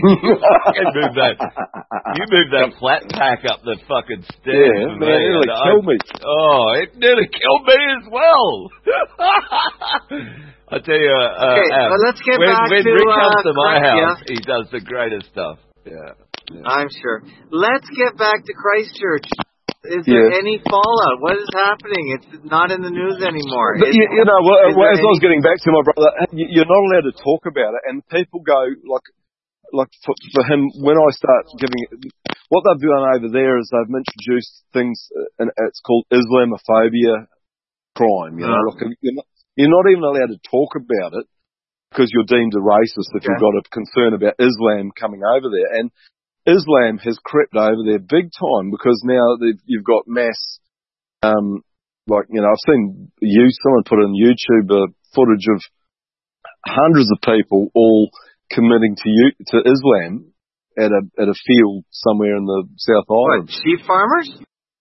You moved that flat pack up the fucking stairs. Yeah, man, it nearly killed me. Oh, it nearly killed me as well. I tell you, well, let's get back when to Rick comes to my house, he does the greatest stuff. Yeah. I'm sure. Let's get back to Christchurch. Is there any fallout? What is happening? It's not in the news anymore. But as I was getting back to my brother, you're not allowed to talk about it, and people go like for him when I start giving it. What they've done over there is they've introduced things, and it's called Islamophobia crime. You're not even allowed to talk about it because you're deemed a racist if you've got a concern about Islam coming over there. And Islam has crept over there big time because now you've got mass, I've seen someone put in YouTube footage of hundreds of people all committing to Islam at a field somewhere in the South Island. What, sheep farmers?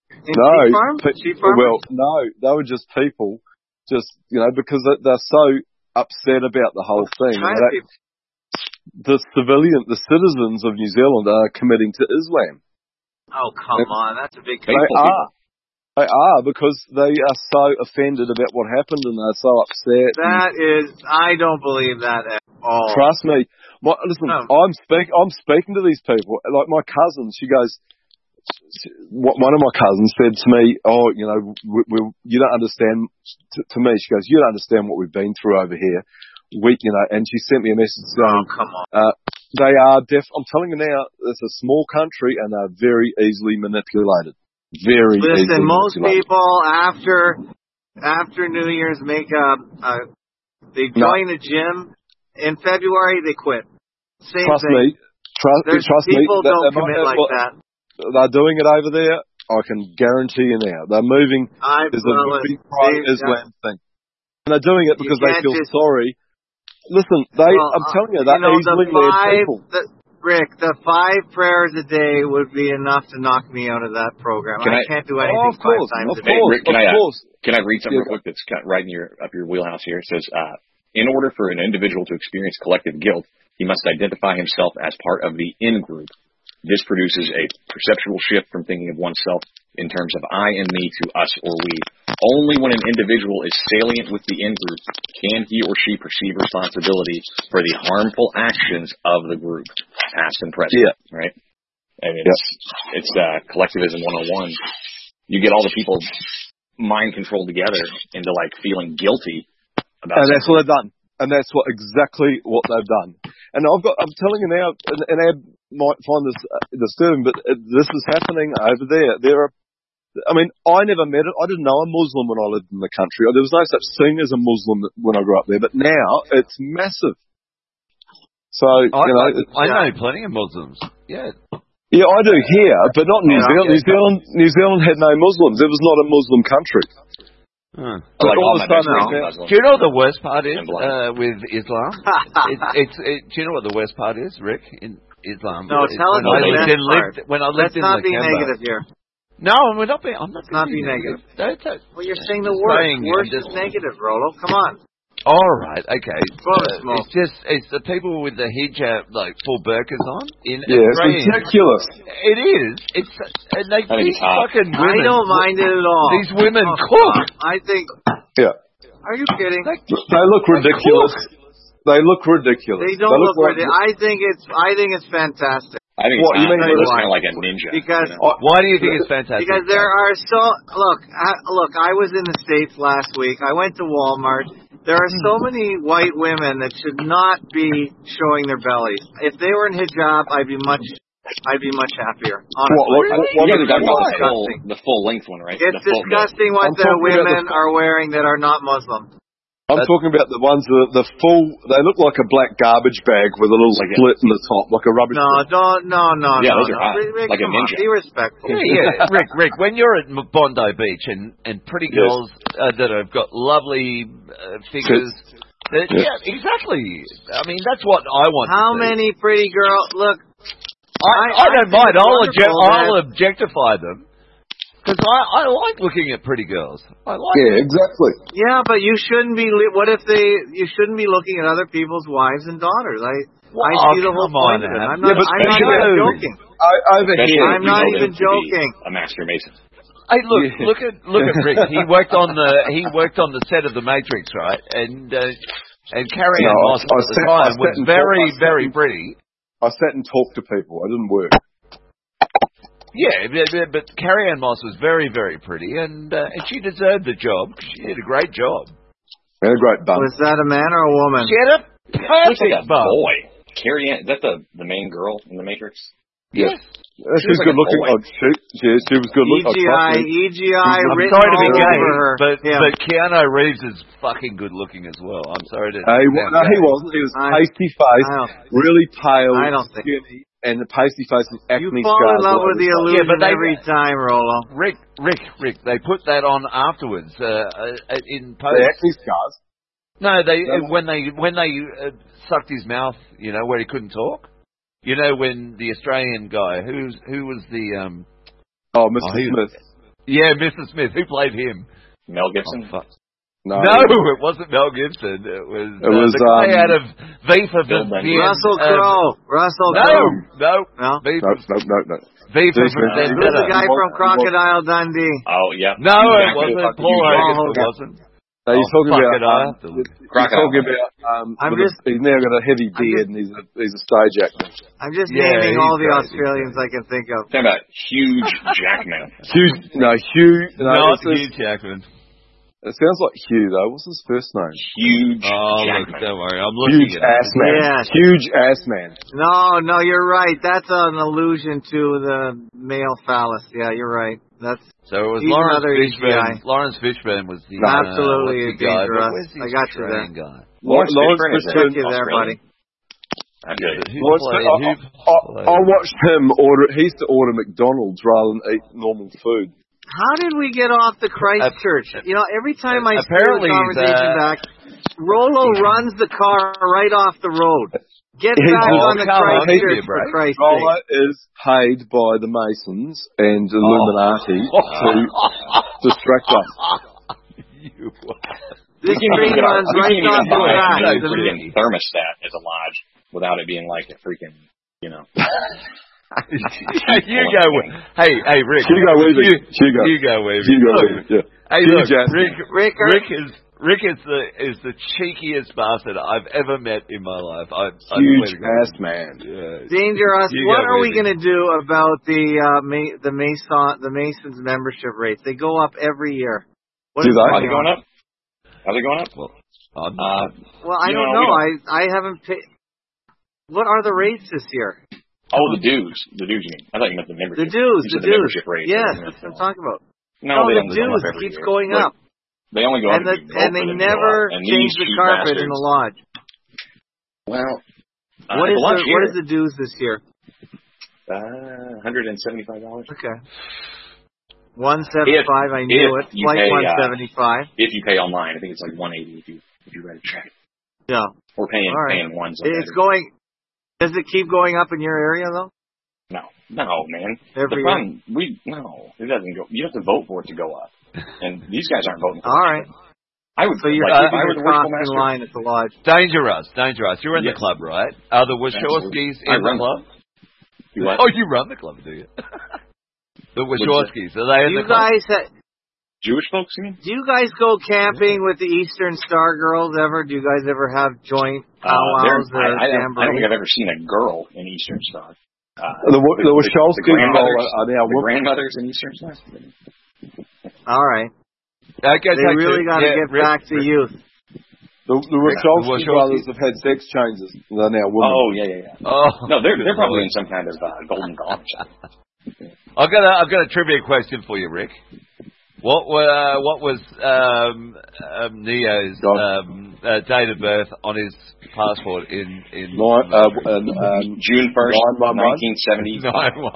Well, no, they were just people, because they're so upset about the whole thing. The citizens of New Zealand are committing to Islam. Oh, come on. That's a big thing. They are, because they are so offended about what happened and they're so upset. I don't believe that at all. Trust me. I'm speaking to these people. Like my cousin, she goes, one of my cousins said to me, you don't understand, to me, she goes, you don't understand what we've been through over here. And she sent me a message saying, come on. They are I'm telling you now, it's a small country and they're very easily manipulated. Listen, most people after New Year's make they join a gym. In February, they quit. Trust me. People don't commit like that. They're doing it over there. I can guarantee you now. They're moving. There's a big pro-Islam thing. And they're doing it because they feel sorry. Listen, I'm telling you, they're easily led people. Rick, the 5 prayers a day would be enough to knock me out of that program. I can't do anything 5 times a day. Rick, can I read something real quick that's right in up your wheelhouse here? It says, in order for an individual to experience collective guilt, he must identify himself as part of the in-group. This produces a perceptual shift from thinking of oneself in terms of I and me to us or we. Only when an individual is salient with the in-group can he or she perceive responsibility for the harmful actions of the group, past and present. Yeah. Right? And it's collectivism 101. You get all the people mind controlled together into like feeling guilty about and that's what they've done. And that's exactly what they've done. And I'm telling you now, and Ab might find this disturbing, but this is happening over there. I never met it. I didn't know a Muslim when I lived in the country. There was no such thing as a Muslim when I grew up there, but now it's massive. So, I know plenty of Muslims. Yeah. Yeah, I do here, but not New Zealand. New Zealand had no Muslims. It was not a Muslim country. Do you know what the worst part is with Islam? Do you know what the worst part is, Rick? In Islam, no, tell us when I lived in Let's not be negative here. No, we're not being. I'm not being negative. Well, you're saying the worst. Worst is negative, Rolo. Come on. All right, okay. It's the people with the hijab, like full burqas on. It's ridiculous. It is. And these fucking women. I don't mind it at all. These women cook. I think. Yeah. Are you kidding? They look ridiculous. They look ridiculous. They don't look ridiculous. I think it's fantastic. I think it's kind of like a ninja. Because why do you think it's fantastic? Because there are look. I was in the States last week. I went to Walmart. There are so many white women that should not be showing their bellies. If they were in hijab, I'd be much happier. Honestly, the full length one, right? It's disgusting what the women are wearing that are not Muslim. I'm talking about the ones the full. They look like a black garbage bag with a little split in the top, like a rubbish. No. Yeah, those are hot. Rick, like a ninja. Be respectful. Yeah, Rick. When you're at Bondi Beach and pretty girls that have got lovely figures. Yeah, exactly. I mean, that's what I want. How many pretty girls? Look, I don't mind. I'll objectify them. Because I like looking at pretty girls. Exactly. Yeah, but you shouldn't be. You shouldn't be looking at other people's wives and daughters. I see the whole point of it. I'm not even joking. I'm not even joking. A master mason. Hey, look at Rick. He worked on the set of The Matrix, right? And Carrie Ann Moss at the time was very, very pretty. I sat and talked to people. I didn't work. Yeah, but Carrie Ann Moss was very, very pretty, and she deserved the job. She did a great job. Had a great bum. Was that a man or a woman? She had a perfect bum. Boy, Carrie Ann, is that the main girl in The Matrix? Yes. She was good looking. She was good looking. EGI. I'm sorry to be gay, but Keanu Reeves is fucking good looking as well. I'm sorry to. No, he wasn't. He was pasty face, really pale. I don't think. And the pasty face and acne scars. You fall in love with the illusion every time, Rolo. Rick, they put that on afterwards in post. The acne scars? No, when they sucked his mouth, where he couldn't talk. When the Australian guy, who was the Mr. Smith. Yeah, Mr. Smith. Who played him? Mel Gibson. No, it wasn't Mel Gibson. It was the guy out of V for Vendetta. Russell Crowe. No. No. V for Vendetta. It was the guy from Crocodile Dundee. Oh, yeah. No, it wasn't. Paul Hogan. It wasn't. He's talking about Crocodile. He's now got a heavy beard and he's a stage actor. I'm just naming all the Australians I can think of. Talking about Hugh Jackman. Not Hugh Jackman. It sounds like Hugh, though. What's his first name? Huge Jackman. Look, don't worry. I'm looking at ass man. Yes. Huge ass man. No, you're right. That's an allusion to the male phallus. Yeah, you're right. So it was Lawrence Fishburne was the absolutely the guy. dangerous. I got you there. Guy? Lawrence Fishburne. You there, buddy. I watched him order. He used to order McDonald's rather than eat normal food. How did we get off the Christchurch? Every time I steer the conversation back, Rolo runs the car right off the road. Get back on the Christchurch, for Christ's sake. Rolo is paid by the Masons and Illuminati to distract us. This train runs right off the back. A freaking thermostat as a lodge without it being like a freaking, you go. Hey, Rick. You go, Weavy. Yeah. Hey, look, Rick is the cheekiest bastard I've ever met in my life. Huge ass man. Yeah. Dangerous. What are we going to do about the Masons membership rates? They go up every year. Are they going up? Are they going up? Well, I don't know. I haven't paid. What are the rates this year? Oh, the dues. The dues, you mean? I thought you meant the membership. The dues. Membership rate. Yes, that's what I'm talking about. No, the dues keeps going up. They only go up. And they never change the carpet in the lodge. Well, what is the dues this year? $175. Okay. 175. I knew it. Like 175. If you pay online, I think it's like 180 if you write a check. Yeah. Or paying ones. It's going. Does it keep going up in your area though? No, man. Every year? It doesn't go. You have to vote for it to go up, and these guys aren't voting for it. All right. I would. So you're keeping your costs in line at the lodge. Dangerous. You're in the club, right? Are the Wachowskis in the club? What? Oh, you run the club, do you? The Wachowskis, are they in the club? Jewish folks, you mean? Do you guys go camping with the Eastern Star Girls ever? Do you guys ever have joint powwows or I don't think I've ever seen a girl in Eastern Star. The Wachowskis are the grandmothers in Eastern Star. All right. They really got to get back to youth. The Wachowski brothers have had sex changes. They're now women. Oh, yeah. Oh, no, they're probably in some kind of golden dawn. I've got a trivia question for you, Rick. What was Neo's date of birth on his passport in June 1st, 1970?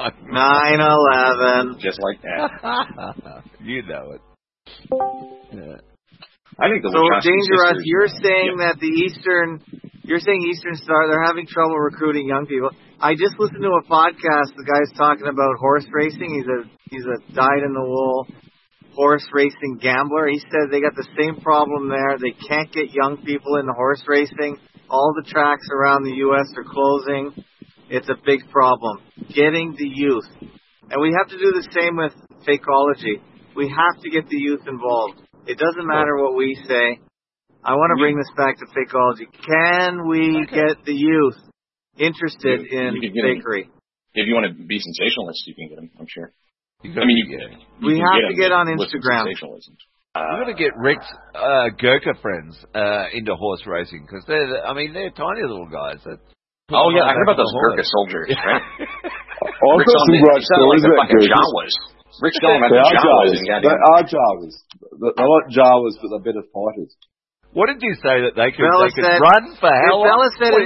9/11. Just like that. You know it. Yeah. I think so. Dangerous. You're saying that Eastern Star, they're having trouble recruiting young people. I just listened to a podcast. The guy's talking about horse racing. He's a dyed-in-the-wool horse racing gambler. He said they got the same problem there. They can't get young people into horse racing. All the tracks around the U.S. are closing. It's a big problem. Getting the youth. And we have to do the same with Fakeology. We have to get the youth involved. It doesn't matter what we say. I want to bring this back to Fakeology. Can we get the youth interested in fakery? If you want to be sensationalist, you can get them, I'm sure. We have to get on Instagram. We're going to get Rick's Gurkha friends into horse racing because they're tiny little guys. I heard about those Gurkha soldiers, right? Rick's talking about the Jawas. Rick's talking about the Jawas. They are Jawas. They're not Jawas, but they're better fighters. What did you say that they could run for how long?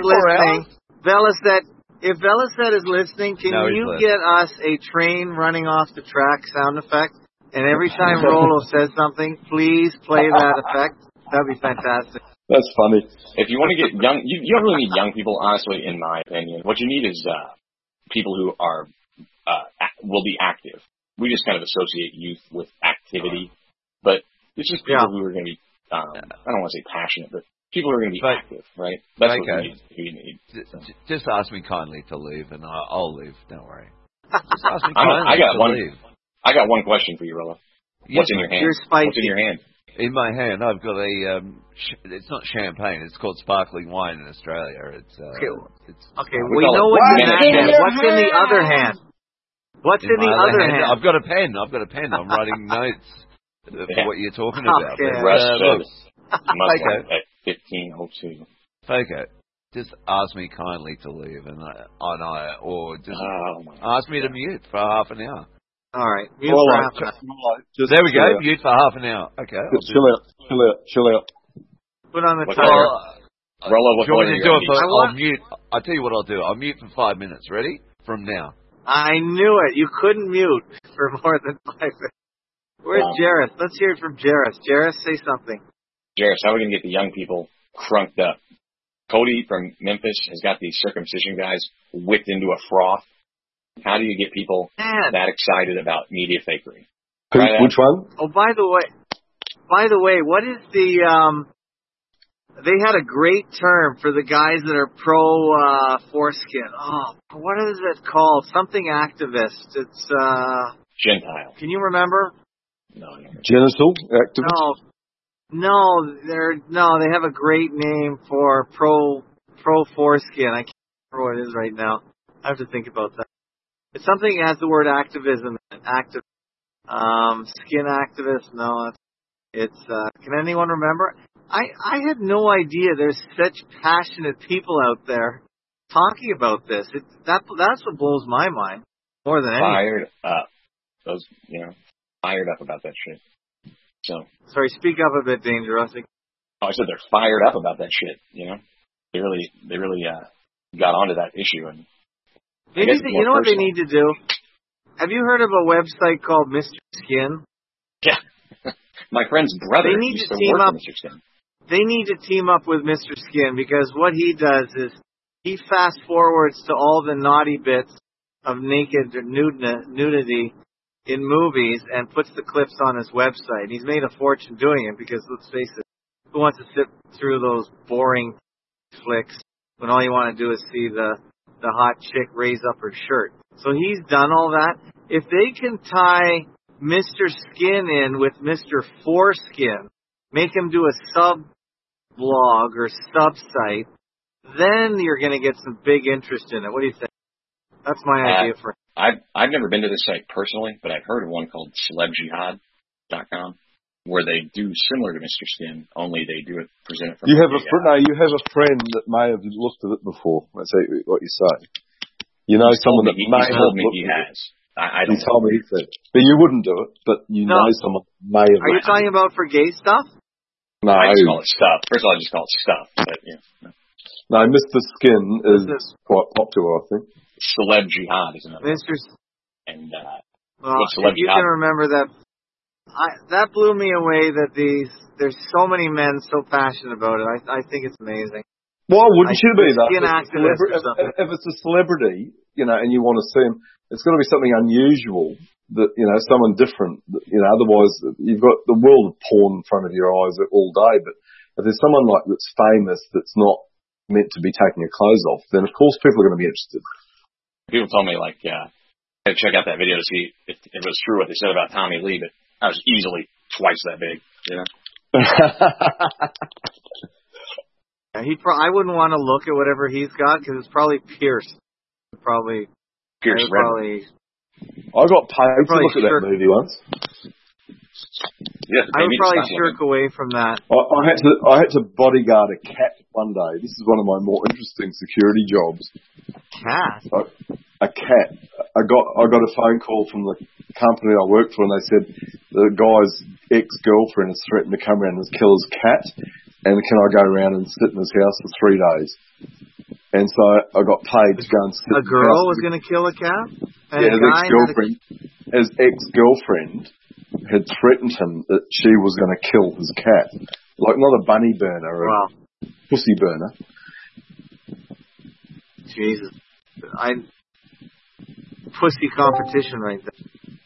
If Velocet is listening, can you get us a train running off the track sound effect? And every time Rolo says something, please play that effect. That'd be fantastic. That's funny. If you want to get young, you don't really need young people, honestly, in my opinion. What you need is people who are will be active. We just kind of associate youth with activity, but it's just people who are going to be, I don't want to say passionate, but people who are going to be active, right? That's what we need. Just ask me kindly to leave, and I'll leave. Don't worry. Just ask me kindly to leave. I got one question for you, Rolo. What's in your hand? What's in your hand? In my hand, I've got a. It's not champagne. It's called sparkling wine in Australia. It's okay. We know what you mean. What's in the other hand? What's in the other hand? I've got a pen. I'm writing notes for what you're talking about. At 15:02. Faker, just ask me kindly to leave, or just ask me to mute for half an hour. All right. Mute for half an hour. There we go. Mute for half an hour. Okay. Chill out. Put on the timer. Rolo, what do you do it? I'll mute. I'll tell you what I'll do. I'll mute for 5 minutes. Ready? From now. I knew it. You couldn't mute for more than 5 minutes. Where's Jareth? Let's hear it from Jareth. Jareth, say something. Jareth, how are we going to get the young people crunked up? Cody from Memphis has got these circumcision guys whipped into a froth. How do you get people that excited about media fakery? Which one? Oh, by the way, what is the, they had a great term for the guys that are pro, foreskin. Oh, what is it called? Something activist. It's, Gentile. Can you remember? No. Genital activist? No, they have a great name for pro foreskin. I can't remember what it is right now. I have to think about that. It's something that has the word activism in it. Skin activist. No, it's can anyone remember? I had no idea there's such passionate people out there talking about this. That's what blows my mind more than anything. Fired up. Those, fired up about that shit. So. Sorry, speak up a bit, Dangerous. I said they're fired up about that shit. They really got onto that issue, and maybe you know what they need to do. Have you heard of a website called Mr. Skin? Yeah, my friend's brother. They need to team up. Mr. Skin. They need to team up with Mr. Skin, because what he does is he fast forwards to all the naughty bits of naked nudity in movies and puts the clips on his website. He's made a fortune doing it because, let's face it, who wants to sit through those boring flicks when all you want to do is see the hot chick raise up her shirt? So he's done all that. If they can tie Mr. Skin in with Mr. Foreskin, make him do a sub-blog or sub-site, then you're going to get some big interest in it. What do you think? That's my idea for it. I've never been to this site personally, but I've heard of one called celebjihad.com, where they do similar to Mr. Skin, only they do it, present it from you have a friend that may have looked at it before. That's what you say. Someone that may have told me he has. I don't know. Told me he said. But you wouldn't do it, but know someone may have. Are you talking about for gay stuff? No. I just call it stuff. First of all, I just call it stuff. But, No, Mr. Skin is quite popular, I think. Celeb Jihad is another one. And, if you can remember that, that blew me away that there's so many men so passionate about it. I think it's amazing. Why wouldn't you be that? If it's a celebrity, and you want to see him, it's got to be something unusual that, someone different. Otherwise you've got the world of porn in front of your eyes all day. But if there's someone that's famous that's not meant to be taking your clothes off, then of course people are going to be interested. People told me, to check out that video to see if it was true what they said about Tommy Lee, but I was easily twice that big, I wouldn't want to look at whatever he's got, because it's probably pierced. Pierced red. I got paid to look at that movie once. Yeah, I would probably shirk away from that. I had to bodyguard a cat one day. This is one of my more interesting security jobs. Cat? A cat. I got a phone call from the company I worked for, and they said the guy's ex-girlfriend has threatened to come around and kill his cat, and can I go around and sit in his house for 3 days? And so I got paid to go and sit. A girl was going to kill a cat? And his ex-girlfriend had threatened him that she was going to kill his cat. Not a bunny burner, a pussy burner. Jesus. Pussy competition right there.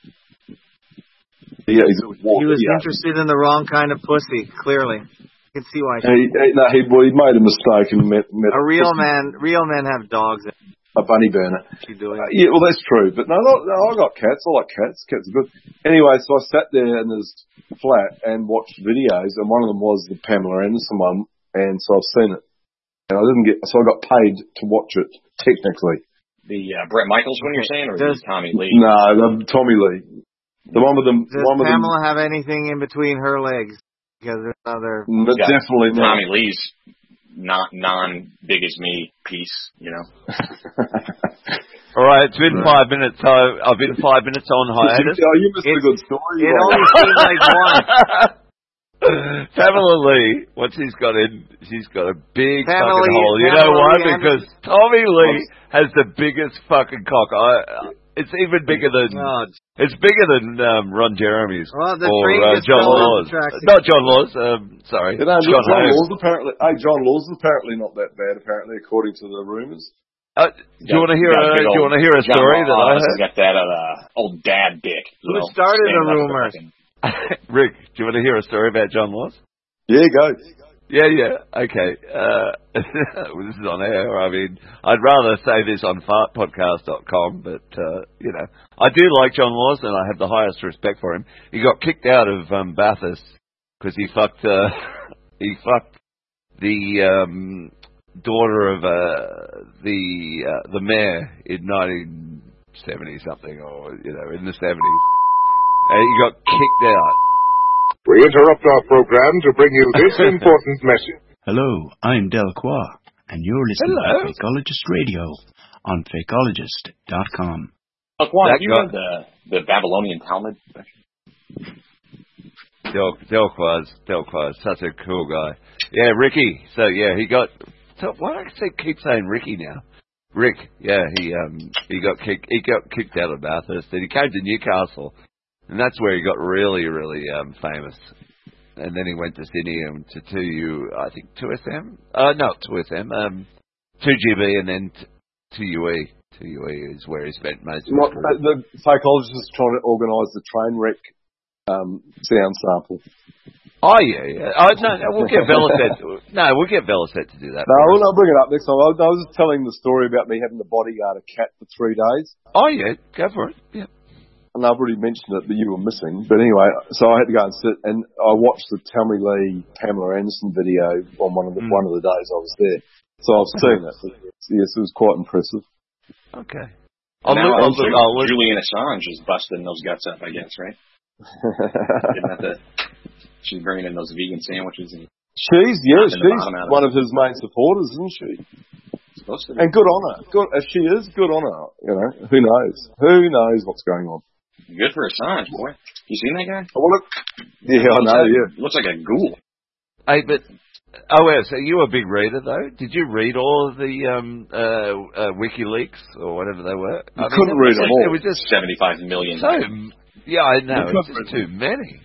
Yeah, he was interested in the wrong kind of pussy, clearly. You can see why. He made a mistake and met a real man. Real men have dogs. A bunny burner. Yeah, well, that's true. But no, I got cats. I like cats. Cats are good. Anyway, so I sat there in his flat and watched videos, and one of them was the Pamela Anderson one, and so I've seen it. And so I got paid to watch it, technically. The Bret Michaels one you're saying, or the Tommy Lee? No, the Tommy Lee. The one with them. Does Pamela have anything in between her legs? Because there's other. Definitely not. Tommy Lee's non-big as me piece, All right, it's been 5 minutes. So I've been 5 minutes on hiatus. You missed a good story. It only seemed like one. Pamela Lee, once she's got a big Pamela fucking hole. You know why? Because Tommy Lee has the biggest fucking cock. It's even bigger than it's bigger than Ron Jeremy's or John Laws. Not John Laws. Sorry, John Laws apparently. Hey, John Laws is apparently not that bad. Apparently, according to the rumours. Do you want to hear? Do you want to hear a story that I heard? Got that old dad dick. Who started the rumors? Rick, do you want to hear a story about John Laws? Yeah, go. Yeah. Okay. Well, this is on air. I mean, I'd rather say this on fartpodcast.com, but, I do like John Laws, and I have the highest respect for him. He got kicked out of Bathurst because he fucked the daughter of the mayor in 1970-something, or, in the 70s. And he got kicked out. We interrupt our program to bring you this important message. Hello, I'm Delacroix, and you're listening to Fakeologist Radio on Fakeologist.com. Delacroix, have you read the Babylonian Talmud? Delacroix, such a cool guy. Yeah, Ricky. So yeah, he got. So why do I keep saying Ricky now? Rick. Yeah, he got kicked. He got kicked out of Bathurst, and he came to Newcastle. And that's where he got really, really famous. And then he went to Sydney and to 2SM? No, 2SM. 2GB and then 2UE. 2UE is where he spent most of his career. The Fakeologist is trying to organise the train wreck sound sample. Oh, yeah. No, we'll get Velocet. We'll get Velocet to do that. No, I'll bring it up next time. I was just telling the story about me having to bodyguard a cat for 3 days. Oh, yeah. Go for it. Yeah. And I've already mentioned it, but you were missing. But anyway, so I had to go and sit, and I watched the Tammy Lee, Pamela Anderson video on one of the days I was there. So I've seen it. Yes, it was quite impressive. Okay. Julian Assange is busting those guts up, I guess, right? She's bringing in those vegan sandwiches. And she's one of his main supporters, isn't she? Supposed to be. And good on her. If she is, good on her. Who knows? Who knows what's going on? Good for Assange, boy. You seen that guy? Yeah, I know, yeah. Looks like a ghoul. Hey, but, so you a big reader, though? Did you read all of the WikiLeaks, or whatever they were? I couldn't read them all. It was just 75 million. Yeah, I know. It's just too many.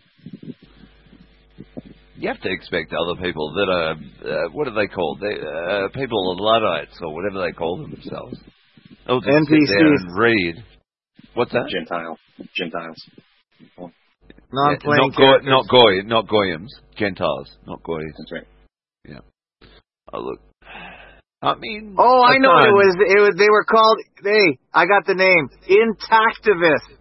You have to expect other people that are, what are they called? People are Luddites, or whatever they call themselves. They'll just sit there and read. What's that? Gentiles. Not Goyams. Gentiles, not Goys. That's right. Yeah. Oh, look. I mean... Oh, I know it was, they were called, I got the name. Intactivists.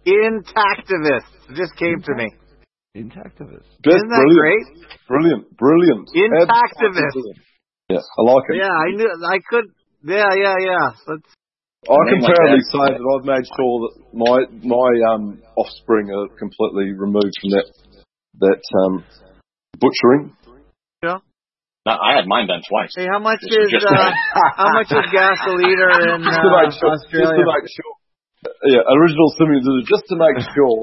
It just came to me. Intactivists. Isn't that great? Brilliant. Intactivists. Yeah, I like it. Yeah, I knew, I could, yeah. I can proudly say that I've made sure that my offspring are completely removed from that butchering. Yeah. No, I had mine done twice. Hey, how much is gas a liter in Australia? Just to make sure. Yeah, original Simeon did it just to make sure.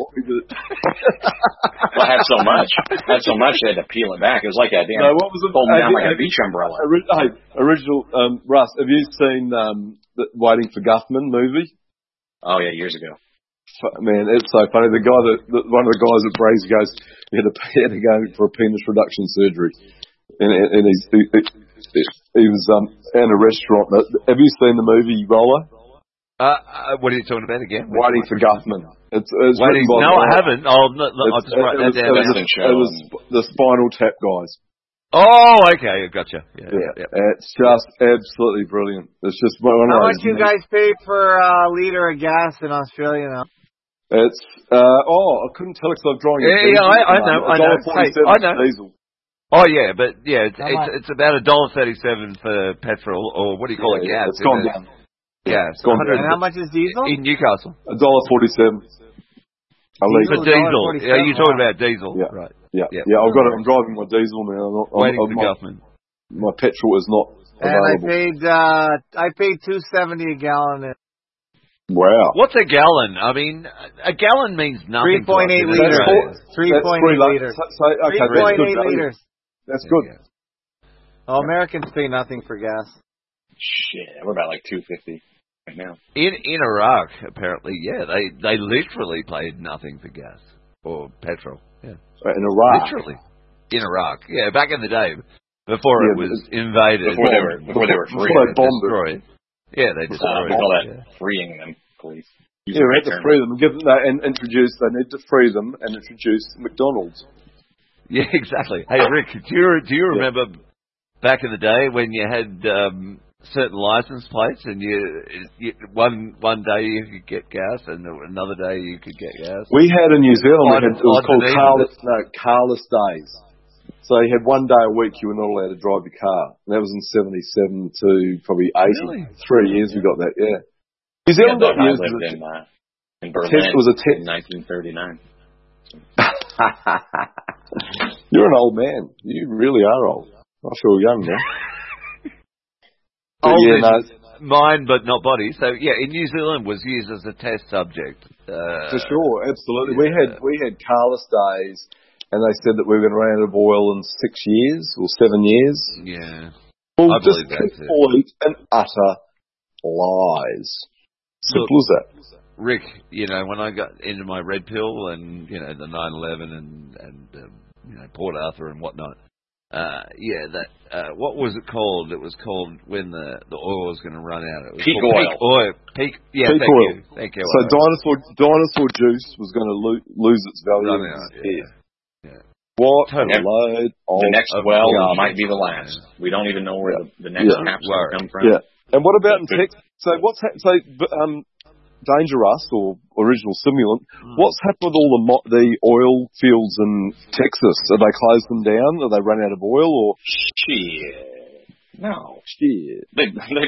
I had so much, they had to peel it back. It was like a damn, folding down like a beach umbrella. Original, Russ, have you seen the Waiting for Guffman movie? Oh yeah, years ago. Man, it's so funny. The guy one of the guys at Brazy goes, he had to go for a penis reduction surgery, and he was in a restaurant. Have you seen the movie Roller? What are you talking about again? Waiting for Guffman. It's Waiting. No, I haven't. I'll just write that down. It was the Spinal Tap guys. Oh, okay, gotcha. Yeah. It's just absolutely brilliant. It's just one of How much you guys pay for a liter of gas in Australia now? It's I couldn't tell because I'm drawing. I know. Diesel. Oh yeah, but it's about $1.37 for petrol, or what do you call it, gas? It's gone down. Yeah, it's and how much is diesel? In Newcastle? $1.47. For diesel. Yeah, you're talking about diesel, yeah. Right? Yeah. I'm driving my diesel now. Waiting for Guffman. My petrol is not available. And I paid $2.70 a gallon. Wow. What's a gallon? I mean, a gallon means nothing. 3.8 liters. 3.8 liters. 3.8 liters. That's good. Yeah. Oh, Americans pay nothing for gas. Shit, we're about like $2.50. right now. In Iraq, apparently, they literally paid nothing for gas or petrol. Yeah. In Iraq? Literally. In Iraq. Yeah, back in the day. Before it was invaded. Before they were free. Before they bombed destroyed. Yeah, they destroyed we call that freeing them, please. We had to free them, they need to free them and introduce McDonald's. Yeah, exactly. Hey, Rick, do you remember back in the day when you had certain license plates and you one day you could get gas and another day you could get gas? We had in New Zealand, it was called carless days. So you had one day a week you were not allowed to drive your car. And that was in 77 to probably 80. Really? 3 years we got that, yeah. New Zealand got used in Berlin in 1939. You're an old man. You really are old. I feel young now. Mind but not body. So in New Zealand was used as a test subject. For sure, absolutely. We had carless days, and they said that we were going to run out of oil in 6 years or 7 years. Yeah. Well, just complete and utter lies. Simple as that. Rick, when I got into my red pill and, the 9/11 and Port Arthur and whatnot, what was it called? It was called when the oil was going to run out. It was peak oil. Peak oil. Thank you. So dinosaur juice was going to lose its value. Yeah. What a load of the next well might be the last. We don't even know where the next capsule come from. Yeah. And what about in Texas? So Dangerous or original simulant. What's happened with all the oil fields in Texas? Have they closed them down? Have they run out of oil? Or shit? No. Shit. They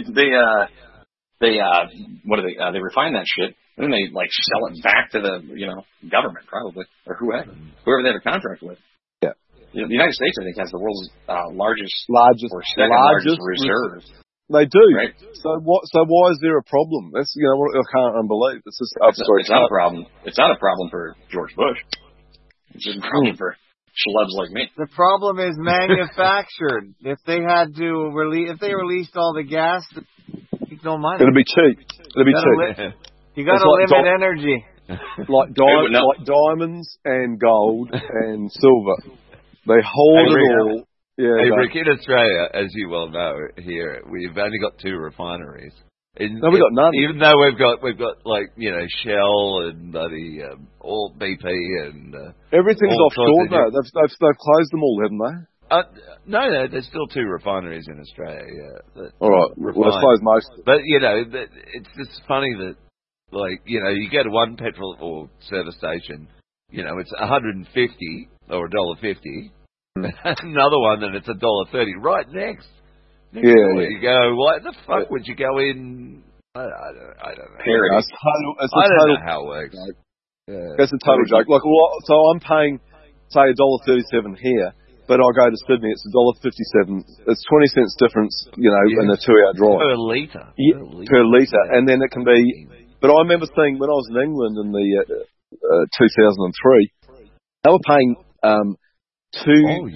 what do they? They refine that shit and then they sell it back to the government probably or whoever they have a contract with. Yeah. The United States I think has the world's largest or second largest reserve. They do. Right. So why is there a problem? That's I can't believe. It's just it's not a problem. It's not a problem for George Bush. It's just a problem for schlubs like me. The problem is manufactured. If they had to released all the gas, no money. It'll be cheap. You got to limit energy. Like diamonds and gold and silver. They hold it all. Yeah, hey, Rick, in Australia, as you well know, here we've only got 2 refineries. We've got none. Even though we've got Shell and all BP and everything's offshore now. They've closed them all, haven't they? No, there's still 2 refineries in Australia. All right, well, I suppose most. But it's just funny that you go to one petrol or service station, it's $150 or $1.50. Another one, and it's $1.30 right next. You go, why the fuck would you go in? I don't know. Parody. I don't know how it works. That's a total joke. So I'm paying, say, $1.37 here, but I go to Sydney, it's $1.57. It's 20 cents difference, in a 2-hour drive. Per litre. Per litre, and then it can be. But I remember seeing when I was in England in the 2003, they were paying £2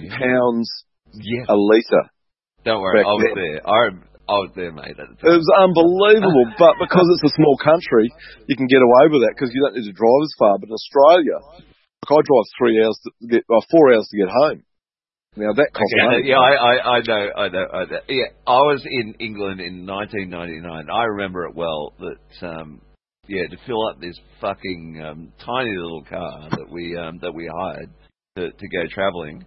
a litre. Don't worry, I was there. I was there, mate. At the time. It was unbelievable, but because it's a small country, you can get away with that because you don't need to drive as far. But in Australia, I drive 4 hours to get home. Now that costs money. Yeah, I know. Yeah, I was in England in 1999. I remember it well. That to fill up this fucking tiny little car that we hired. To go travelling,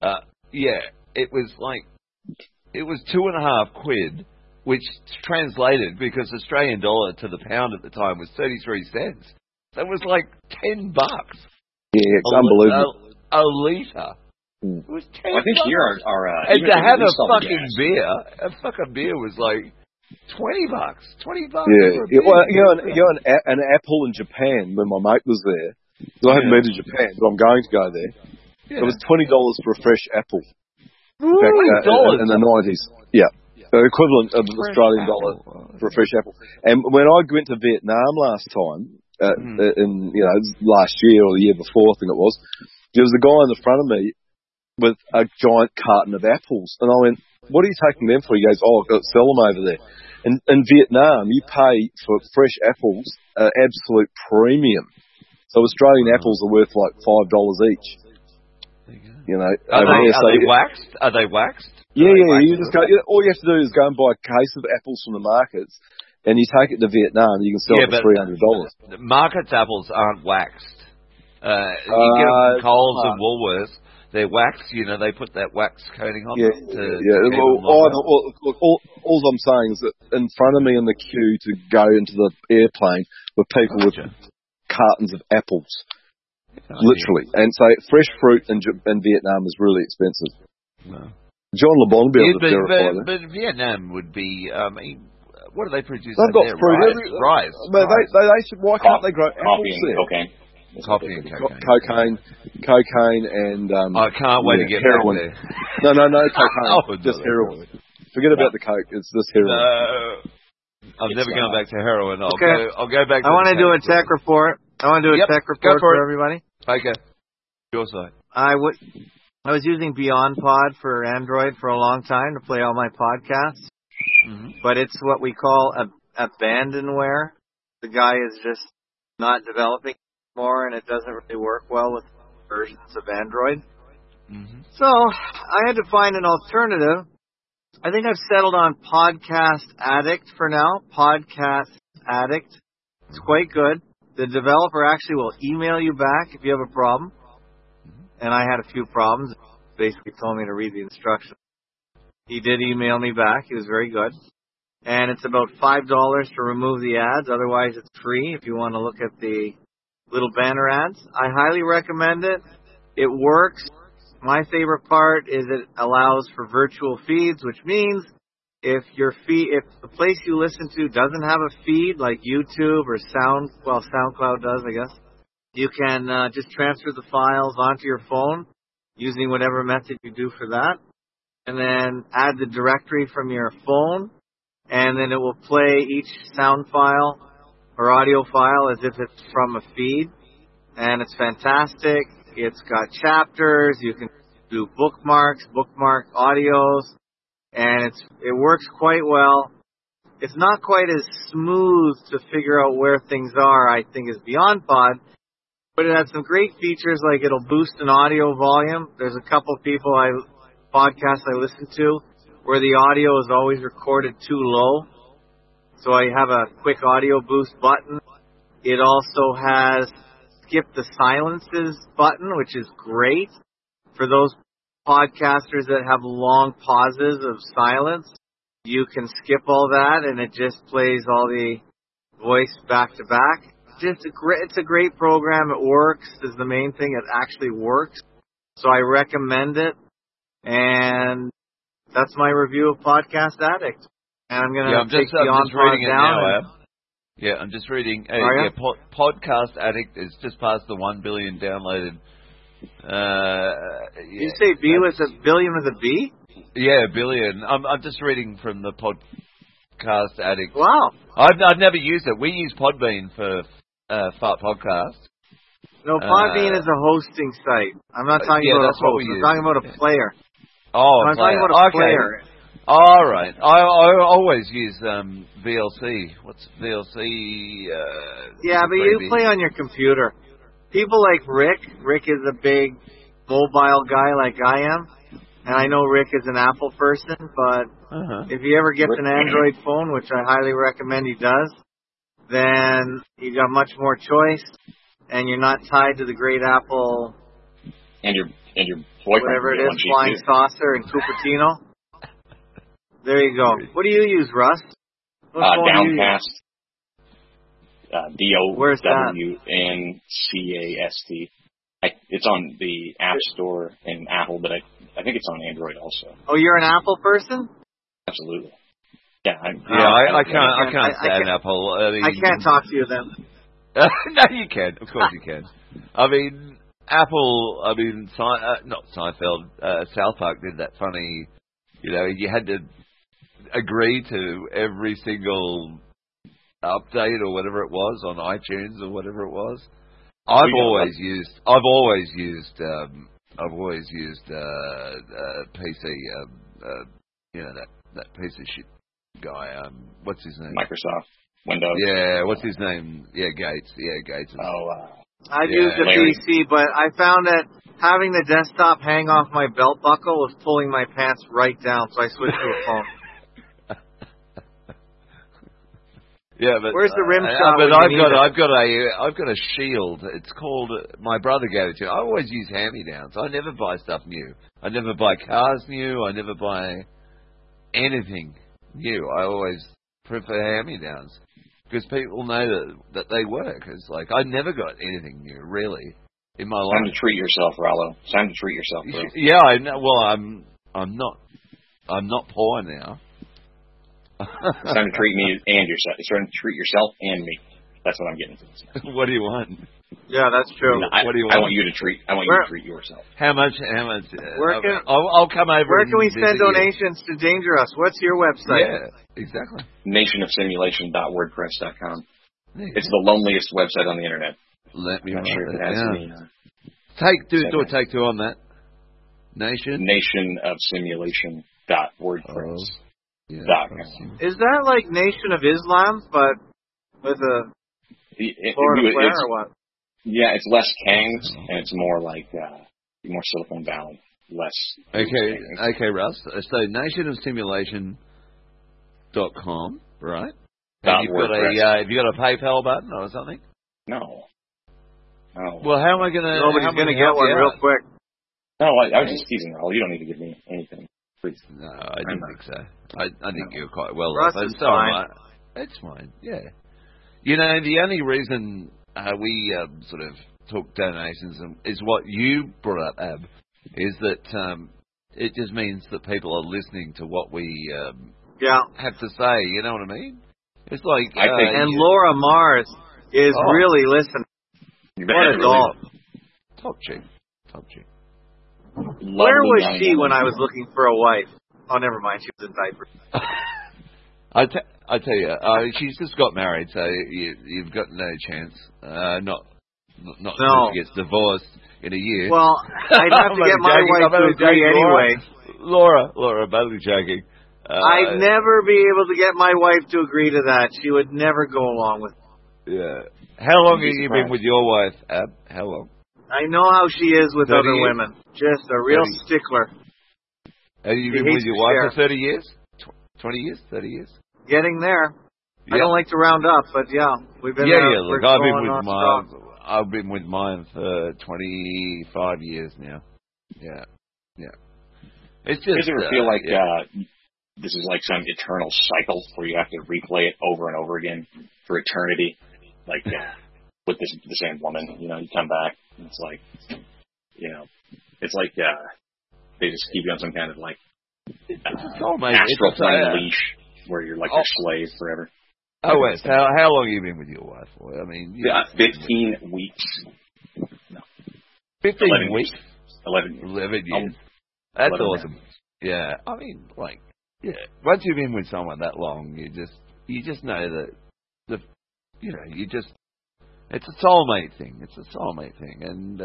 it was £2.50, which translated because Australian dollar to the pound at the time was 33 cents. That was like $10. Yeah, it's unbelievable. A litre. It was $10. I think here and to have a fucking beer was like $20. $20. Yeah. Well, an apple in Japan when my mate was there. I haven't been to Japan, but I'm going to go there. Yeah. It was $20 for a fresh apple. $20 in the 90s. Yeah, the equivalent of an Australian dollar for a fresh apple. And when I went to Vietnam last time, in last year or the year before, I think it was, there was a guy in the front of me with a giant carton of apples, and I went, "What are you taking them for?" He goes, "Oh, I've got to sell them over there." In Vietnam, you pay for fresh apples absolute premium. So Australian apples are worth like $5 each. You know, are they waxed? Are they waxed? Yeah. You just go. All you have to do is go and buy a case of apples from the markets, and you take it to Vietnam. You can sell it for $300. Markets apples aren't waxed. You get them from Coles and Woolworths. They're waxed, you know, they put that wax coating on them. All I'm saying is that in front of me in the queue to go into the airplane were people with cartons of apples. Literally. And so fresh fruit in Vietnam is really expensive. No. John LeBon will be able to verify that. But Vietnam would be, I mean, what do they produce? They've got fruit. Rice. But they should, why can't they grow apples there? Cocaine. Coffee and cocaine. Cocaine and I can't wait to get heroin. Back there. No, cocaine. Just heroin. Forget about the coke. It's just heroin. No, I'm never going back to heroin. I'll go back. I want to do a tech report. I want to do a tech report for everybody. Okay. Your side. I was using BeyondPod for Android for a long time to play all my podcasts, but it's what we call abandonware. The guy is just not developing more, and it doesn't really work well with versions of Android. So I had to find an alternative. I think I've settled on Podcast Addict for now. Podcast Addict. It's quite good. The developer actually will email you back if you have a problem. And I had a few problems. Basically told me to read the instructions. He did email me back. He was very good. And it's about $5 to remove the ads. Otherwise, it's free if you want to look at the little banner ads. I highly recommend it. It works. My favorite part is it allows for virtual feeds, which means if the place you listen to doesn't have a feed like YouTube or SoundCloud does, I guess, you can just transfer the files onto your phone using whatever method you do for that, and then add the directory from your phone, and then it will play each sound file or audio file as if it's from a feed, and it's fantastic. It's got chapters. You can do bookmark audios, and it works quite well. It's not quite as smooth to figure out where things are, I think, as BeyondPod, but it has some great features like it'll boost an audio volume. There's a couple podcasts I listen to where the audio is always recorded too low, so I have a quick audio boost button. It also has skip the silences button, which is great for those podcasters that have long pauses of silence. You can skip all that, and it just plays all the voice back to back. It's a great program. It works is the main thing. It actually works, so I recommend it. And that's my review of Podcast Addict. And I'm going to take BeyondPod down. I'm just reading. Podcast Addict is just past the 1 billion downloaded. You say B was a billion with a B? Yeah, billion. I'm just reading from the Podcast Addict. Wow. I've never used it. We use Podbean for Fart Podcast. No, Podbean is a hosting site. I'm not talking about a host. I'm talking about a player. Oh, I'm talking about a player. All right. I always use VLC. What's VLC? But you play on your computer. People like Rick. Rick is a big mobile guy like I am. And I know Rick is an Apple person, but if he ever gets an Android phone, which I highly recommend he does, then you got much more choice, and you're not tied to the great Apple. And your boyfriend, whatever it is, Flying Saucer and Cupertino. There you go. What do you use, Russ? Downcast. Where's that? DOWNCAST. It's on the App Store in Apple, but I think it's on Android also. Oh, you're an Apple person? Absolutely. Yeah. I can't stand Apple. I can't talk to you then. No, you can. Of course you can. I mean, Apple. I mean, not Seinfeld. South Park did that funny. You know, you had to agree to every single update or whatever it was on iTunes or whatever it was. I've always used PC. You know, that piece of shit guy. What's his name? Microsoft Windows. Yeah, what's his name? Yeah, Gates. Yeah, Gates. I've used a PC, but I found that having the desktop hang off my belt buckle was pulling my pants right down, so I switched to a phone. Yeah, but where's the rim shot? But I've got a Shield. It's called. My brother gave it to me. I always use hand-me-downs. I never buy stuff new. I never buy cars new. I never buy anything new. I always prefer hand-me-downs because people know that they work. It's like I never got anything new really in my life. Time to treat yourself, Rollo. Time to treat yourself, bro. Yeah, I know. Well, I'm not poor now. It's time to treat me and yourself. It's time to treat yourself and me. That's what I'm getting to. What do you want? Yeah, that's true. No, what do you want? I want you to treat yourself. How much? I'll come over. Where can we send donations to Dangerous? What's your website? Yeah, exactly. Nationofsimulation.wordpress.com. It's the loneliest website on the internet. Let me. I'm not sure if it has any. Do a take two on that. Nationofsimulation.wordpress. Is that like Nation of Islam, but with a Florida flair or what? Yeah, it's less Kangs, and it's more like more Silicon Valley, less. Okay, Russ. So nationofsimulation.com, right? Have you got a PayPal button or something? No. Well, how am I gonna? Nobody's gonna get one real quick. No, I was just teasing, Raul. You don't need to give me anything. Please. No, I didn't think so. I think you're quite well off. It's fine. It's fine, yeah. You know, the only reason we sort of took donations is what you brought up, Ab, is that it just means that people are listening to what we have to say, you know what I mean? It's like... and Laura Mars is really listening. What a doll. Top chick. Where was she when I was looking for a wife? Oh, never mind. She was in diapers. I tell you, she's just got married, so you've got no chance. Not if she gets divorced in a year. Well, I'd have to get my wife to agree anyway. Laura, badly joking. I'd never be able to get my wife to agree to that. She would never go along with it. Yeah. How long have you been with your wife, Ab? How long? I know how she is with other women. Just a real stickler. Have you been with your wife for 30 years? 20 years? 30 years? Getting there. Yeah. I don't like to round up, but we've been there. Yeah, look, I've been with mine for 25 years now. Yeah. It's just... Does it ever feel like this is like some eternal cycle where you have to replay it over and over again for eternity? Like, with the same woman, you come back, and it's like, it's like they just keep you on some kind of like astral plane leash where you're like a slave forever. Oh, Wes, how long have you been with your wife for? I mean, 15 weeks. No. 15 weeks? 11 years. 11 years. That's awesome. Yeah, I mean, once you've been with someone that long, you just know that it's a soulmate thing. And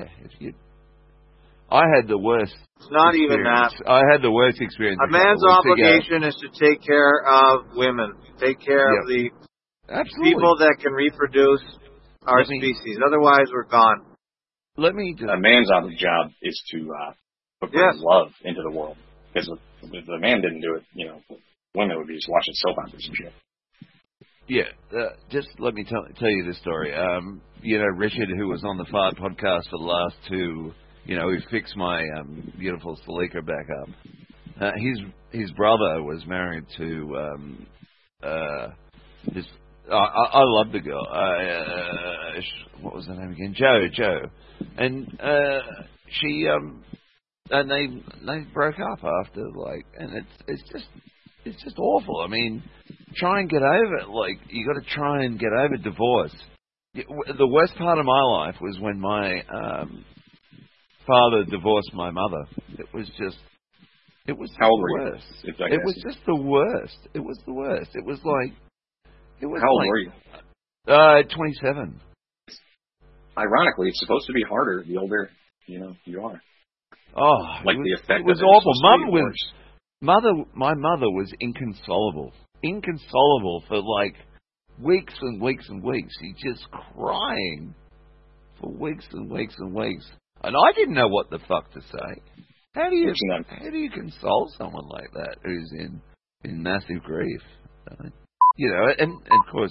I had the worst. It's not even that. I had the worst experience. A man's obligation is to take care of women, take care of the people that can reproduce our species. Otherwise, we're gone. A man's job is to put love into the world. Because if the man didn't do it, women would be just watching soap operas and shit. Yeah, just let me tell you this story. Richard, who was on the Fart podcast for the last two, who fixed my beautiful Celica back up. His brother was married to I love the girl. What was her name again? Jo. And she and they broke up after and it's just awful. I mean, try and get over it. You got to try and get over divorce. The worst part of my life was when my father divorced my mother. It was the worst. How old were you? It was just the worst. It was the worst. It was like... How old were you? 27. Ironically, it's supposed to be harder the older, you are. Oh, the effect. It was awful. my mother was inconsolable for like weeks and weeks and weeks. She's just crying for weeks and weeks and weeks, and I didn't know what the fuck to say. How do you console someone like that who's in massive grief? And of course,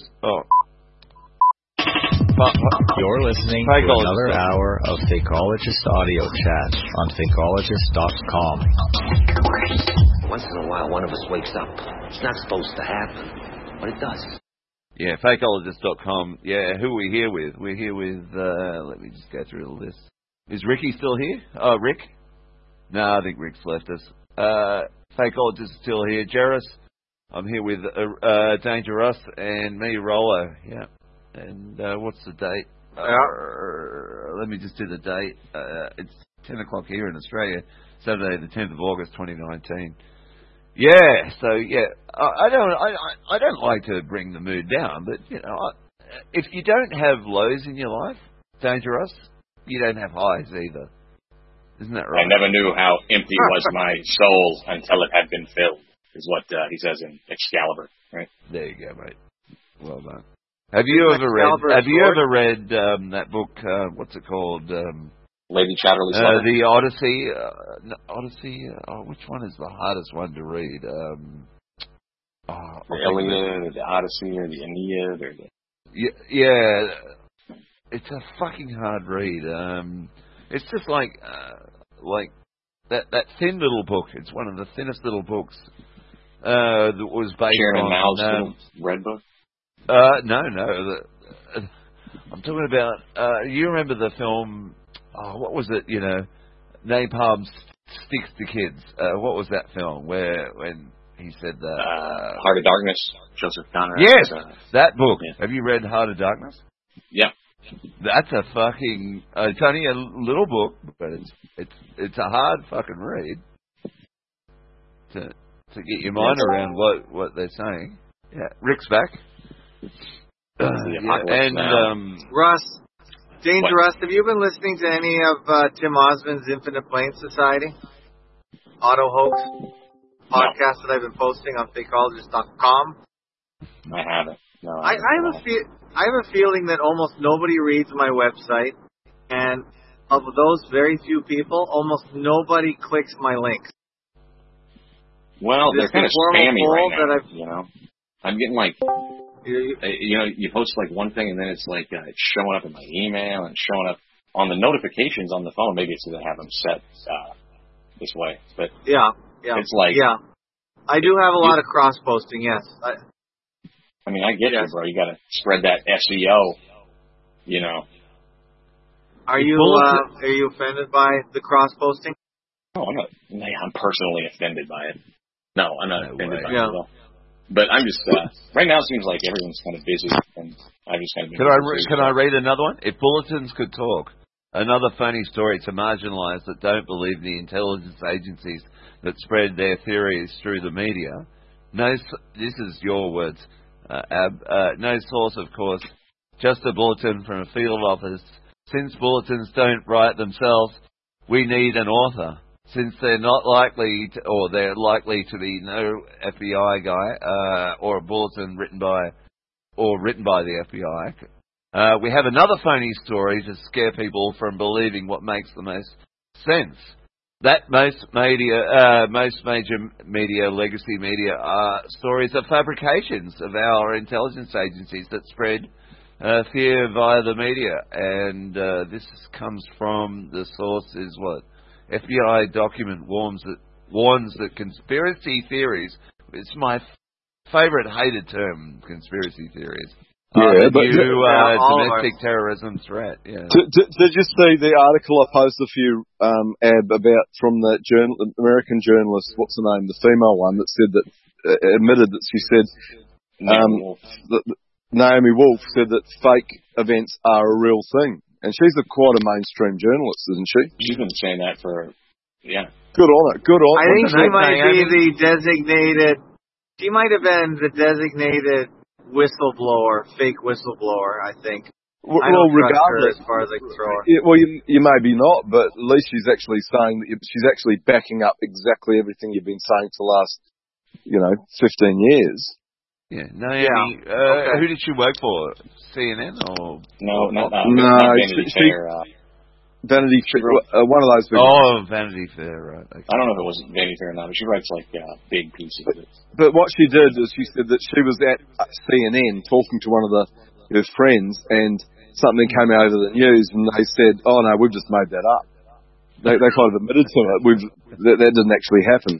You're listening to another hour of Fakeologist audio chat on Fakeologist.com. Once in a while, one of us wakes up. It's not supposed to happen, but it does. Yeah, Fakeologist.com. Yeah, who are we here with? We're here with, let me just go through all this. Is Ricky still here? Oh, Rick? No, I think Rick's left us. Fakeologist is still here. Jerris, I'm here with Dangerous and me, Roller. Yeah. And what's the date? Let me just do the date. It's 10 o'clock here in Australia, Saturday the 10th of August 2019. Yeah, so yeah, I don't like to bring the mood down, but if you don't have lows in your life, Dangerous, you don't have highs either. Isn't that right? I never knew how empty was my soul until it had been filled, is what he says in Excalibur, right? There you go, mate. Well done. Have you ever read that book? What's it called? Lady Chatterley's Letter? The Odyssey. Odyssey. Which one is the hardest one to read? The Iliad, or the Odyssey, or the Aeneid, or the... Yeah. It's a fucking hard read. It's just like that thin little book. It's one of the thinnest little books that was based Chairman on Mao's Red Book. No. I'm talking about. You remember the film? What was it? Napalm Sticks to Kids. What was that film when he said that? Heart of Darkness, Joseph Conrad. Yes, that book. Yeah. Have you read Heart of Darkness? Yeah. That's a fucking. It's only a little book, but it's a hard fucking read to get your mind around what they're saying. Yeah, Rick's back. Russ, Dangerous, have you been listening to any of Tim Osmond's Infinite Plane Society Auto Hoax podcast that I've been posting on Fakeologist.com? I haven't. No, I have a feeling that almost nobody reads my website, and of those very few people, almost nobody clicks my links. Well, they're kind of spammy right now, I'm getting like, you post like one thing and then it's like it's showing up in my email and showing up on the notifications on the phone. Maybe it's because I have them set this way, but it's like I do have a lot of cross posting. Yes, I mean I get it, bro. You got to spread that SEO. Are you offended by the cross posting? No, I'm not. I'm personally offended by it. No, I'm not offended by it at all. But I'm just, right now it seems like everyone's kind of busy, and I just kind of... Can I read another one? If bulletins could talk, another funny story to marginalised that don't believe the intelligence agencies that spread their theories through the media. This is your words, Ab. No source, of course, just a bulletin from a field office. Since bulletins don't write themselves, we need an author. Since they're not likely to, or they're likely to be no FBI guy, or a bulletin written by the FBI. We have another phony story to scare people from believing what makes the most sense. That most major media, legacy media, stories are fabrications of our intelligence agencies that spread fear via the media. And this comes from the source is what? FBI document warns that conspiracy theories, it's my favorite hated term, conspiracy theories, domestic terrorism threat. Yeah. Did you see the article I posted a few, Ab, about from the American journalist, what's her name, the female one, that said that, admitted that she said, Naomi Wolf said that fake events are a real thing. And she's quite a mainstream journalist, isn't she? She's been saying that for, Good on her. I think she might be the designated, she might have been the designated whistleblower, fake whistleblower, I think. Well, regardless, as far as I can throw her. Yeah, well, you maybe not, but at least she's actually saying that she's actually backing up exactly everything you've been saying for the last, 15 years. Yeah. Naomi, who did she work for? CNN or? No, not Vanity Fair. Vanity Fair, one of those. Vanity Fair, right? Okay. I don't know if it was Vanity Fair or not, but she writes big pieces of it. But what she did is she said that she was at CNN talking to one of her friends, and something came out over the news, and they said, "Oh no, we've just made that up." They kind of admitted to it. That didn't actually happen.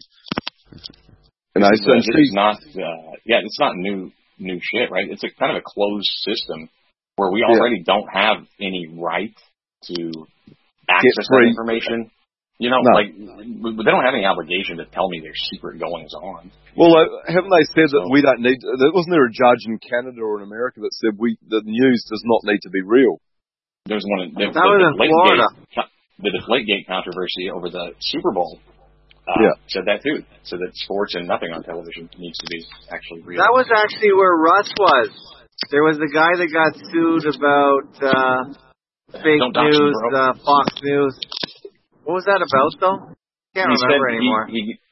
It's not. It's not new shit, right? It's a kind of a closed system where we already don't have any right to access that information. No. They don't have any obligation to tell me their secret goings on. Well, haven't they said that we don't need? Wasn't there a judge in Canada or in America that said the news does not need to be real? There's one. That was in Florida. The Deflategate controversy over the Super Bowl. Said that too. So that sports and nothing on television needs to be actually real. That was actually where Russ was. There was the guy that got sued about fake news, Fox News. What was that about, though? Can't remember anymore.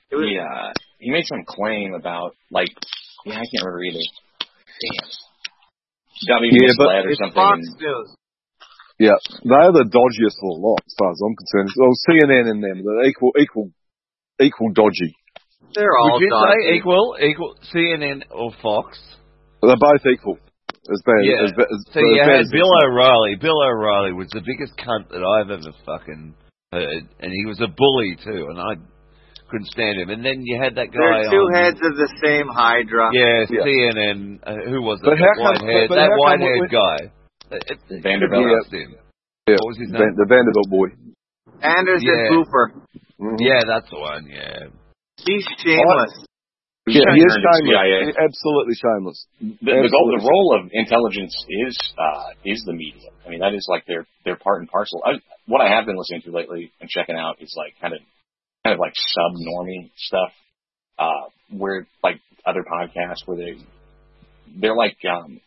He made some claim about, I can't remember either. Damn. Got me misled or something. Fox News. Yeah, they're the dodgiest of the lot, as far as I'm concerned. Well, CNN and them, they're equal dodgy. They're all dodgy. Would you dodgy. say equal CNN or Fox? They're both equal. As bad. So you had Bill O'Reilly. Bill O'Reilly was the biggest cunt that I've ever fucking heard, and he was a bully too, and I couldn't stand him. And then you had that guy. They're two heads of the same hydra. Yeah, CNN. Who was it? That white-haired guy. Vanderbilt. Yeah. What was his name? The Vanderbilt boy. Anderson Cooper. Mm-hmm. Yeah, that's the one. Yeah. He's shameless. He is shameless. Absolutely shameless. The role of intelligence is the media. I mean, that is their part and parcel. What I have been listening to lately and checking out is kind of sub-normie stuff, where other podcasts where they're like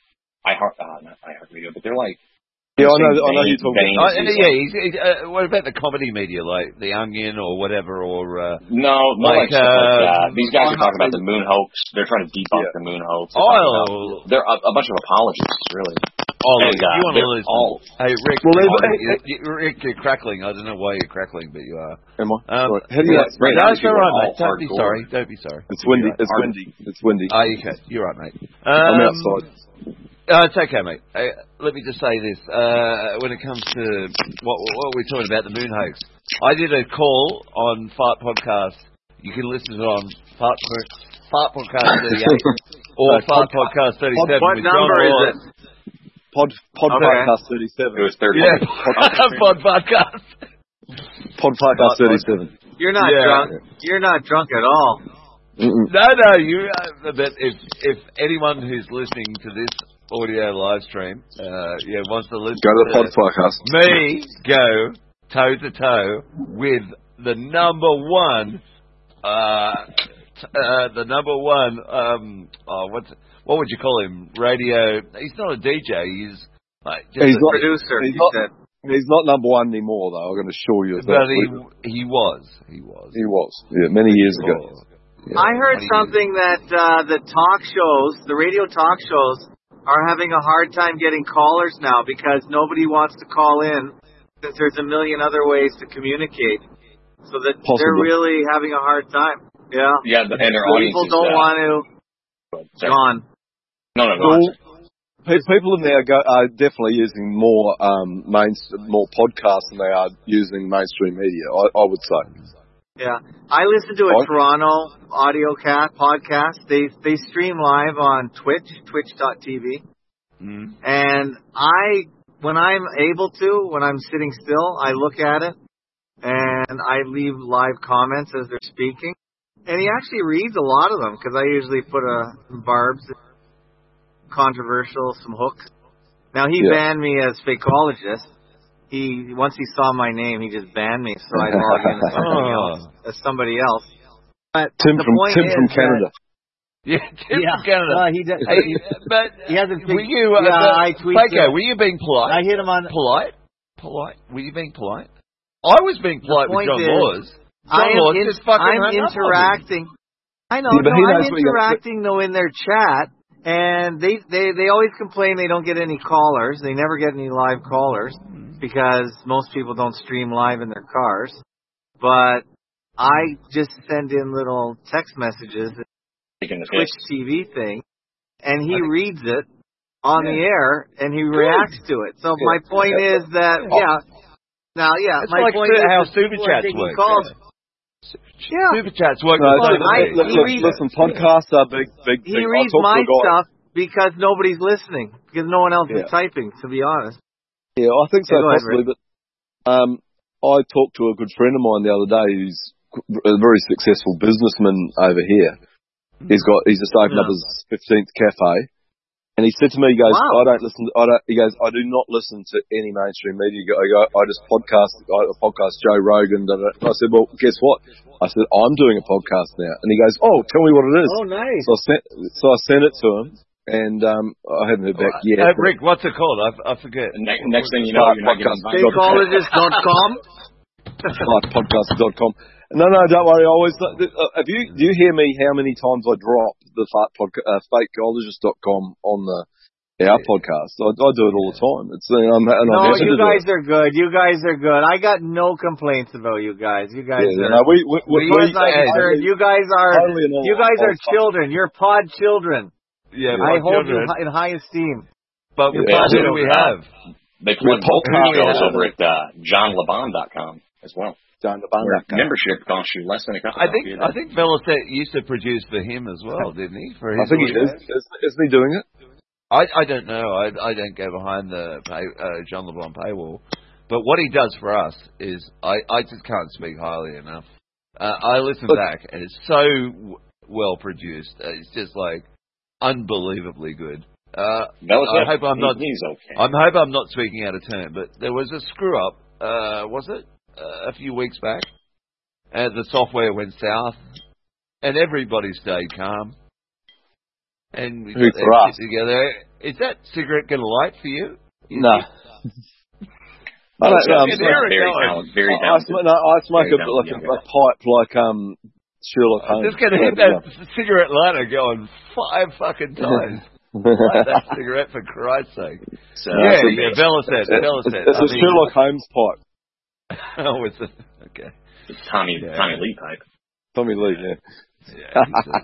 not iHeartRadio, but they're like. Yeah, I know you're talking about. What about the comedy media, like The Onion or whatever, or... No, stuff like that. These guys are talking about the moon hoax. They're trying to debunk the moon hoax. They're a bunch of apologists, really. Look, you want to listen. Hey, Rick, Rick, you're crackling. I don't know why you're crackling, but you are. Am I? That's all right, mate. Don't be sorry. It's windy. It's windy. Oh, okay. You're right, mate. I'm outside. It's okay, mate. Let me just say this. When it comes to what we're talking about, the moon hoax, I did a call on Fart Podcast. You can listen to it on Fart Podcast 38 or Fart Podcast 37. What number is it? Podcast 37. It was 30. Yeah, Podcast. Podcast 37. You're not drunk. You're not drunk at all. Mm-mm. No, you. But if anyone who's listening to this audio live stream, wants to listen, go to the podcast. Me go toe to toe with the number one. What would you call him? Radio. He's not a DJ. He's he's a producer. He's not number one anymore, though. I'm going to assure you. But he was. Yeah, many years ago. Yeah. I heard something that the radio talk shows, are having a hard time getting callers now because nobody wants to call in since there's a million other ways to communicate. So that they're really having a hard time. Yeah. Yeah, and their audience people don't want to. Gone. No. People in there are definitely using more podcasts than they are using mainstream media. I would say. Yeah, I listened to a Toronto audio podcast. They stream live on twitch.tv. Mm. And when I'm able to, when I'm sitting still, I look at it and I leave live comments as they're speaking. And he actually reads a lot of them because I usually put some barbs, controversial, some hooks. Now he banned me as Fakeologist. Once he saw my name, he just banned me, so I log in as somebody else. But Tim from Canada. Yeah, Tim from Canada. No, he does. But he hasn't. Were you? I tweeted. Faco, were you being polite? I hit him on polite. Were you being polite? I was being polite with John Laws. I'm interacting. I know. I'm interacting though in their chat, and they always complain they don't get any callers. They never get any live callers because most people don't stream live in their cars. But I just send in little text messages, Twitch TV thing, and he reads it on the air and he reacts to it. So my point is that my point is how Super Chats work. Super Chats work. Listen, podcasts are big. He reads my stuff because nobody's listening, because no one else is typing, to be honest. Yeah, I think so, possibly. But I talked to a good friend of mine the other day who's a very successful businessman over here. He's just opened up his 15th cafe. And he said to me, he goes, I do not listen to any mainstream media. I just podcast Joe Rogan. I said, well, guess what? I said, I'm doing a podcast now. And he goes, oh, tell me what it is. Oh, nice. So I sent it to him, and I haven't heard back yet. Rick, what's it called? I forget. Next thing you know, you're not getting Fakeologist.com? Fartpodcast.com. No, don't worry. Do you hear me how many times I drop the fakeologist.com on our podcast? I do it all the time. You guys are good. You guys are good. I got no complaints about you guys. You guys are. You guys are children. You're pod children. Yeah, I hold you in high esteem. But what do we have? They plug podcast shows over at johnlebon.com as well. Membership costs you less than a cup of coffee. I think Velocet used to produce for him as well, didn't he? I think he is. Isn't he doing it? I don't know. I don't go behind the John LeBon paywall. But what he does for us is I just can't speak highly enough. I listen back, and it's so well produced. It's just like unbelievably good. I hope I'm not. I hope I'm not speaking out of turn. But there was a screw up. Was it? A few weeks back, the software went south, and everybody stayed calm. And we got that shit together. Is that cigarette going to light for you? No. I smoke a pipe like Sherlock Holmes. Just going to hit that cigarette lighter going 5 fucking times. Light that cigarette for Christ's sake. Velocet. It's a Sherlock Holmes pipe. Oh, it's okay. It's Tommy Lee type. Tommy Lee, yeah.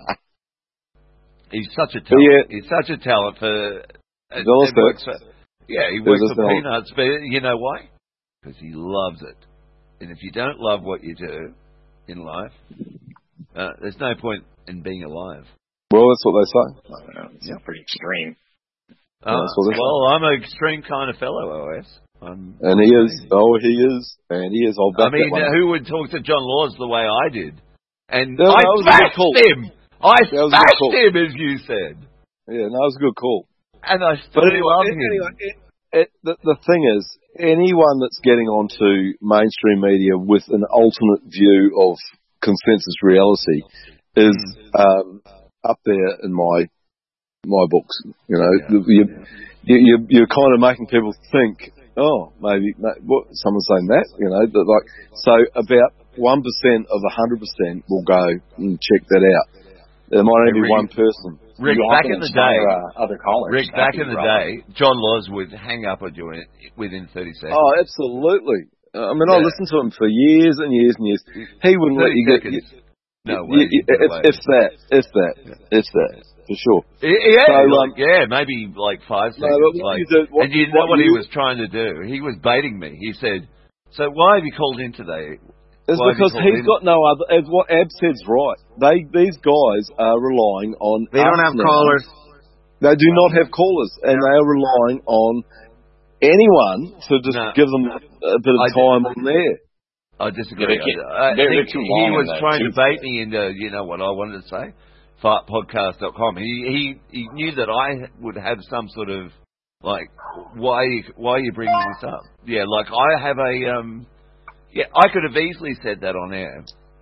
He's such a talent. He's such a talent for. He works for Peanuts, but you know why? Because he loves it. And if you don't love what you do in life, there's no point in being alive. Well, that's what they say. It's pretty extreme. I'm an extreme kind of fellow, OS. And he is. I'll back that one. Who would talk to John Laws the way I did? And I bashed him! I bashed him, as you said. Yeah, that was a good call. And I still love him. The thing is, anyone that's getting onto mainstream media with an alternate view of consensus reality is up there in my books. You know, you're kind of making people think. Oh, maybe someone's saying that, you know, so about 1% of 100% will go and check that out. There might only be one person. Rick, back in the day, other callers. Rick, back in the day, John Laws would hang up on you within 30 seconds. Oh, absolutely. I mean, I listened to him for years and years and years. He wouldn't let you get. No way. If that. For sure. Maybe like 5 seconds. And you know what he was trying to do? He was baiting me. He said, so why have you called in today? It's because he's got no other, as what Ab said's right. These guys are relying on. They don't have callers. They do not have callers, and they are relying on anyone to just give them a bit of time on there. I disagree. I think he was trying to bait me into, you know what I wanted to say? Fartpodcast.com. He knew that I would have some sort of, like, why are you bringing this up? Yeah, like I have I could have easily said that on air.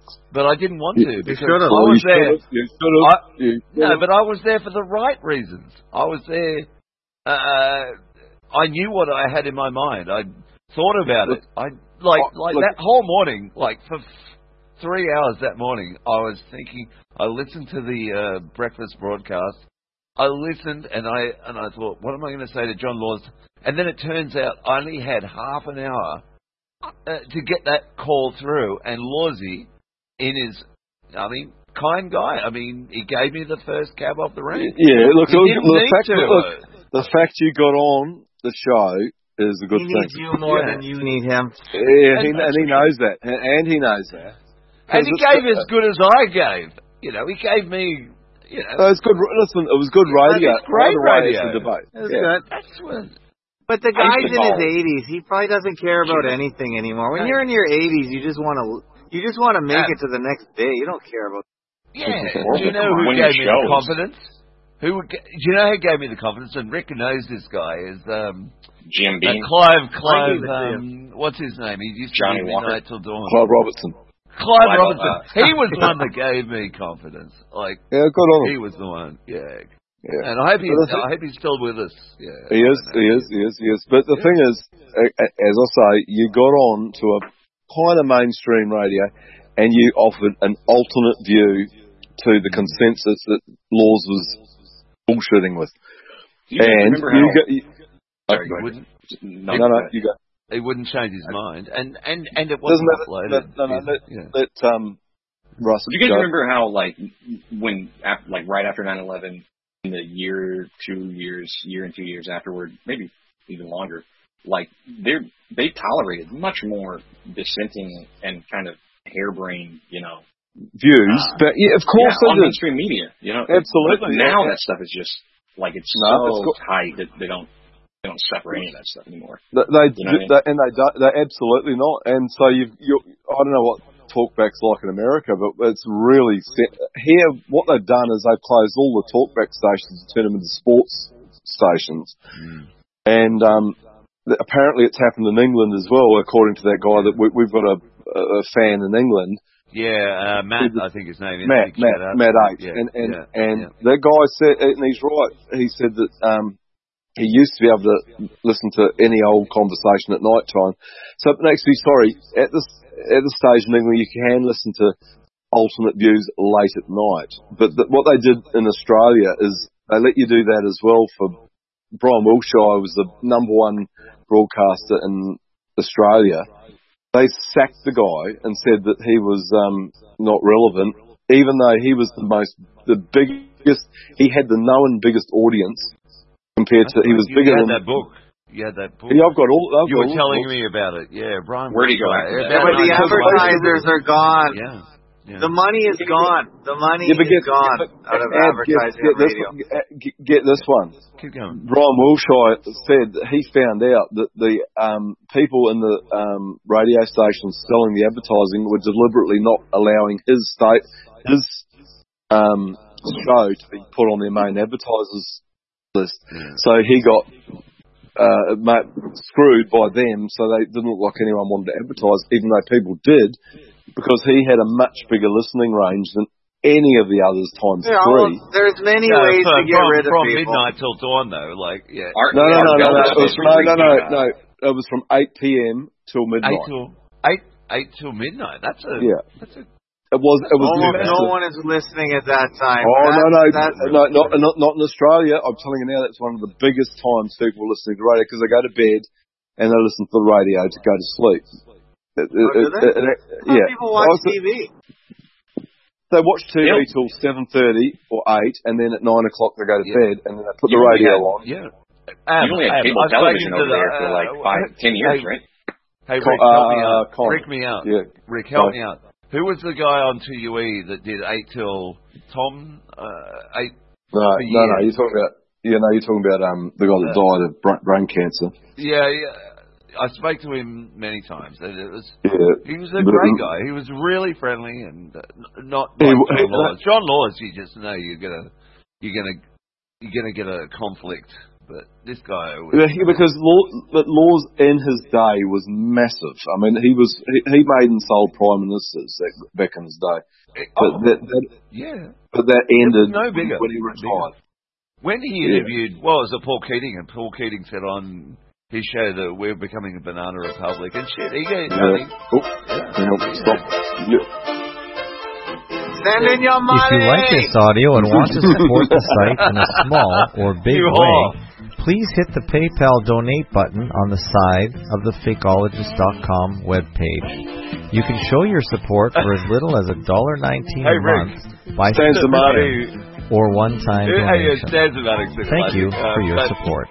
But I didn't want to because I was there. No, but I was there for the right reasons. I was there. I knew what I had in my mind. I thought about it. I that whole morning, like for 3 hours that morning, I was thinking. I listened to the breakfast broadcast. I listened and I thought, what am I going to say to John Laws? And then it turns out I only had half an hour to get that call through, and Lawsy, in his, kind guy. He gave me the first cab off the rank. Yeah, look, the fact you got on the show is a good thing. He needs you more than you need him. Yeah, and he knows that. And he knows that. And he gave as good as I gave. He gave me, it's good. Listen, it was good radio. It's great radio. Debate. It was good. That's what... But the guy's in his 80s. He probably doesn't care about anything anymore. When you're in your 80s, you just want to make it to the next day. You don't care about. Yeah. Do you know who gave me the confidence? Do you know who gave me the confidence? And Rick knows this guy is Jim Beam. Clive. What's his name? He used to be Midnight Till Dawn. Clive Robertson. Clive Robertson. He was the one that gave me confidence. Good on him. He was the one. Yeah. And I hope he's still with us. Yeah. He is. But the thing is, as I say, you got on to a kind of mainstream radio, and you offered an alternate view to the consensus that Laws was bullshitting with. You go ahead. You go. He wouldn't change his mind, and it wasn't uploaded. Let Russ. Do you guys remember how when right after 9/11? In the year and 2 years afterward, maybe even longer, they tolerated much more dissenting and kind of harebrained, views. But of course, on mainstream media, absolutely. But now that stuff is just it's so tight that they don't separate any of that stuff anymore. They're absolutely not. And so I don't know what talkback's like in America, but it's really here. What they've done is they've closed all the talkback stations and turned them into sports stations. And apparently it's happened in England as well, according to that guy that we've got a fan in England. Yeah, Matt, I think his name is. Matt 8. And that guy said, and he's right, he said that he used to be able to listen to any old conversation at night time. So it makes me sorry, at this stage in England, you can listen to alternate views late at night. But what they did in Australia is they let you do that as well. For Brian Wilshire was the #1 broadcaster in Australia. They sacked the guy and said that he was not relevant, even though he was the biggest. He had the known biggest audience compared to. He was bigger than that book. You had that book. Yeah, I've got all. You were telling me about it. Yeah, Brian. Where'd he go? But the advertisers are gone. Yeah. The money is gone. The money is gone out of advertising on radio. Get this one. Keep going. Brian Wilshire said that he found out that the people in the radio stations selling the advertising were deliberately not allowing his show to be put on their main advertisers list. So he got screwed by them, so they didn't look like anyone wanted to advertise, even though people did, because he had a much bigger listening range than any of the others times 3. There's many ways to get rid of from people. From midnight till dawn, though. No. It was from 8 p.m. till midnight. 8 till midnight. That's a. It was. Almost no one is listening at that time. Not in Australia. I'm telling you now, that's one of the biggest times people are listening to radio, because they go to bed and they listen to the radio to go to sleep. People watch TV. They watch TV till 7:30 or 8, and then at 9 o'clock they go to bed, and then they put the radio on. You only had cable television over there for 10 years, right? Hey, Rick, help me out. Rick, me out. Yeah. Rick, help me out. Who was the guy on 2UE that did 8 till Tom? 8. No. You're talking about. You're talking about the guy that died of brain cancer. Yeah. I spoke to him many times, and it was he was a great guy. He was really friendly and not like John Laws. John Laws, you just know you're gonna get a conflict But this guy was... Because Laws in his day was massive. I mean, he made and sold prime ministers back in his day. But that ended no bigger, when he retired. When he interviewed, was it Paul Keating? And Paul Keating said on his show that we're becoming a banana republic and shit. He gave Stop. Send in your money! If you like this audio and want to support the site in a small or big way, please hit the PayPal donate button on the side of the Fakeologist.com webpage. You can show your support for as little as $1.19 a month by subscription or one-time donation. Thank you for your support.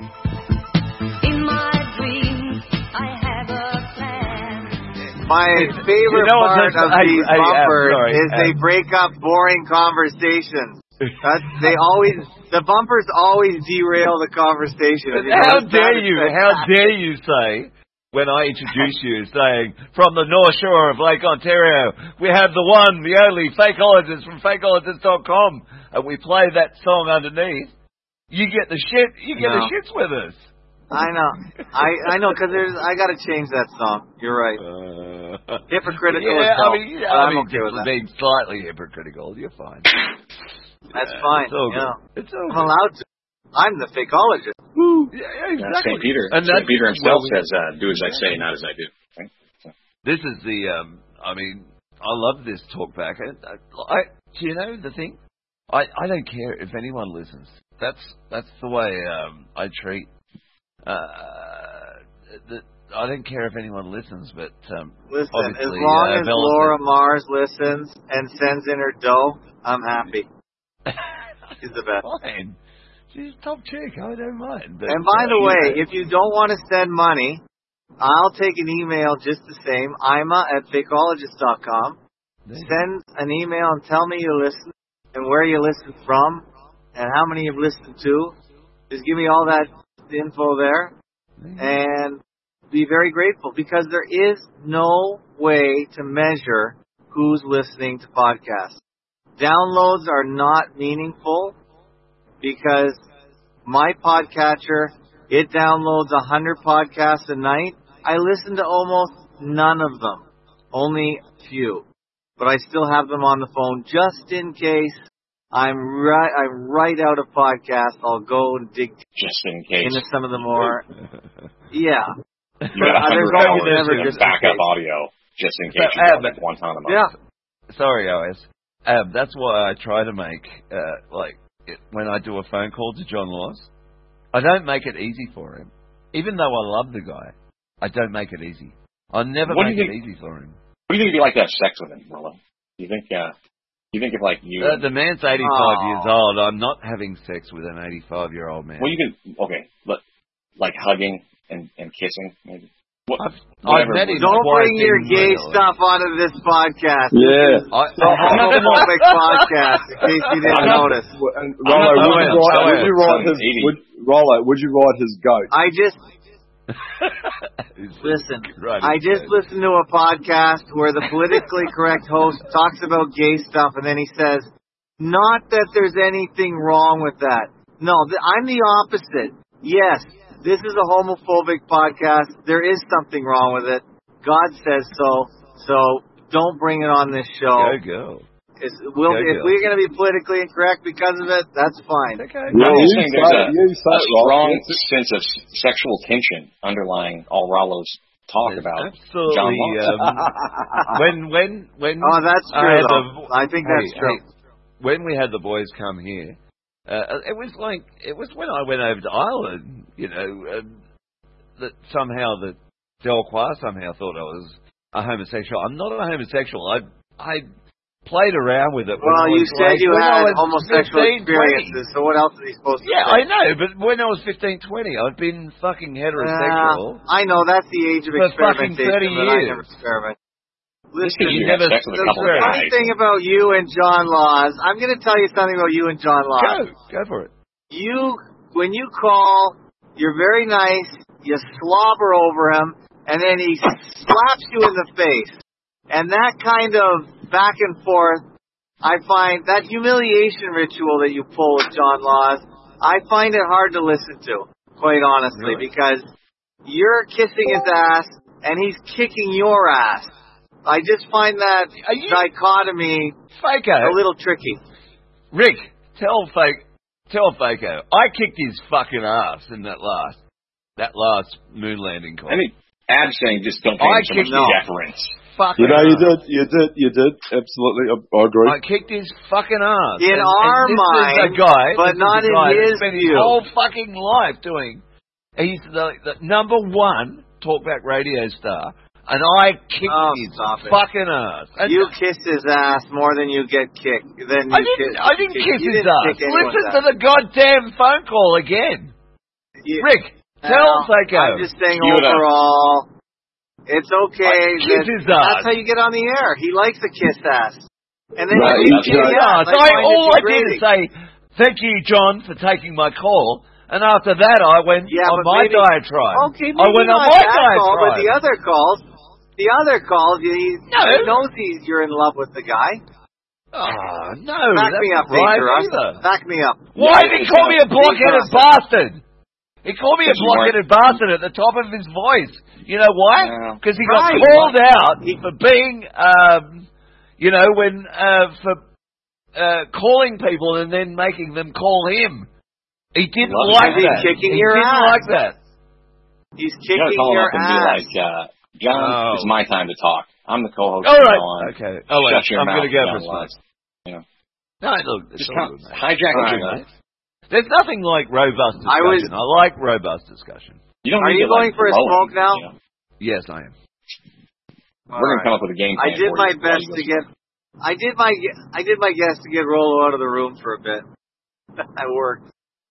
My favorite part of these bumpers is they break up boring conversations. The bumpers always derail the conversation. How dare you say, when I introduce you, saying, from the North Shore of Lake Ontario, we have the one, the only Fakeologist from Fakeologist.com, and we play that song underneath. You get the shits with us. I know. I know, because I got to change that song. You're right. Hypocritical as hell. I'm okay with that. Being slightly hypocritical. You're fine. That's fine. It's okay. I'm allowed to. I'm the Fakeologist. Woo. Yeah, exactly. St. Peter. And St. Peter himself says, do as I say, not as I do. Right? So. This is the, I love this talkback. Do you know the thing? I don't care if anyone listens. That's the way I treat. I don't care if anyone listens, but listen. As long as Laura Mars listens and sends in her dough, I'm happy. She's the best. Fine. She's a top chick. I don't mind. But, and by the way, if you don't want to send money, I'll take an email just the same. Ima@fakeologist.com. Send an email and tell me you listen and where you listen from and how many you've listened to. Just give me all that info there and be very grateful, because there is no way to measure who's listening to podcasts. Downloads are not meaningful because my podcatcher, it downloads 100 podcasts a night. I listen to almost none of them, only a few, but I still have them on the phone just in case I'm right out of podcasts. I'll go and dig just in case into some of the more. Yeah. You got 100 hours of backup audio just in case you have one time a month. Yeah. Sorry, OS. That's why I try to make when I do a phone call to John Laws, I don't make it easy for him. Even though I love the guy, I don't make it easy. I never make it easy for him. What do you think it'd be like to have sex with him, Rollo? Do you think if like you... the man's 85 years old. I'm not having sex with an 85-year-old man. Well, you can... Okay, but like hugging and kissing, maybe? I've met him. Don't bring your gay stuff onto this podcast. Yeah. The homophobic podcast, in case you didn't notice. Rollo, would you ride his goat? I just... Listen, I just listened to a podcast where the politically correct host talks about gay stuff, and then he says, not that there's anything wrong with that. No, I'm the opposite. Yes, this is a homophobic podcast. There is something wrong with it. God says so don't bring it on this show. Go. If we're going to be politically incorrect because of it, that's fine. Okay. There's a strong sense of sexual tension underlying all Rollo's talk about John Laws. when that's true. I think that's true. When we had the boys come here, it was when I went over to Ireland, that somehow the Delacroix somehow thought I was a homosexual. I'm not a homosexual. I played around with it. Well, you said you had homosexual experiences, so what else is he supposed to say? Yeah, I know, but when I was 15, 20, I'd been fucking heterosexual. I know, that's the age of experimentation. For fucking 30 years. I never experiment. Listen, the funny thing about you and John Laws, I'm going to tell you something about you and John Laws. Go for it. When you call, you're very nice, you slobber over him, and then he slaps you in the face. And that kind of back and forth, I find that humiliation ritual that you pull with John Laws, I find it hard to listen to. quite honestly, because you're kissing his ass and he's kicking your ass. I just find that dichotomy Faco, a little tricky. Rick, tell Faco, I kicked his fucking ass in that last moon landing call. I mean, Ab's saying just don't pay him so much deference. You did. Absolutely, I agree. I kicked his fucking ass. In our mind, but not in his spent view. his whole fucking life doing. He's the number one talkback radio star, and I kicked his fucking ass. And you kissed his ass more than you get kicked. I didn't kiss his ass. Listen to the goddamn phone call again. Rick, tell Faco. I'm just saying overall, it's okay. That's how you get on the air. He likes to kiss ass. And then you kiss ass. All I did is say, thank you, John, for taking my call. And after that, I went on my diatribe. Okay, I went on my diatribe. But the other calls, he knows you're in love with the guy. Oh, no. Back me up, Dangerous. Back me up. Why did he call me a blockheaded bastard? He called me a blockheaded bastard at the top of his voice. You know why? Because he got called out for being, for calling people and then making them call him. He didn't like that. Kicking your ass. Like that. He's kicking your ass. And be like, John, it's my time to talk. I'm the co-host. All right. Okay. I'm going to go for this. No, look, it's all good, mate. Hijack it. There's nothing like robust discussion. I like robust discussion. Are you going for a smoke now? You know? Yes, I am. We're going to come up with a game plan. I did my best to get. I did my best to get Rollo out of the room for a bit. That worked.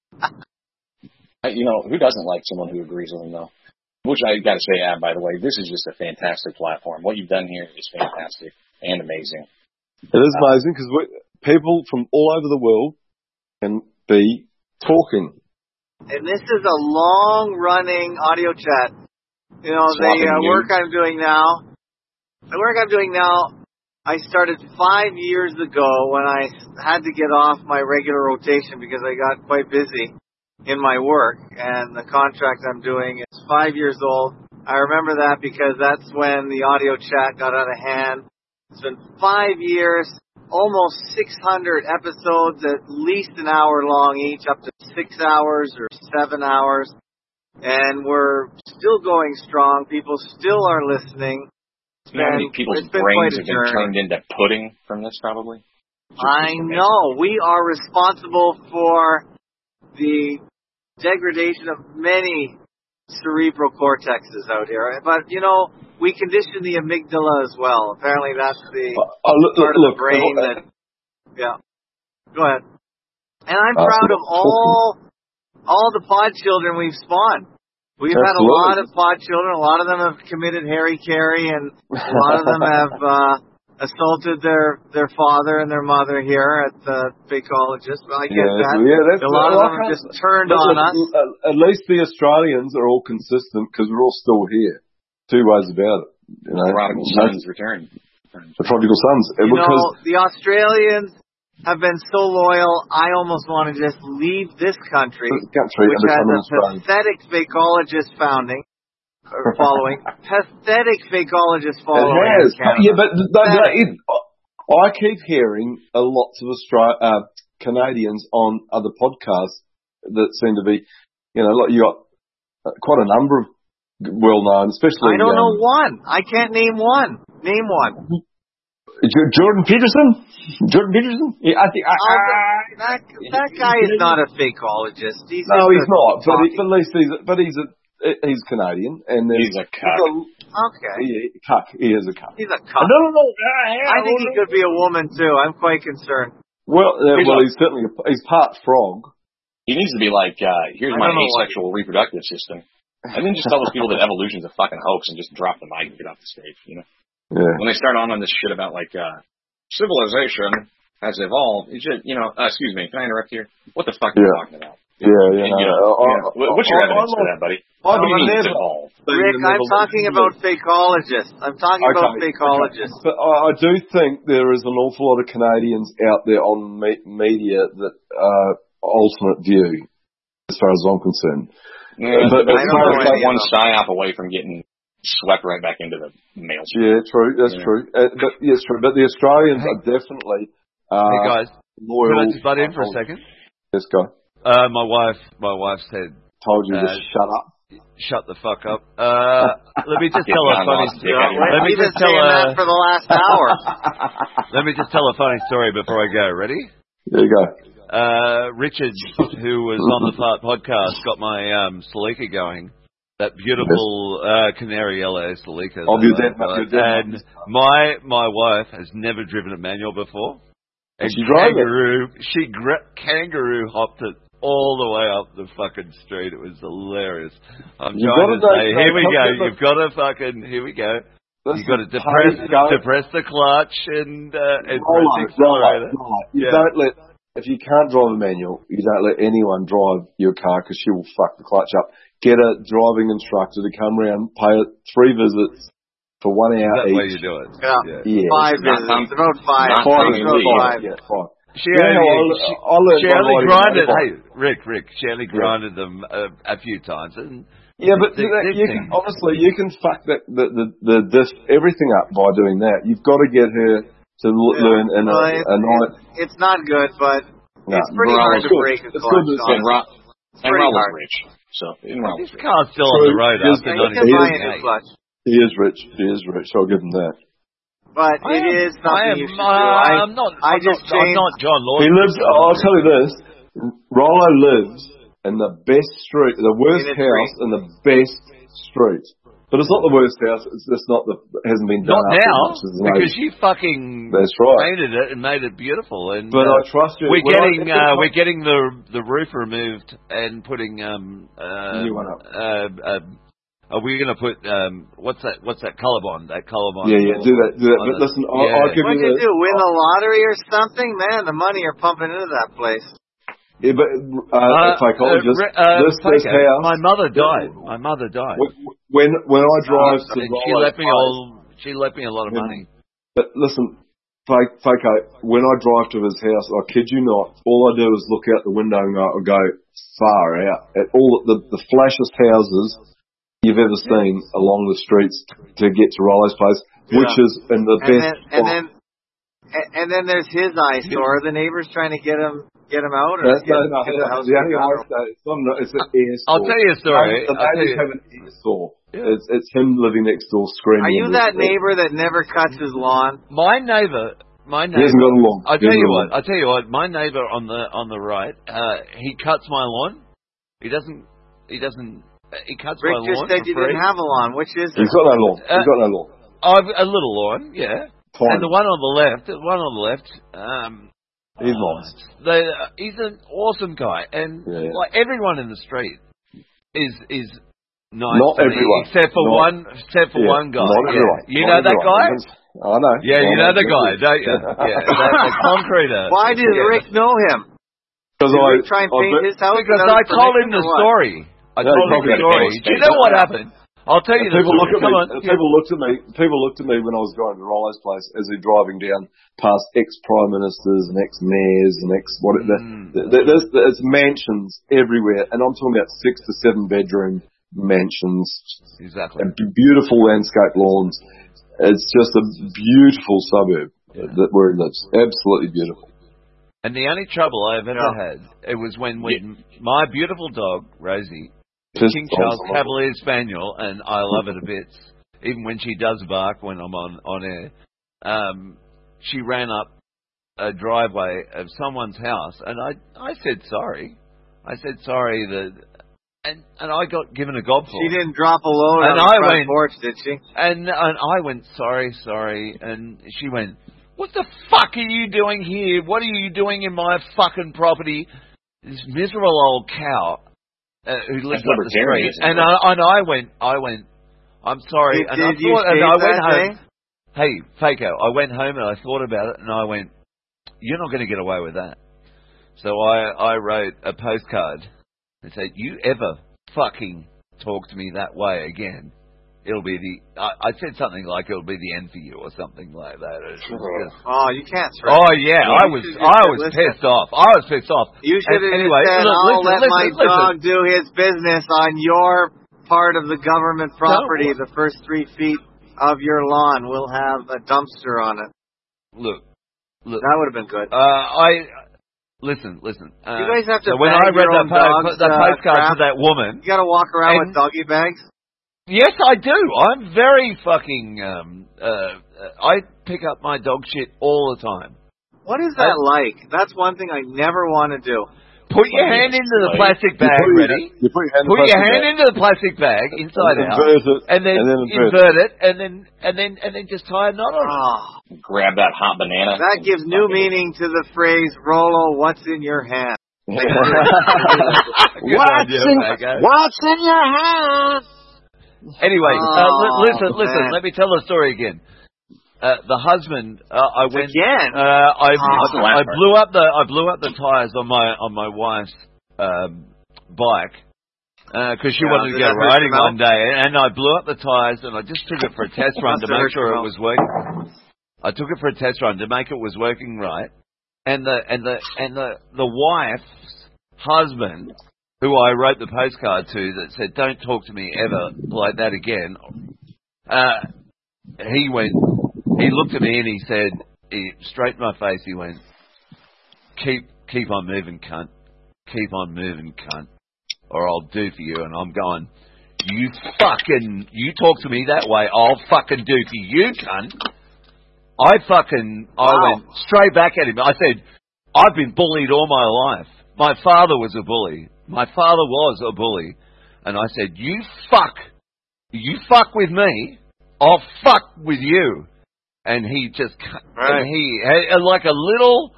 Who doesn't like someone who agrees with him, though? Which I got to say, Ab, by the way, this is just a fantastic platform. What you've done here is fantastic and amazing. It is amazing because people from all over the world can be talking. And this is a long-running audio chat. The work I'm doing now, I started 5 years ago when I had to get off my regular rotation because I got quite busy in my work, and the contract I'm doing is 5 years old. I remember that because that's when the audio chat got out of hand. It's been 5 years, almost 600 episodes, at least an hour long each, up to 6 hours or 7 hours. And we're still going strong. People still are listening. You know how many people's brains have been turned into pudding from this, probably? I know. We are responsible for the degradation of many cerebral cortexes out here. But, we condition the amygdala as well. Apparently that's the part of the brain that... Yeah. Go ahead. And I'm proud of all the pod children we've spawned. We've had a lot of pod children. A lot of them have committed hara-kiri, and a lot of them have assaulted their father and their mother here at the Fakeologist. I get that. Yeah, a lot of them have just turned on us. At least the Australians are all consistent because we're all still here. Two ways about it. Prodigal sons return. The prodigal sons. The Australians have been so loyal, I almost want to just leave this country, which has a pathetic Fakeologist following. Pathetic Fakeologist following. It has. Yeah, but I keep hearing lots of Canadians on other podcasts that seem to be, you got quite a number of well-known, especially... I don't know one. I can't name one. Name one. Jordan Peterson? Yeah, that guy is not a Fakeologist. He's not. But at least he's Canadian, and he's a cuck. Okay. He is a cuck. He's a cuck. No. I think he could be a woman too. I'm quite concerned. Well, he's certainly he's part frog. He needs to be like, here's my asexual reproductive system, and then just tell those people that evolution's a fucking hoax and just drop the mic and get off the stage. Yeah. When they start on this shit about civilization has evolved, it's just, excuse me, can I interrupt here? What the fuck are you talking about? What's your evidence for that, buddy? What do you mean it's evolved? Rick, I'm talking about Fakeologists. I'm talking about Fakeologists. But I do think there is an awful lot of Canadians out there on media that alternate view, as far as I'm concerned. But it's like one psyop away from getting swept right back into the mail. Yeah, true. That's true. But yes, true. But the Australians are definitely hey guys, loyal. Can I just butt in for a second? Let's go. My wife said. Told you to shut up. Shut the fuck up. Let me just tell a funny story. Let me just tell that for the last hour. Let me just tell a funny story before I go. Ready? There you go. Richard, who was on the Fart podcast, got my Celica going. That beautiful canary yellow Celica. And my wife has never driven a manual before. And she kangaroo hopped it all the way up the fucking street. It was hilarious. I'm trying to say, here we go. You've got to fucking, here we go. You've got to depress the clutch and press the accelerator. You don't let, if you can't drive a manual, you don't let anyone drive your car because she will fuck the clutch up. Get a driving instructor to come around, pay 3 visits for 1 hour each. That's the way you do it. Yeah. 5 visits. About 5. Yeah, 5. She only grinded. Hey, Rick. She only grinded them a few times. And but honestly, you can fuck this everything up by doing that. You've got to get her to learn a night. It's not good, but it's pretty hard to break a clutch. And Rob was rich, so this car's still on the road after 1998. He is rich. I'll give him that. But it is something you should do. I'm not John Lawson. He lives. I'll tell you this: Rollo lives in the best street, the worst house in the best street. But it's not the worst house. It's not hasn't been done. Not now, because you fucking painted it and made it beautiful. And but I trust you. We're getting the roof removed and putting new one up. Are we going to put what's that ColourBond? That ColourBond. Yeah. Do that. But listen, I'll give you this. What do? Win the lottery or something? Man, the money you're pumping into that place. Yeah, but psychologist, this house. My mother died. When I drive to she left me a lot of money. But listen, Fako, when I drive to his house, I kid you not, all I do is look out the window and I go far out at all the flashiest houses you've ever seen along the streets to get to Rollo's place, which is in the best. And then there's his eyesore. The neighbor's trying to get him out. Or the only eyesore. It's an air store. I'll tell you a story. The neighbors have an air store. It's him living next door screaming. Are you that neighbor that never cuts his lawn? My neighbor. He hasn't got a lawn. I'll tell you what. My neighbor on the right, he cuts my lawn. He doesn't. He cuts Rick my lawn. Rick just said you didn't have a lawn. Which is it? He's got no lawn. I've a little lawn, yeah. Fine. And the one on the left, he's nice. He's an awesome guy, and like everyone in the street is nice. Not everyone, except for one guy. Not everyone. You know that guy? I know. Yeah, you know the guy, don't you? Yeah, the concreter. Why did Rick know him? Because Rick try and paint his house. Because I told him the story. Do you know what happened? I'll tell you. People looked at me when I was driving to Rollo's place as they're driving down past ex-prime ministers and ex-mayors and there's mansions everywhere, and I'm talking about 6 to 7 bedroom mansions. Exactly. And beautiful landscape lawns. It's just a beautiful suburb that where he lives. Absolutely beautiful. And the only trouble I've ever had, it was when my beautiful dog Rosie. King Charles Cavalier Spaniel, and I love it a bit. Even when she does bark when I'm on air, she ran up a driveway of someone's house, and I said sorry. I said sorry and I got given a gobful. She didn't drop a load on the front porch, did she? And I went sorry, and she went, "What the fuck are you doing here? What are you doing in my fucking property? This miserable old cow." Who lives up the street, and I went, I'm sorry, I went home. Hey, Fako, I went home and I thought about it, and I went, you're not going to get away with that. So I wrote a postcard and said, you ever fucking talk to me that way again, it'll be I said something like it'll be the end for you or something like that. You can't. Oh yeah, I was pissed off. I was pissed off. You should have said, I'll let my dog do his business on your part of the government property. The first 3 feet of your lawn will have a dumpster on it. Look. That would have been good. Listen. You guys have to. So when I read that postcard to that woman, you got to walk around with doggy bags. Yes, I do. I'm very fucking. I pick up my dog shit all the time. What is that like? That's one thing I never want to do. Put your hand into the plastic bag, ready? Put your hand into the plastic bag, inside out, and then invert it, and then just tie a knot on it. Grab that hot banana. That gives new meaning to the phrase, Rolo, what's in your hand? What's in your hand? Anyway, listen. Let me tell the story again. The husband, I went again. I blew up the tires on my wife's bike because she wanted to go riding one day, and I blew up the tires and I just took it for a test run to make sure it was working. I took it for a test run to make it was working right, and the wife's husband, who I wrote the postcard to, that said, "Don't talk to me ever like that again." He looked at me and he said, straight in my face, he went, keep on moving, cunt. Keep on moving, cunt. Or I'll do for you. And I'm going, you talk to me that way, I'll fucking do for you, cunt. I went straight back at him. I said, I've been bullied all my life. My father was a bully. And I said, you fuck with me, I'll fuck with you. And he just, and he like a little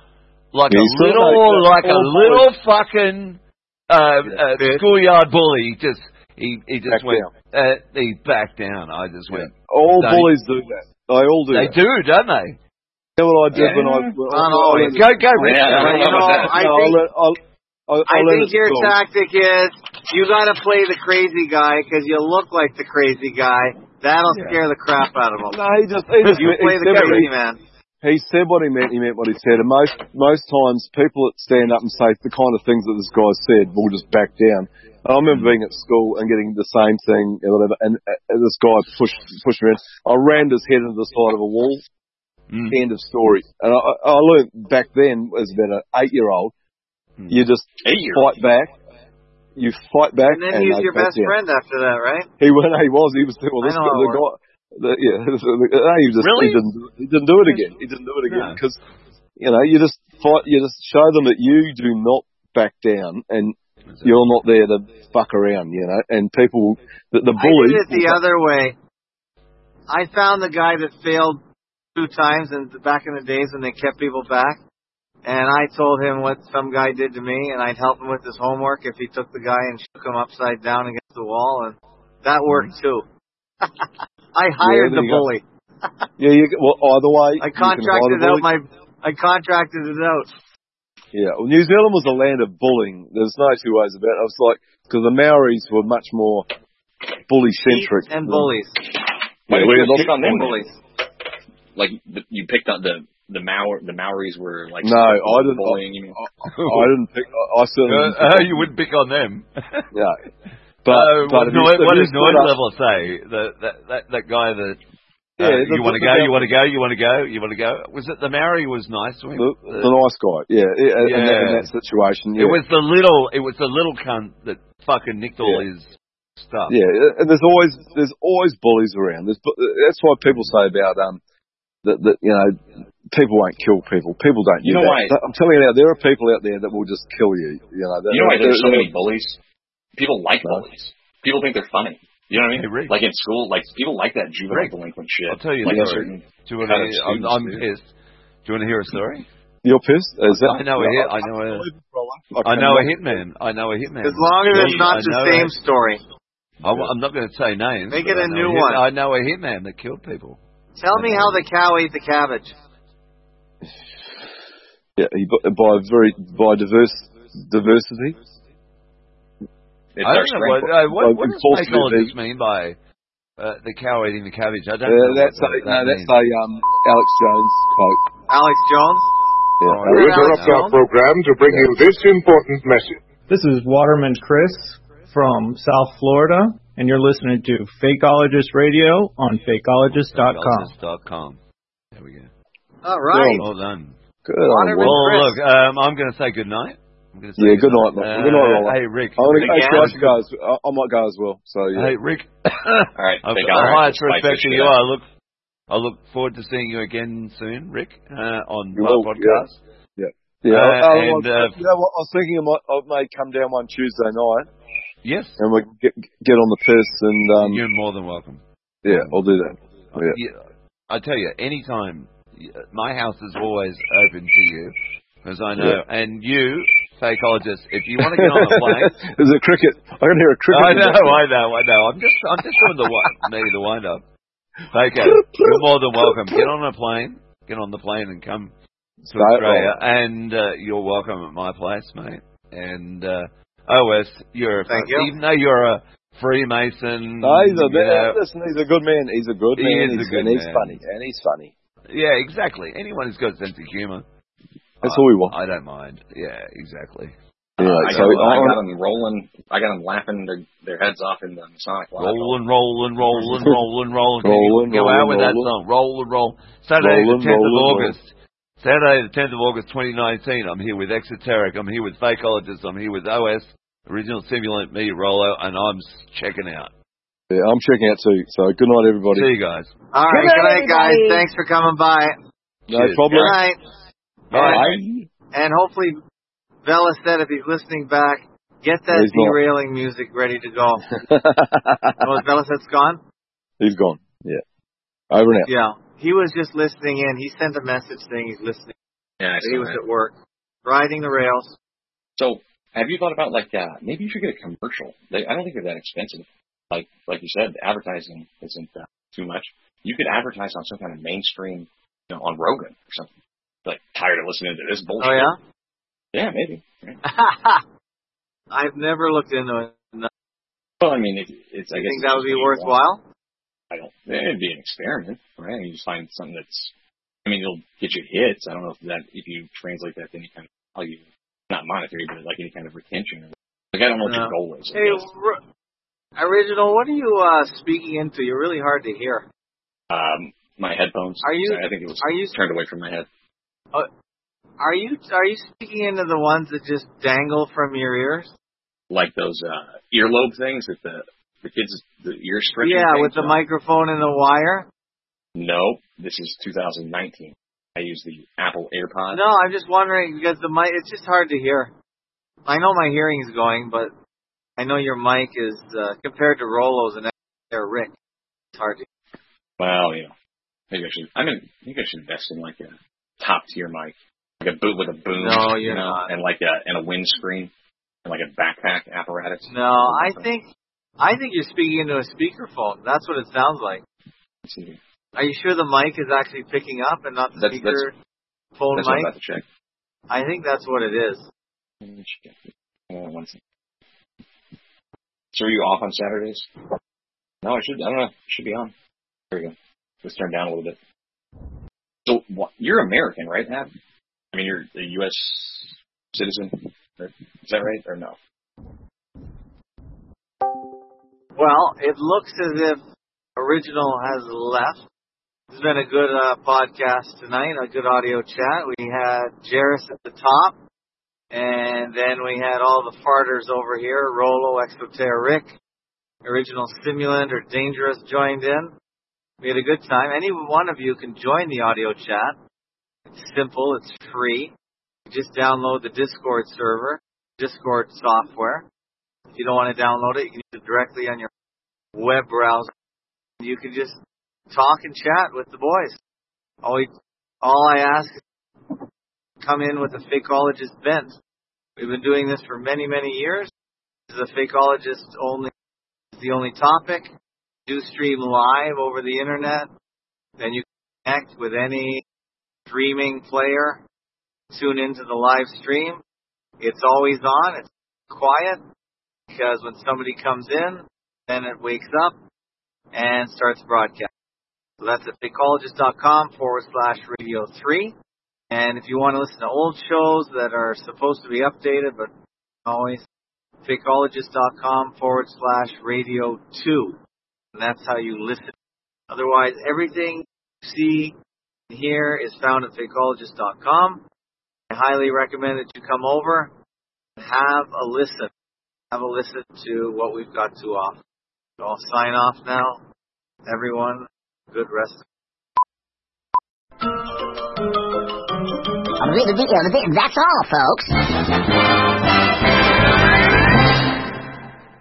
fucking schoolyard bully. He just went. He backed down. I just went. All bullies do that. They all do. They do, don't they? You know what I did when I go, Rich. I think your tactic is you got to play the crazy guy because you look like the crazy guy. That'll scare the crap out of him. No, he just play the crazy man. He said what he meant what he said. And most times, people that stand up and say the kind of things that this guy said will just back down. And I remember being at school and getting the same thing and whatever, and this guy pushed me in. I rammed his head into the side of a wall. End of story. And I learned back then, as about an 8-year-old, you just fight back. You fight back, and then he's your best friend after that, right? He was. Well, this the guy. He didn't do it again. He didn't do it again because you just fight. You just show them that you do not back down, and you're not there to fuck around. And people, the bully. I did it the other way. I found the guy that failed 2 times, and back in the days when they kept people back. And I told him what some guy did to me, and I'd help him with his homework if he took the guy and shook him upside down against the wall, and that worked too. I hired the bully. Either way. I contracted it out. Yeah, well, New Zealand was a land of bullying. There's no 2 ways about it. I was like, because the Maoris were much more bully-centric. And bullies. Wait, pick on them bullies. Like, you picked on the Maoris were like. No, I didn't. Bullying, you mean? I didn't pick. I certainly. You wouldn't pick on them. Yeah. But what does noise level say? That guy that. You want to go. Was it the Maori was nice to him? The nice guy, in that situation. Yeah. It was the little cunt that fucking nicked all his stuff. Yeah, and there's always bullies around. That's why people say about that people won't kill people. People don't do that. Why? I'm telling you now, there are people out there that will just kill you. You know why there's so many bullies? People like bullies. People think they're funny. You know what I mean? Hey, like in school, like people like that juvenile delinquent shit. I'll tell you like a story. I'm pissed. Do you want to hear a story? You're pissed? I know a hitman. As long as it's not the same story. I'm not going to say names. Make it a new one. I know a hitman that killed people. Tell me how the cow ate the cabbage. Yeah, by diversity. I don't know what does psychologists mean by The cow eating the cabbage. I don't know. That's a Alex Jones quote. Alex Jones? Yeah. We interrupt our program to bring you this important message. This is Waterman Chris from South Florida, and you're listening to Fakeologist Radio on Fakeologist.com. Fakeologist.com. There we go. All right. Well done. Good. Well, look, I'm going to say good night. Good night, mate. Good night, hey, Rick. I might go as well. So yeah. Hey, Rick. All right. I've got the highest respect for you. I look forward to seeing you again soon, Rick, on my podcast. Yeah. I was thinking I may come down one Tuesday night. Yes. And we can get on the piss and. You're more than welcome. Yeah, I'll do that. Yeah. I tell you, anytime, my house is always open to you, because I know, and you, Fakeologist, if you want to get on a plane. There's a cricket. I can hear a cricket. I know. I'm just doing the wind up. Okay, you're more than welcome. Get on the plane and come to Australia, and you're welcome at my place, mate. And OS, even though you're a Freemason. No, he's a good man. He's a good man. He's funny. And he's funny. Yeah, exactly. Anyone who's got a sense of humour. That's all we want. I don't mind. Yeah, exactly. Yeah, I got them rolling. I got them laughing their heads off in the Masonic Lodge. Rolling. Go out with that song. Roll. Saturday the 10th of August. Saturday the 10th of August 2019. I'm here with Exoteric. I'm here with Fakeologist. I'm here with OS, Original Simulant, me, Rollo, and I'm checking out. Yeah, I'm checking out too. So good night, everybody. See you guys. All right, good night, guys. Thanks for coming by. No problem. Good night. Bye. And hopefully, Vela said if he's listening back, get that derailing music ready to go. Vela said it's gone? He's gone. Yeah. Over now. Yeah. He was just listening in. He sent a message saying he's listening. Yeah, he was at work, riding the rails. So, have you thought about, maybe you should get a commercial? I don't think they're that expensive. Like you said, advertising isn't too much. You could advertise on some kind of mainstream, on Rogan or something. Tired of listening to this bullshit. Oh, yeah? Yeah, maybe. Yeah. I've never looked into it. No. Well, I mean, it's I guess. Think that would be worthwhile? It'd be an experiment, right? You just find something it'll get you hits. I don't know if you translate that to any kind of not monetary, but any kind of retention. I don't know what your goal is. Hey, Original, what are you speaking into? You're really hard to hear. My headphones. I think it was turned away from my head. Are you speaking into the ones that just dangle from your ears? Like those earlobe things that the kids, the ear stretching Yeah, things, with the microphone and the wire? No, this is 2019. I use the Apple AirPods. No, I'm just wondering, because the mic, it's just hard to hear. I know my hearing is going, but I know your mic is, compared to Rollo's and Rick, it's hard to hear. Well, maybe I should invest in a top-tier mic. Like a boot with a boom. No, you're not. And and a windscreen. And a backpack apparatus. No, I think you're speaking into a speakerphone. That's what it sounds like. Let's see. Are you sure the mic is actually picking up and not the phone mic? What I'm about to check. I think that's what it is. One second. So are you off on Saturdays? No, I don't know. It should be on. There we go. Let's turn down a little bit. So you're American, right, Ab? I mean, you're a U.S. citizen. Is that right, or no? Well, it looks as if Original has left. It's been a good podcast tonight, a good audio chat. We had Jairus at the top, and then we had all the farters over here, Rollo, Exoteric, Original Simulant, or Dangerous joined in. We had a good time. Any one of you can join the audio chat. It's simple. It's free. You just download the Discord server, Discord software. If you don't want to download it, you can use it directly on your web browser. You can just talk and chat with the boys. All I ask is come in with a Fakeologist bent. We've been doing this for many, many years. This is a Fakeologist the only topic. Do stream live over the internet. Then you can connect with any streaming player. Tune into the live stream. It's always on. It's quiet because when somebody comes in, then it wakes up and starts broadcasting. So that's at fakeologist.com/radio3. And if you want to listen to old shows that are supposed to be updated, but always, fakeologist.com/radio2. And that's how you listen. Otherwise, everything you see here is found at fakeologist.com. I highly recommend that you come over and have a listen. Have a listen to what we've got to offer. So I'll sign off now. Everyone, good rest. That's all, folks.